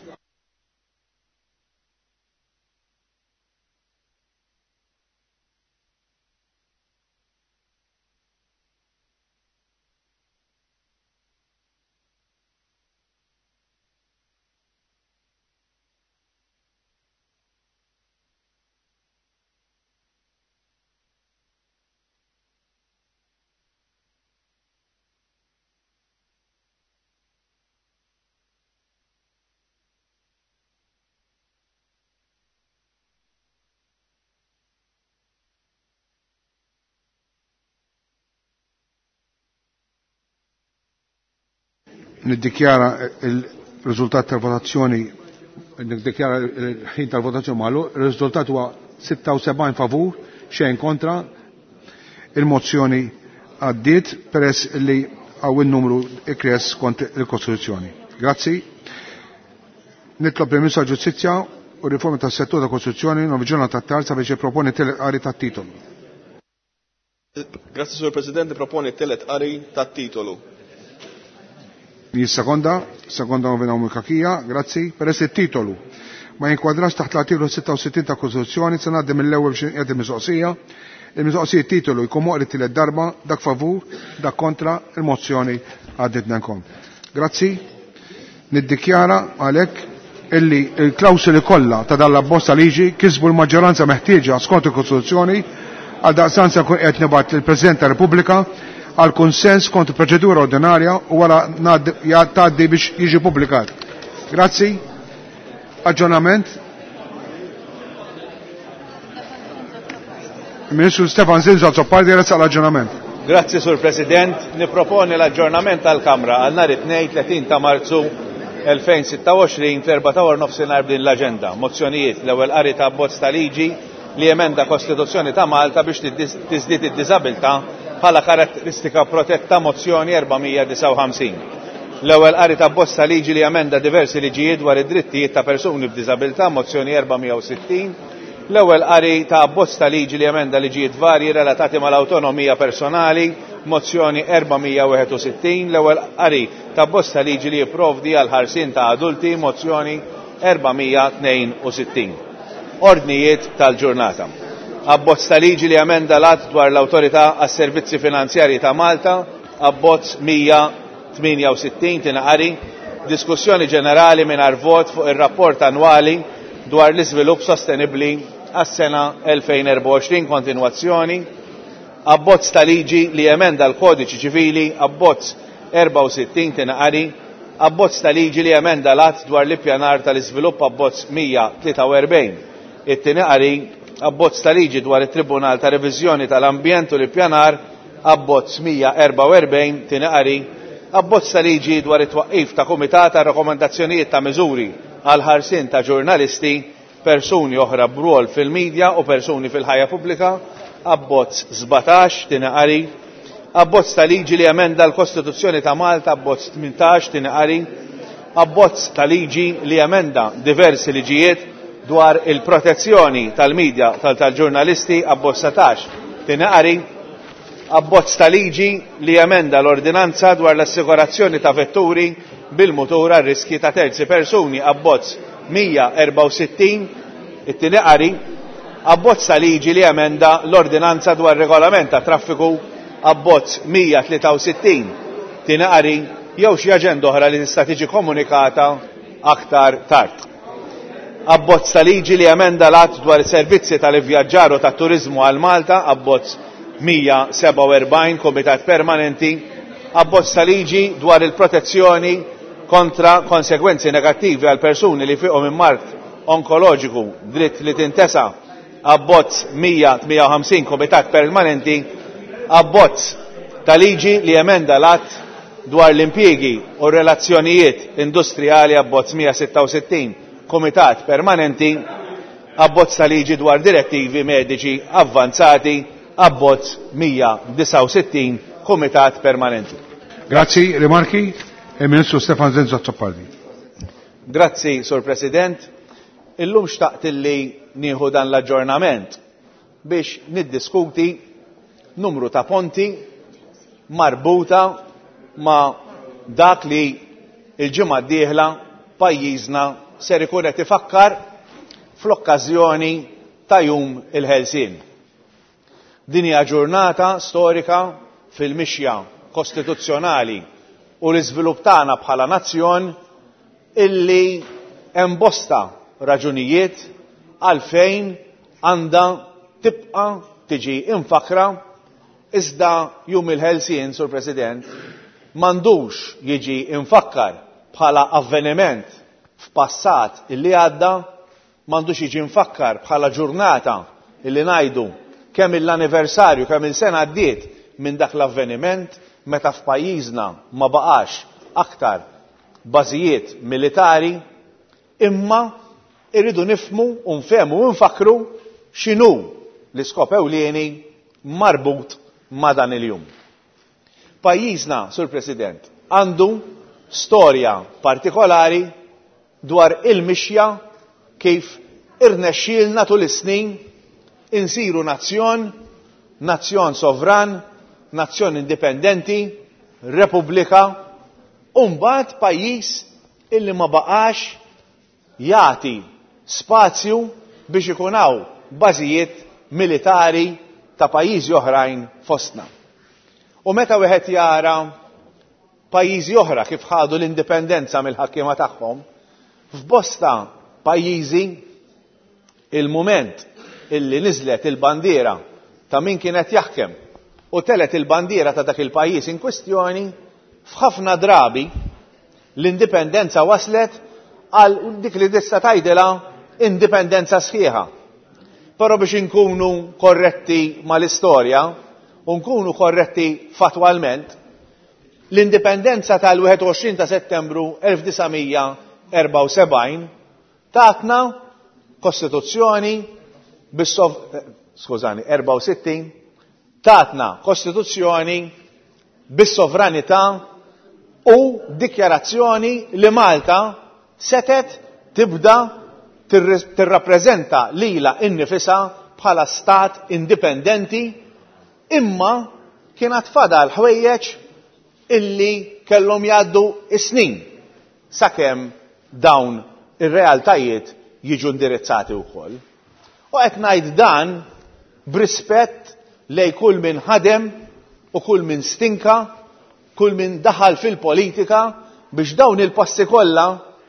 Niddikjara il-riżultat tal-votazzjoni, niddikjara il-ħin tal-votazzjoni magħlu, il-riżultat huwa sitta u sebgħin favur, xejn kontra, il-mozzjoni għaddiet peress li għaw il-numru ikres kont il-Kostituzzjoni. Grazzi. Nitlob il-Ministru tal-Ġustizzja u Riformi tas-settur ta' Kostituzzjoni Novi Jonathan Attard sabiex jipproponi t-tielet qari tat-titolu. Grazzi, Sur President, proponi t-tielet qari tat-titolu. Mi sekonda, sekonda Novi Naomi Kakija, grazzi. Peress il-titolu ma jinkwadrax taħt l-artiklu sitta u sittin ta' Kostituzzjoni se ngħaddi mill-ewwel biex inqiegħed il-mistoqsija. Il-mistoqsija titolu jkun moqri tielet darba, dak favur, dak kontra, il-mozzjoni għaddiet nenkom. Grazzi. Niddikjara għalhekk illi il-klawsoli kollha ta' dan l-abbozz ta' liġi kisbu l-maġġoranza meħtieġa skont il-Kostituzzjoni għal daqstant se nkun qed nibgħat lill-President tar-Repubblika għal konsens kont proċedura ordinarja u wara tgħaddi biex jiġi pubblikat. Grazzi. Aġġornament Ministru Stefan Zinza Zoppardi jressaq l-aġġornament. Grazzi, Sur President. Niproponi l-aġġornament tal-Kamra għal nhar it-tnejn tletin ta' Marzu elfejn u sitta washrin fl-erba' ta' war nofsinhar b'din l-aġenda. Mozzjonijiet l-ewwel qari ta' abbozz ta' liġi li emenda Kostituzzjoni ta' Malta biex tiżdied id-diżabilità bħala karatteristika protetta mozzjoni erba'mija disa' u ħamsin. L-ewwel qari ta' abbozz ta' liġi li emenda diversi liġijiet dwar id-drittijiet ta' persuni b'diżabilità mozzjoni erba'mija u sittin. L-ewwel qari ta' abbozz ta' liġi li emenda liġijiet varji relatati mal-awtonomija personali, mozzjoni erba'mija u wieħed u sittin. L-ewwel qari ta' abbozz ta' liġi li jipprovdi għal ħarsien ta' adulti, mozzjoni erba'mija u tnejn u sittin. Ordnijiet tal-ġurnata. Abbozz ta' liġi li emenda l-att dwar l-Awtorità għas-Servizzi Finanzjarji ta' Malta, abbozz mija tminja u sittin tinqari. Diskussjoni ġenerali mingħajr vot fuq ir-rapport annwali dwar l-iżvilupp sostenibbli għas-sena elfejn u erba' u għoxrin kontinwazzjoni. Abbozz ta' liġi li emenda l-Kodiċi Ċivili, abbozz erba' u sittin tinqari. Abbozz ta' liġi li emenda l-att dwar l-ippjanar tal-iżvilupp, abbozz mija tlieta u erbgħin. It-tinqari. Abbozz ta' liġi dwar it-Tribunal ta' Reviżjoni tal-Ambjent u l-Ippjanar, abbozz mija erba' u erbgħin tinqari. Abbozz ta' liġi dwar it-twaqqif ta' kumitat ta' rakkomandazzjonijiet ta' miżuri għal ħarsien ta' ġurnalisti, persuni oħra b'rwol fil-medja u persuni fil-ħajja pubblika, abbozz sbatax tinqari. Abbozz ta' liġi li emenda l-Kostituzzjoni ta' Malta, abbozz tmintax tinqari. Abbozz ta' liġi li emenda diversi liġijiet dwar il-protezzjoni tal-medja tal-ġurnalisti, abbozz satax tinqari. Abbozz ta' liġi li emenda l-ordinanza dwar l-assigurazzjoni ta' vetturi bil-mutur għal riski ta' terzi persuni, abbozz mija erba' u sittin it-tinqari. Abbozz ta' liġi li emenda l-ordinanza dwar regolament ta' traffiku, abbozz mija tlieta u sittin tinqari jew xi aġenda oħra li tista' tiġi komunikata aktar tard. Abbozz ta' liġi li emenda l-att dwar is-servizzi tal-ivvjaġġar u tat-turiżmu għal Malta, abbozz mija seba' u erbgħin Kumitat Permanenti. Abbozz ta' liġi dwar il-protezzjoni kontra konsegwenzi negattivi għal persuni li fiqhom minn mart onkoloġiku dritt li tintesa, abbozz mija tmija u ħamsin Kumitat Permanenti. Abbozz ta' liġi li emenda l-att dwar l-impjiegi u relazzjonijiet industrijali, abbozz mija sitta u sittin Kumitat Permanenti. Abbozz ta' liġi dwar direttivi mediċi avvanzati, abbozz mija disa' u sittin Kumitat Permanenti. Grazzi, rimarki, il-Ministru Stefan Zinza Zoppardi. Grazzi, Sur President. Illum xtaqt illi nieħu dan l-aġġornament biex niddiskuti numru ta' ponti marbuta ma' dak li il-ġimgħa d-dieħla pajjiżna ser ikun qed ifakkar fl-okkażjoni ta' jum il-ħelsien. Din hija ġurnata storika fil-mixja kostituzzjonali u l-iżvilupp tagħna bħala nazzjon illi hemm bosta raġunijiet għalfejn għandha tibqa' tiġi infakra. Iżda jum il-ħelsien, Sur President, m'għandux jiġi infakkar bħala avveniment f'passat illi għadda, m'għandux jiġi infakkar bħala ġurnata illi ngħidu kemm l-anniversarju, kemm il-sena għaddiet minn dak l-avveniment meta f'pajjiżna ma baqax aktar bażijiet militari, imma irridu nifhmu u nfehmu u nfakru x'inhu l-iskop ewlieni marbut ma' dan il-jum. Pajjiżna, Sur President, għandu storja partikolari dwar il-mixja kif irnexxielna tul is-snin insiru nazzjon, nazzjon sovran, nazzjon indipendenti, repubblika, u mbagħad pajjiż illi ma baqax jagħti spazju biex ikun hawn bażijiet militari ta' pajjiżi oħrajn fostna. U meta wieħed jara pajjiżi oħra kif ħadu l-indipendenza mill-ħakkiema tagħhom, f'bosta pajjiżi il-mument illi niżlet il-bandiera ta' min kienet jaħkem u telet il-bandiera ta' dak il-pajjiż in kwestjoni, f'ħafna drabi l-indipendenza waslet għal dik li tista' tgħidilha indipendenza sħiħa. Però biex inkunu korretti mal-istorja u nkunu korretti fatwalment, l-indipendenza tal-wieħed u għoxrin ta' Settembru elf tisa' erba' u sebgħin tatna kostituzzjoni bis-sov skużani, erba' u sittin tatna kostituzzjoni bis-sovranità u dikjarazzjoni li Malta setet tibda tirrappreżenta lilha innifisha bħala stat indipendenti, imma kienet fadal ħwejjeġ illi kellhom jgħaddu is-snin sakemm dawn ir-realtajiet jiġu indirizzati wkoll. U qed ngħid dan b'rispett lejn kull min ħadem u kull min stinka, kull min daħal fil-politika biex dawn il-passi kollha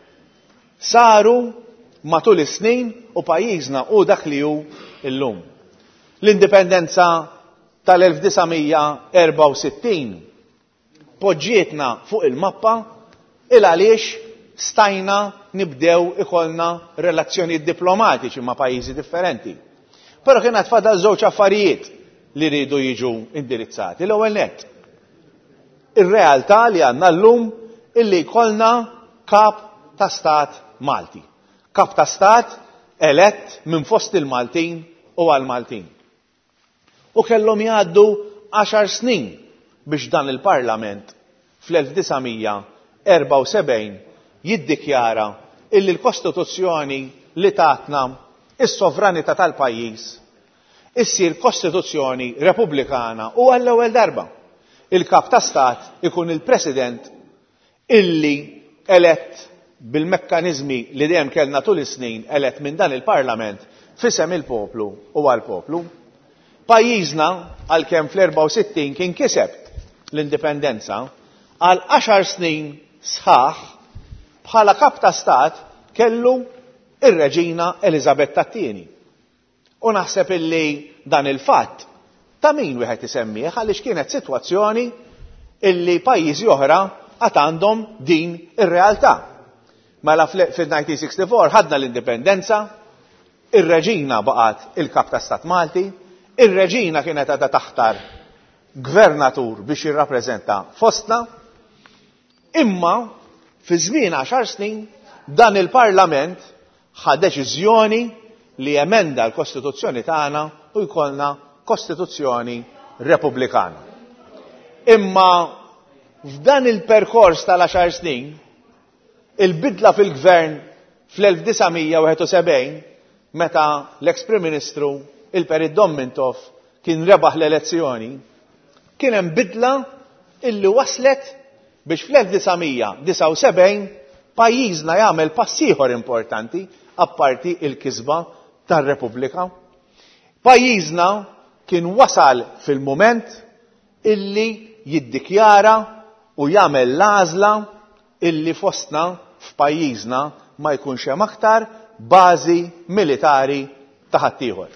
saru matul is-snin u pajjiżna u dak li hu llum. L-indipendenza tal-elf tisa' erba' u sittin poġġietna fuq il-mappa il għaliex stajna nibdew ikollna relazzjonijiet diplomatiċi ma' pajjiżi differenti. Però kienet fadal żewġ affarijiet li rridu jiġu indirizzati. L-ewwel nett, ir-realtà li għandna llum illi jkollna kap ta' stat Malti. Kap ta' stat elett minn fost il-Maltin u għal-Maltin. U kellhom jgħaddu għaxar snin biex dan il-Parlament fl-elf tisa' erba' u sebgħin jiddikjara illi l-Kostituzzjoni li tatna is-sovranità tal-pajjiż issir Kostituzzjoni Repubblikana u għall-ewwel darba il-kap ta' stat ikun il-President illi elett bil-mekkaniżmi li dejjem kellna tul is-snin elett minn dan il-Parlament fisem il-poplu u għall-poplu. Pajjiżna għalkemm fl-erba' u sittin kien kiseb l-indipendenza għal għaxar snin sħaħ bħala kap ta' stat kellu ir-Reġina Elisabetta t-tieni. U naħseb illi dan il-fatt ta' min wieħed isemmih għaliex kienet sitwazzjoni illi pajjiżi oħra għad għandhom din ir-realtà. Mela fil-nineteen sixty-four ħadna l-indipendenza, ir-Reġina baqgħet il-kap ta' stat Malti, ir-Reġina kienet għadha taħtar gvernatur biex jirrappreżenta fostna, imma fi żmien għaxar snin dan il-Parlament ħa deċiżjoni li emenda l-Kostituzzjoni tagħna u jkollna Kostituzzjoni Repubblikana. Imma f'dan il-perkors tal-għaxar snin, il-bidla fil-gvern fl-elf tisa' wieħed u sebgħin meta l-ex-Prim Ministru il-Perit Domintov kien rebaħ l-elezzjoni, kien hemm bidla illi waslet biex fl-elf tisa' disa' u sebgħin pajjiżna jagħmel pass ieħor importanti apparti il-kisba tar-Repubblika. Pajjiżna kien wasal fil-mument illi jiddikjara u jagħmel l-għażla illi fostna f'pajjiżna ma jkunx hemm aktar bażi militari ta' ħaddieħor.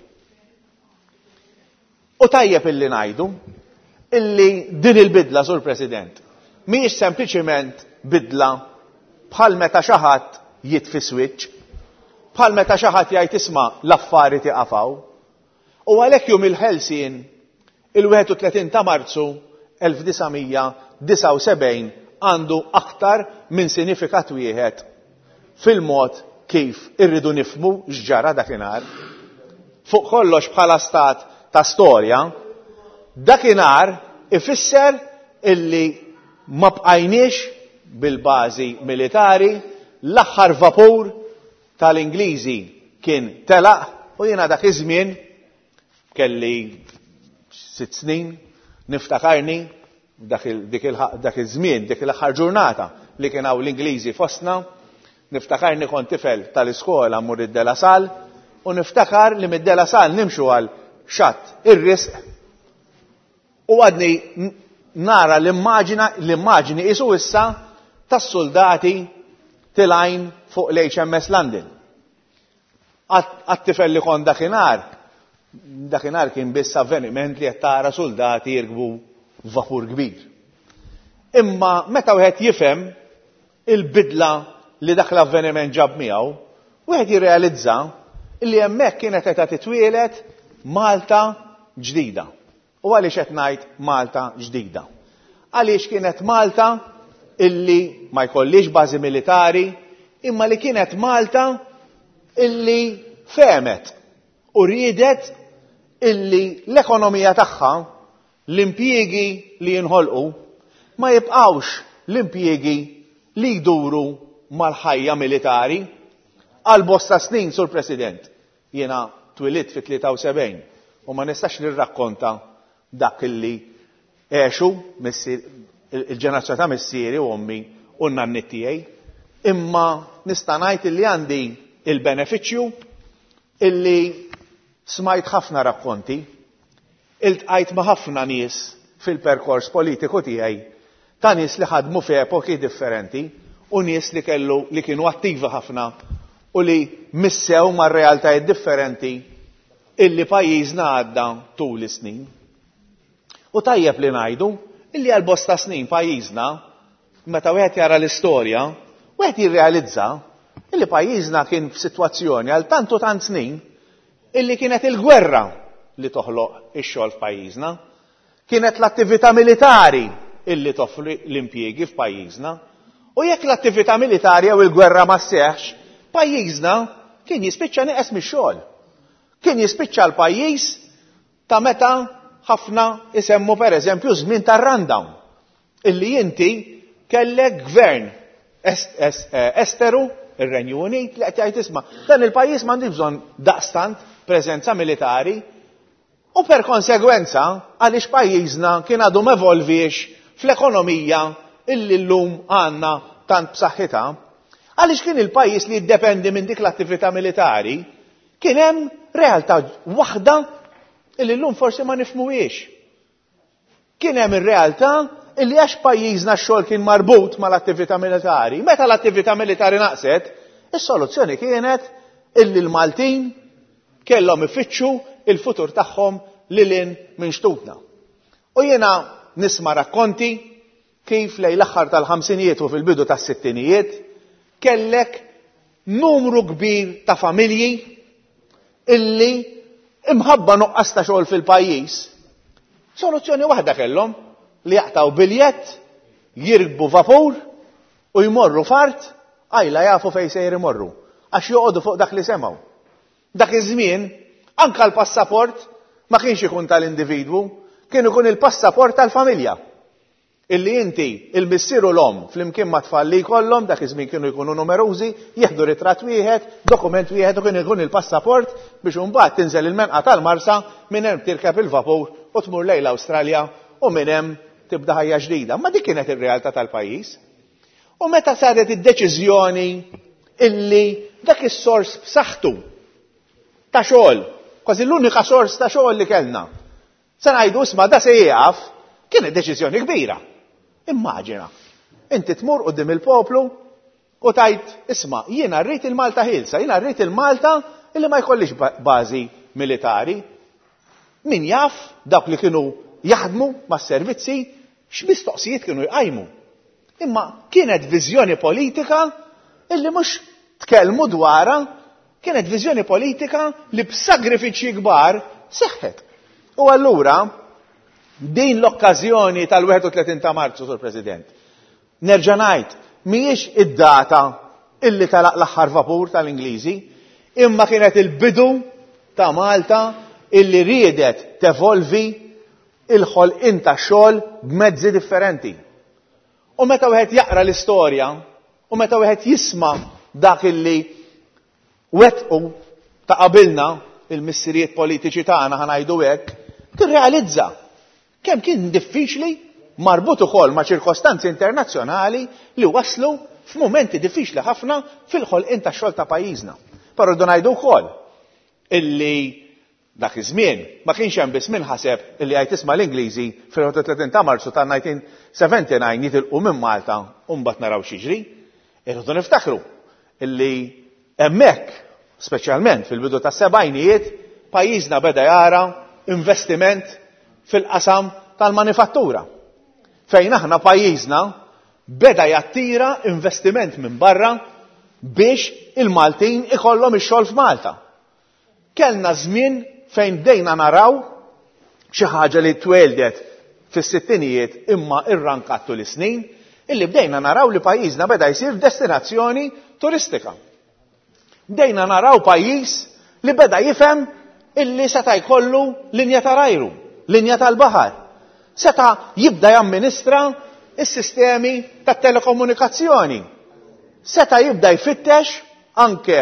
U tajjeb illi ngħidu illi din il-bidla, Sur President, mhijiex sempliċement bidla bħal meta xi ħadd jitfi switch, bħal meta xi ħadd jgħid isma' l-affarijiet iqafaw. U għalhekk jum il-ħelsien il-wieħed u tletin ta' Marzu elf tisa' disa' u sebgħin għandu aktar minn sinifikat wieħed fil-mod kif irridu nifhmu x'ġara dakinhar. Fuq kollox bħala stat ta' storja, dakinhar ifisser illi ma bqajniex bil-bażi militari, l-aħħar vapur tal-Ingliżi kien telaq u jiena dak iż-żmien kelli sitt snin niftakarni dak iż-żmien, dik l-aħħar ġurnata li kien hawn l-Ingliżi fostna, niftakarni kont tifel tal-iskola mmur id-Dela Sal u niftakar li mid-Dela Sal nimxu għal xatt ir-risq u għadni nara l-immaġina l-immaġini isu issa tas-soldati tilgħin fuq l-H M S London. Għat-tifel li kon dakinhar, dakinhar kien biss avveniment li qed tara soldati jirkbu vapur kbir. Imma meta wieħed jifhem il-bidla li dak l-avveniment ġab miegħu, wieħed jirrealizza illi hemmhekk kienet qed titwielet Malta ġdida. U għaliex qed ngħid Malta ġdida? Għaliex kienet Malta illi ma jkollix bażi militari, imma li kienet Malta illi femet u riedet illi l-ekonomija tagħha, l-impjiegi li jinħolqu ma jibqgħux l-impjiegi li jduru mal-ħajja militari. Għal bosta snin, Sur President, jiena twilit fi tlieta u sebgħin u ma nistax nirrakkonta dak illi għexu il-ġenerazzjoni ta' missieri u ommi u n-nanni tiegħi, imma nista' ngħid illi għandi il-benefiċċju illi smajt ħafna rakkonti, iltqajt ma' ħafna nies fil-perkors politiku tiegħi ta' nies li ħadmu fi epoki differenti u nies li kellu li kienu attivi ħafna u li missew ma' realtajiet differenti illi pajjiżna għadda tul is-snin. U tajjeb li ngħidu illi għal bosta snin pajjiżna, meta wieħed jara l-istorja, wieħed jirrealizza illi pajjiżna kien f'sitwazzjoni għal tant u tant snin illi kienet il-gwerra li toħloq ix-xogħol f'pajjiżna, kienet l-attività militari illi toffri l-impjiegi f'pajjiżna, u jekk l-attività militari jew il-gwerra ma sseħħx, pajjiżna kien jispiċċa nieqes mix-xogħol. Kien jispiċċa l-pajjiż ta' meta ħafna isemmu pereżempju żmien tar-rundown, illi inti kellek gvern esteru ir-Renju Unit li qed jgħid isma' dan il-pajjiż m'għandix bżonn daqstant preżenza militari u per konsegwenza għaliex pajjiżna kien għadu m'evolviex fl-ekonomija illi llum għandna tant b'saħħitha, għaliex kien il-pajjiż li jiddependi minn dik l-attività militari, kien hemm realtà waħda illi llum forsi ma nifhmuhiex. Kien hemm ir-realtà illi għax pajjiżna x-xogħol kien marbut mal-attività militari. Meta l-attività militari naqset, is-soluzzjoni kienet illi l-Maltin kellhom ifittxu il-futur tagħhom lilin minn xtutna. U jiena nisma' rakkonti kif lejn l-aħħar tal-ħamsinijiet u fil-bidu tas-sittinijiet kellek numru kbir ta' familji illi imħabba nuqqas ta' xogħol fil-pajjiż. Soluzzjoni waħda kellhom li jaqtaw biljett, jirkbu vapur u jmorru fart għajla jafu fejn se jmorru għax joqogħdu fuq dak li semgħu. Dak iż-żmien anke l-passaport ma kienx ikun tal-individwu, kien ikun il-passaport tal-familja. Illi inti il-missier u l-om flimkien ma' tfal li jkollhom dak iż-żmien kienu jkunu numerużi, jieħdu ritratt wieħed, dokument wieħed u kien ikun il-passaport biex imbagħad tinżel il-menqa tal-Marsa minn hemm tirkeb il-vapur u tmur lejn l-Awstralja u minn hemm tibda ħajja ġdida. Ma dik kienet ir-realtà tal-pajjiż. U meta saret id-deċiżjoni illi dak is-sors b'saħħtu ta' xogħol, kważi l-unika sors ta' xogħol li kellna, se ngħidu isma' da se jieqaf, kienet deċiżjoni kbira. Immaġina, inti tmur qudiem il-poplu u tajt isma' jiena rrid il-Malta ħilsa, jiena rrid il-Malta illi ma jkollix bażi militari. Min jaf dawk li kienu jaħdmu mas-servizzi x'mistoqsijiet kienu jqajmu. Imma kienet viżjoni politika illi mhux tkellmu dwarha, kienet viżjoni politika li b'sagrifiċċji kbar seħħet. U allura din l-okkażjoni tal-wieħed u tletin ta' Marzu, Sur President, nerġa' ngħid mhijiex id-data illi talaq l-aħħar vapur tal-Ingliżi, imma kienet il-bidu ta' Malta illi riedet tevolvi il-ħolqien ta' xogħol b'mezzi differenti. U meta wieħed jaqra l-istorja, u meta wieħed jisma' dak illi wettqu ta' qabilna il-missirijiet politiċi tagħna ħanajdu hekk, tirrealizza kemm kien diffiċli marbut ukoll ma' ċirkostanzi internazzjonali li waslu f'mumenti diffiċli ħafna fil-ħolqien tax-xogħol ta' pajjiżna. Però rridu ngħidu wkoll illi dak iż-żmien ma kienx hemm biss minħaseb illi qed tisma' l-Ingliżi fil-tletin ta' Marzu tan-nineteen seventy-nine jitilqu minn Malta u mbagħad naraw x'jiġri. Irridu niftakru illi hemmhekk, speċjalment fil-bidu tas-sebgħinijiet, pajjiżna beda jara investiment fil-qasam tal-manifattura. Fejn aħna pajjiżna beda jattira investiment minn barra biex il-Maltin ikollhom ix-xogħol f'Malta. kellna żmien fejn bdejna naraw xi ħaġa li tweldet fis-sittinijiet imma irrankattu l-snin, illi bdejna naraw li pajjiżna beda jsir destinazzjoni turistika. Bdejna naraw pajjiż li beda jifhem illi seta' jkollu linja ta' rajru, linja tal-baħar. Seta' jibda jamministra s-sistemi tat-telekomunikazzjoni. Seta' jibda jfittex anke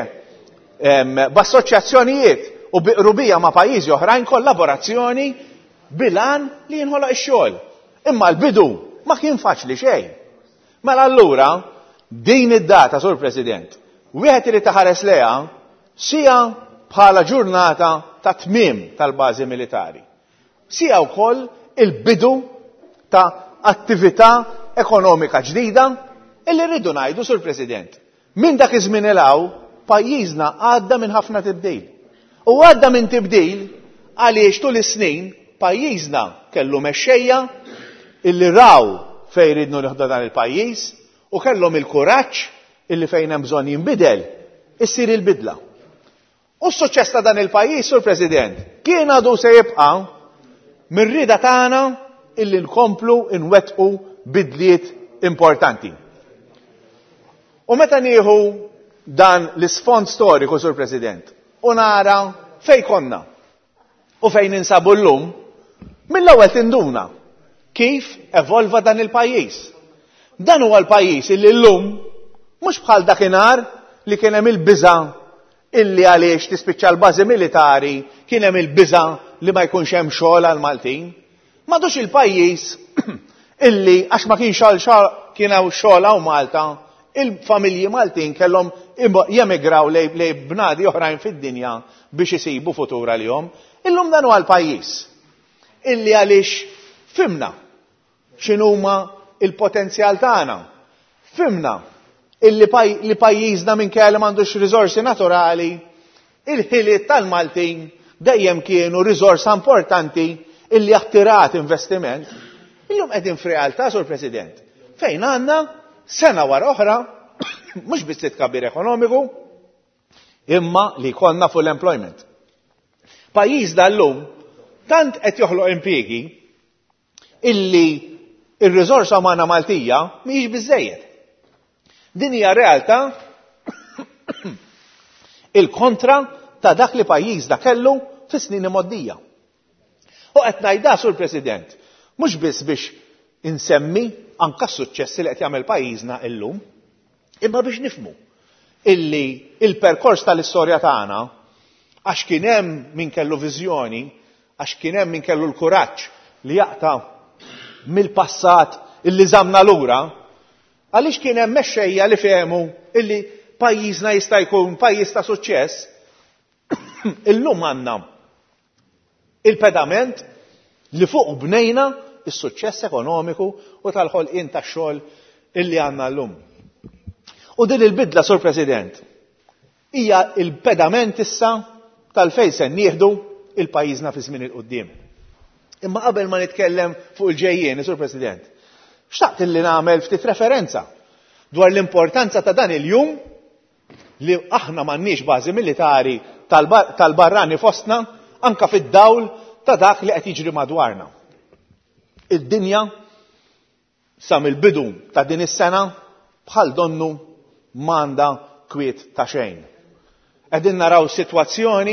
b'assoċjazzjonijiet u biqrubija ma' pajjiżi oħrajn kollaborazzjoni bilan li jinħoloq ix-xogħol. Imma l-bidu ma kien faċli xejn. Mela allura din id-data, Sur President, wieħed irid taħares leha sija bħala ġurnata ta' tmiem tal-bażi militari. Sija wkoll il-bidu ta' attività ekonomika ġdida illi rridu ngħidu, Sur President. Minn dak iż-żmien ilgħu pajjiżna għadda minn ħafna tibdil. U għadda minn tibdil għaliex tul is-snin pajjiżna kellu mexxejja illi raw fejn ridnu nieħdu dan il-pajjiż u kellhom il-kuraġġ illi fejn hemm bżonn jinbidel issir il-bidla. U s-suċċess ta' dan il-pajjiż, Sur President, kien għadu se jibqa' mir-rieda tagħna illi nkomplu nwettqu bidliet importanti. U meta nieħu dan l-isfond storiku, Sur President, u nara fejn konna u fejn ninsabu llum, mill-ewwel tinduna kif evolva dan il-pajjiż. Dan huwa l-pajjiż illi llum mhux bħal dakinhar li kien hemm il-biża' illi għaliex tispiċċa l-bażi militari kien hemm il-biża' li ma jkunx hemm xogħol għal Maltin. M'għadux il-pajjiż illi għax ma kienx kien hawn xogħol hawn Malta, il-familji Maltin kellhom jemigraw lej bnadi oħrajn fid-dinja biex isibu futur għalihom. Illum dan huwa l-pajjiż illi għaliex fimna x'inhuma il-potenzjal tagħna. Fimna illi li pajjiżna minkejja li m'għandux riżorsi naturali, il-ħiliet tal-Maltin dejjem kienu riżorsa importanti illi attirat investiment. Illum qegħdin f'realtà, Sur President, fejn għandna sena wara oħra mhux biss titkabbir ekonomiku imma li jkollna full employment. Pajjiż dal-lum tant qed joħloq impjiegi illi ir-riżorsa umana Maltija mhijiex biżżejjed. Din hija realtà il-kontra ta' dak li pajjiżna kellu fis-snin moddija. U qed ngħidha, Sur President, mhux biss biex insemmi anke s-suċċessi li qed jagħmel pajjiżna illum, imma biex nifhmu illi il-perkors tal-istorja tagħna għax kien hemm min kellu viżjoni, għax kien hemm min kellu l-kuraġġ li jaqta' mill-passat illi żamna lura, għaliex kien hemm mexxejja li fehmu illi pajjiżna jista' jkun pajjiż ta' suċċess, illum għandna il-pedament li fuq bnejna is-suċċess ekonomiku u tal-ħolqien tax-xogħol illi għandna llum. U din il-bidla, Sur President, hija il-pedament issa tal-fejn se nieħdu il-pajjiżna fi żmien il-qudiem. Imma qabel ma nitkellem fuq il-ġejjieni, Sur President, xtaqt illi nagħmel ftit referenza dwar l-importanza ta' dan il-jum li aħna m'għandniex bażi militari tal-barrani fostna anka fid-dawl ta' dak li qed jiġri madwarna. Id-dinja sa mill-bidu ta' din is-sena bħal donnu m'għandha kwiet ta' xejn. Qegħdin naraw sitwazzjoni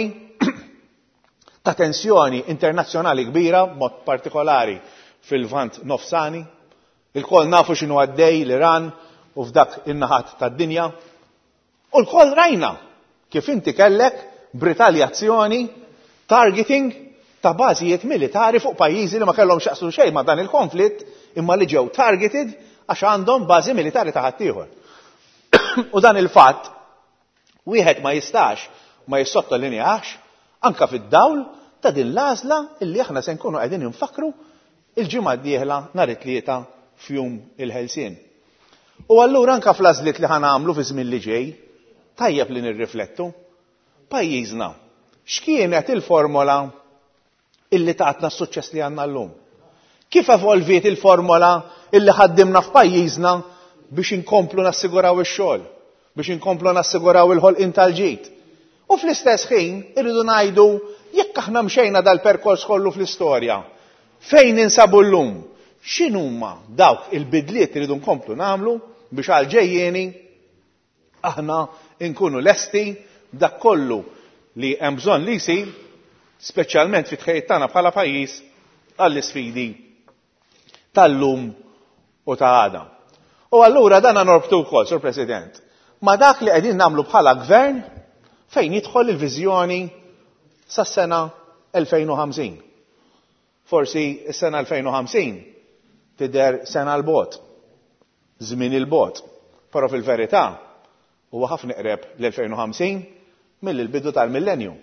ta' tensjoni internazzjonali kbira, mod partikolari fil-Lvant nofsani. Il-koll nafu x'inhu għaddej l-Iran u f'dak in-naħat tad-dinja. U l-koll rajna kif inti kellek b'ritaljazzjoni targeting ta' bażijiet militari fuq pajjiżi li ma kellhom xaqsu xejn ma' dan il-konflitt imma li ġew targeted għax għandhom bażi militari ta' ħaddieħor. U dan il-fatt wieħed ma jistax ma jissottolinjax anka fid-dawl ta' din l-għażla illi aħna se nkunu qegħdin infakru il-ġimgħa d-dieħla nhar it-tlieta f'jum il-ħelsien. U allura anka fl-għażliet li ħanamlu fi żmien li ġej, tajjeb li nirriflettu. Pajjiżna, x'kienet il-formola illi tatna s-suċċess li għandna llum? Kif evolviet il-formola illi ħaddimna f'pajjiżna biex inkomplu nassiguraw ix-xogħol, biex inkomplu nassiguraw il-ħolqien tal-ġid? U fl-istess ħin irridu ngħidu jekk aħna mxejna dal-perkors kollu fl-istorja, fejn insabu llum, x'inhuma dawk il-bidliet irridu nkomplu nagħmlu biex għal ġejjieni aħna nkunu lesti dak kollu li hemm bżonn li jsir, speċjalment fit-tħejjed tagħna bħala pajjiż għall-isfidi tal-lum u ta' għada. U allura dan norbtu wkoll, Sur President, ma dak li qegħdin nagħmlu bħala gvern fejn jidħol il-viżjoni sas-sena elfejn u ħamsin. Forsi s-sena elfejn u ħamsin tidher sena l-bot, żmien il-bot, però fil-verità huwa ħafna qreb l-elfejn u ħamsin mill-bidu tal-millenju.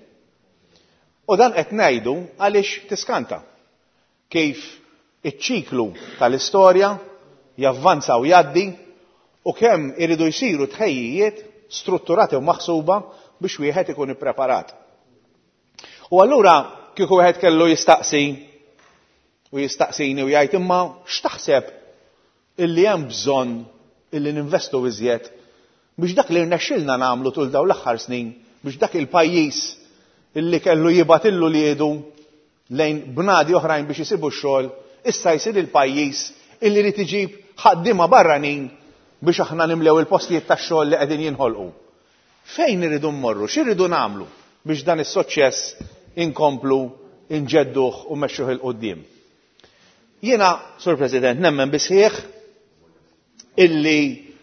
U dan qed ngħidu għaliex tiskanta kif iċ-ċiklu tal-istorja javvanza u jgħaddi u kemm iridu jsiru tħejjijiet strutturati u maħsuba biex wieħed ikun ippreparat. U allura kieku wieħed kellu jistaqsi u jistaqsini u jgħid imma x'taħseb illi hemm bżonn illi ninvestu iżjed biex dak li rnexxilna nagħmlu tul dawn l-aħħar snin biex dak il-pajjiż illi kellu jibatillu li jedu lejn bnadi oħrajn biex isibu x-xogħol, issa jsir il-pajjiż illi rid iġib ħaddiema barranin biex aħna nimlew il-postijiet tax-xogħol li qegħdin jinħolqu. Fejn iridu mmorru, x'iridu nagħmlu biex dan is-suċċess inkomplu, inġedduh u mmexxuh il qudiem. Jiena, Sur President, nemmen bisħieħ illi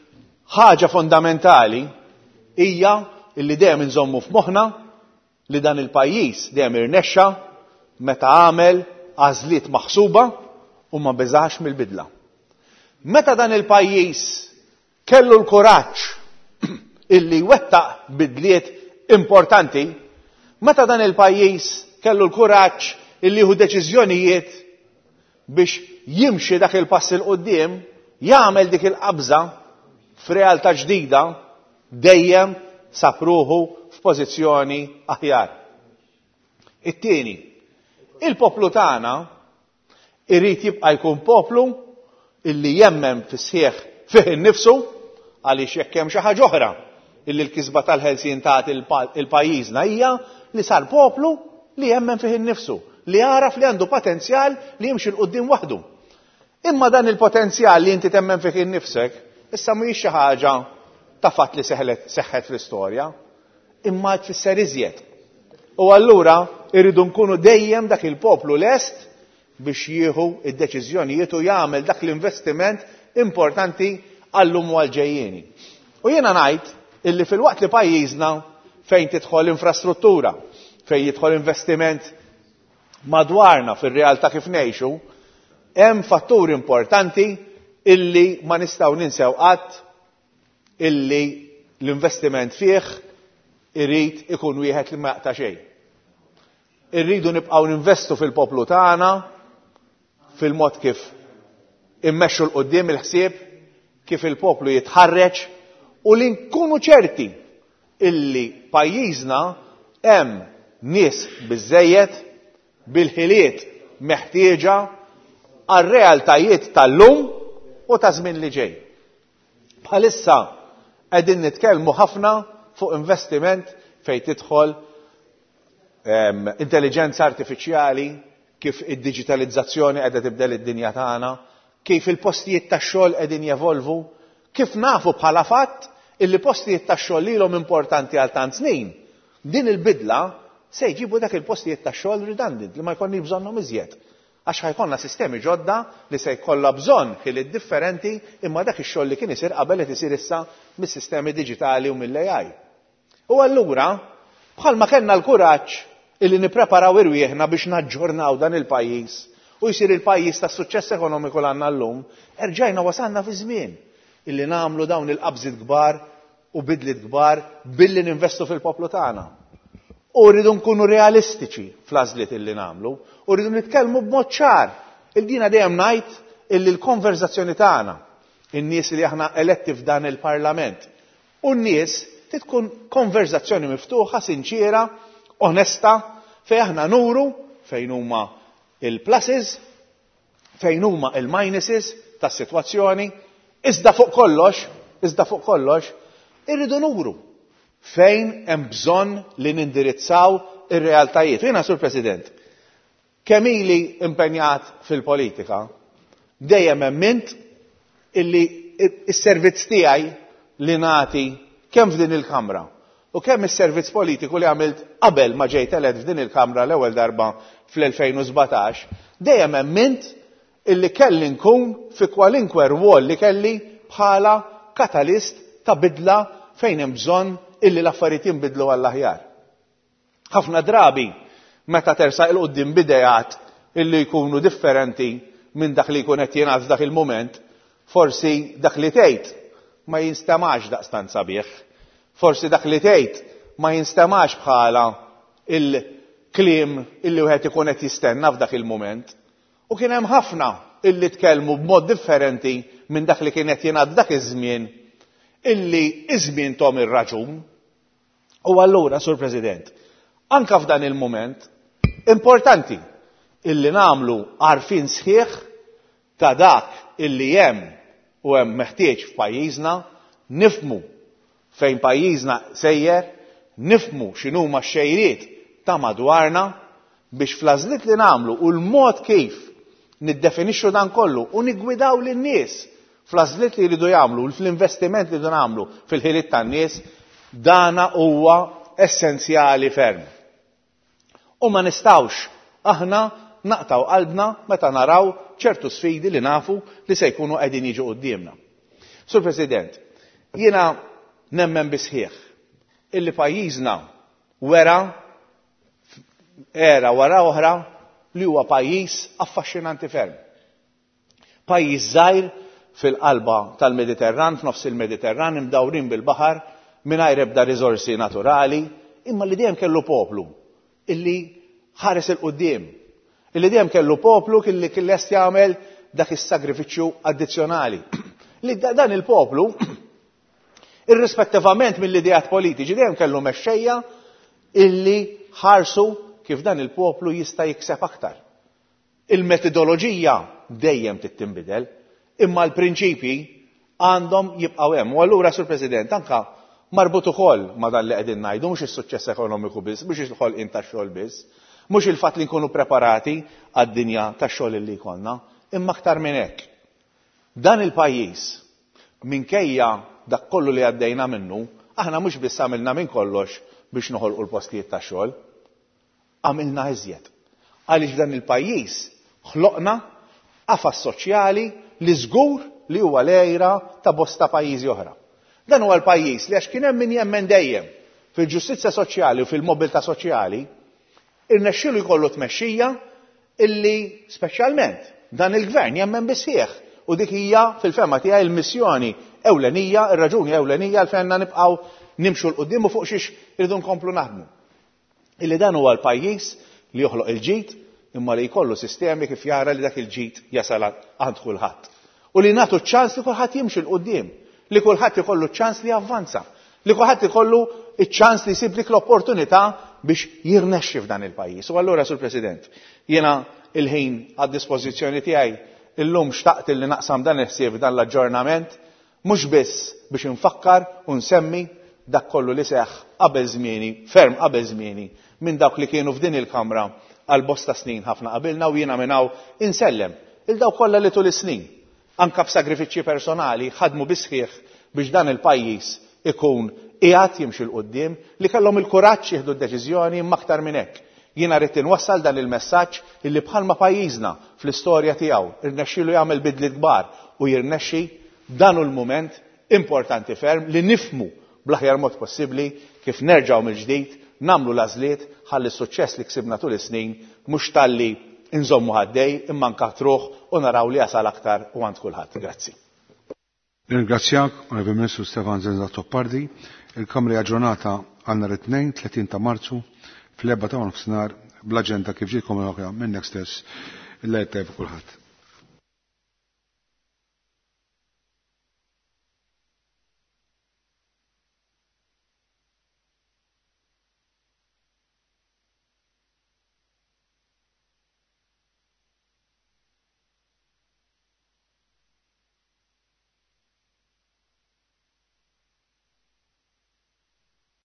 ħaġa fondamentali hija illi dejjem inżommu f'moħħna li dan il-pajjiż dejjem irnexxa meta għamel għażliet maħsuba u ma beżax mill-bidla. Meta dan il-pajjiż kellu l-kuraġġ illi wettaq bidliet importanti, meta dan il-pajjiż kellu l-kuraġġ illi jieħu deċiżjonijiet biex jimxi dak il-pass il qudiem, jagħmel dik il-qabża f'realtà ġdida, dejjem sapruħu f'pożizzjoni aħjar. It-tieni, il-poplu tagħna irid jibqa' jkun poplu illi jemmen fis-sieħ fih innifsu għaliex jekk hemm xi ħaġa oħra illi l-kisba tal-ħelsien tagħti il-pajjiżna hija li sar poplu li jemmen fih innifsu, li jaraf li għandu potenzjal li jimxi l-qudiem waħdu. Imma dan il-potenzjal li inti temmen fih innifsek issa mhijiex xi ħaġa ta' fatt li seħħet fl-istorja, imma tfisser iżjed. U allura irridu nkunu dejjem dak il-poplu lest biex jieħu id-deċiżjonijiet u jagħmel dak l-investiment importanti għallum u għal-ġejjieni. U jiena ngħid illi fil-waqt li pajjiżna fejn tidħol infrastruttura, fejn jidħol investiment madwarna fir-realtà kif ngħixu, hemm fatturi importanti illi ma nistgħu ninsew qatt illi l-investiment fih irid ikun wieħed li ma jaqta' xejn. Irridu nibqgħu ninvestu fil-poplu tagħna fil-mod kif immexxu l qudiem il-ħsieb, kif il-poplu jitħarreġ u li nkunu ċerti illi pajjiżna hemm nies biżejjed bil-ħiliet meħtieġa għar-realtajiet tal-lum u ta' żmien li ġej. Bħalissa qegħdin nitkellmu ħafna fuq investiment fejn tidħol um, intelligenza artifiċjali, kif id-digitalizzazzjoni qiegħda tibdel id-dinja tagħna, kif il-postijiet tax-xogħol qegħdin jevolvu, kif nafu bħala fatt illi postijiet tax-xogħol lilhom importanti għal tant snin. Din il-bidla se jġibu dak il-postijiet tax-xogħol redundant li ma jkollniex bżonnhom iżjed. Għax ħajkonna sistemi ġodda li se jkollha bżonn ħiliet differenti imma dak ix-xogħol li kien isir qabel qed isir issa mis-sistemi diġitali u mill-A I. U allura bħalma kellna l-kuraġġ illi nippreparaw irwieħna biex naġġornaw dan il-pajjiż u jsir il-pajjiż tas-suċċess ekonomiku l għandna llum, erġajna wasalna fi żmien illi nagħmlu dawn il-qabżiet kbar u bidliet kbar billi ninvestu fil-poplu tagħna. U rridu nkunu realistiċi fl-għażliet illi nagħmlu, u rridu nitkellmu b'mod ċar. Il-dina dejjem ngħid illi l-konverzazzjoni tagħna, in-nies li aħna eletti f'dan il-Parlament, u n-nies tkun konverzazzjoni miftuħa, sinċiera, onesta, fejn aħna nuru fejn huma il-pluses, fejn huma il-minuses tas-sitwazzjoni, iżda fuq kollox, iżda fuq kollox, irridu nuru fejn hemm bżonn li nindirizzaw ir-realtajiet. Jiena, Sur President, kemm ili impenjat fil-politika, dejjem emmint illi is-servizz tiegħi li nagħti kemm f'din il-Kamra u kemm is-servizz politiku li għamilt qabel ma ġejt elett f'din il-Kamra l-ewwel darba fl-elfejn u sbatax, dejjem emmint illi kelli nkun fi kwalinkwe rwol li kelli bħala katalist ta' bidla fejn hemm bżonn illi l-affarijiet jinbidlu għall-aħjar. Ħafna drabi meta tersaq il qudiem bidejat illi jkunu differenti minn dak li jkun qed jingħad f'dak il-mument, forsi dak li tgħid ma jinstemax daqstant sabiħ. Forsi dak li tgħid ma jinstemax bħala il-kliem illi wieħed ikun qed jistenna f'dak il-mument. U kien hemm ħafna illi tkellmu b'mod differenti minn dak li kien qed jingħad dak iż-żmien illi iż-żmien tom ir-raġun. U allura, Sur President, anke f'dan il-mument importanti illi nagħmlu għarfien sħiħ ta' dak illi hemm u hemm meħtieġ f'pajjiżna, nifhmu fejn pajjiżna sejjer, nifhmu x'inhuma x-xejriet ta' madwarna biex fl-għażliet li nagħmlu u l-mod kif niddefinixxu dan kollu u niggwidaw lin-nies fl-għażliet li jridu jagħmlu u fl-investiment li jridu nagħmlu fil-ħiliet tan-nies, dana huwa essenzjali ferm. U ma nistgħux aħna naqtaw qalbna meta naraw ċertu sfidi li nafu li se jkunu qegħdin jiġu qudiemna. Sur President, jiena nemmen bisħieħ illi pajjiżna wera era wara oħra li huwa pajjiż affaxxinanti ferm. Pajjiż żgħir fil-qalba tal-Mediterran, f'nofs il-Mediterran, imdawrin bil-baħar mingħajr ebda riżorsi naturali, imma li dejjem kellu poplu illi ħares il-qudiem, illi dejjem kellu poplu illi kien lest jagħmel dak is-sagrifiċċju addizzjonali. Li dan il-poplu, irrispettivament mill-idejat politiċi, dejjem kellu mexxejja illi ħarsu kif dan il-poplu jista' jikseb aktar. Il-metodoloġija dejjem tittinbidel, imma l-prinċipji għandhom jibqgħu hemm. U allura, Sur President, anka marbut ukoll ma dan li qegħdin ngħidu mhux is-suċċess ekonomiku biss, mhux il-ħolqien tax-xogħol biss, mhux il-fatt li nkunu preparati għad-dinja tax-xogħol li jkollna, imma aktar minn hekk. Dan il-pajjiż minkejja dak kollu li għaddejna minnu, aħna mhux biss għamilna minn kollox biex noħolqu l-postijiet tax-xogħol, għamilna iżjed. Għaliex dan il-pajjiż ħloqna qafas soċjali li żgur li huwa lejra ta' bosta pajjiżi oħra. Dan huwa l-pajjiż li għax kien hemm min jemmen dejjem fil-ġustizzja soċjali u fil-mobilità soċjali, irnexxielu jkollu tmexxija illi speċjalment dan il-gvern jemmen bisħieħ u dik hija fil-fema tiegħi il-missjoni ewlenija, ir-raġuni ewlenija għal fejn nibqgħu nimxu l-qudiem u fuq xiex irridu nkomplu naħdmu. Illi dan huwa l-pajjiż li joħloq il-ġid imma li jkollu sistemi kif jara li dak il-ġid jasal għand kulħadd. U li nagħtu ċ-ċans li kulħadd jimxi l-qudiem, li kulħadd ikollu ċ-ċans li javvanza, li kulħadd ikollu ċ-ċans li jsib dik l-opportunità biex jirnexxi f'dan il-pajjiż. U allura, Sur President, jiena il-ħin għad-dispożizzjoni tiegħi illum xtaqt li naqsam dan il-ħsieb dan l-aġġornament mhux biss biex infakkar u nsemmi dak kollu li seħħ qabel żmieni, ferm qabel żmieni, minn dawk li kienu f'din il-Kamra għal bosta snin ħafna qabilna u jiena minn hawn insellem il dawk kollha li tul is-snin anke b'sagrifiċċji personali ħadmu bisħieħ biex dan il-pajjiż ikun qiegħed jimxi l qudiem li kellhom il-kuraġġ jieħdu d-deċiżjoni imma aktar minn hekk. Jiena rrid inwassal dan il-messaġġ illi bħalma pajjiżna fl-istorja tiegħu irnexxielu jagħmel bidliet kbar u jirnexxi dan il-mument importanti ferm li nifhmu bl-aħjar mod possibbli kif nerġgħu mill-ġdid nagħmlu l-għażliet ħalli s-suċċess li ksibna tul is-snin mhux talli inżommu ħaddej imma nkatruh u naraw li jasal aktar u għand kulħadd. Grazzi. Ringrazzjak, Onorevole Ministru Stefan Zenza Toppardi. Il-Kamra ġurnata għal nhar it-tnejn tletin ta' Marzu fl-erba' ta' nofsinhar bl-aġenda kif ġiet komunikata minnek stess il-lejl tajjeb kulħadd.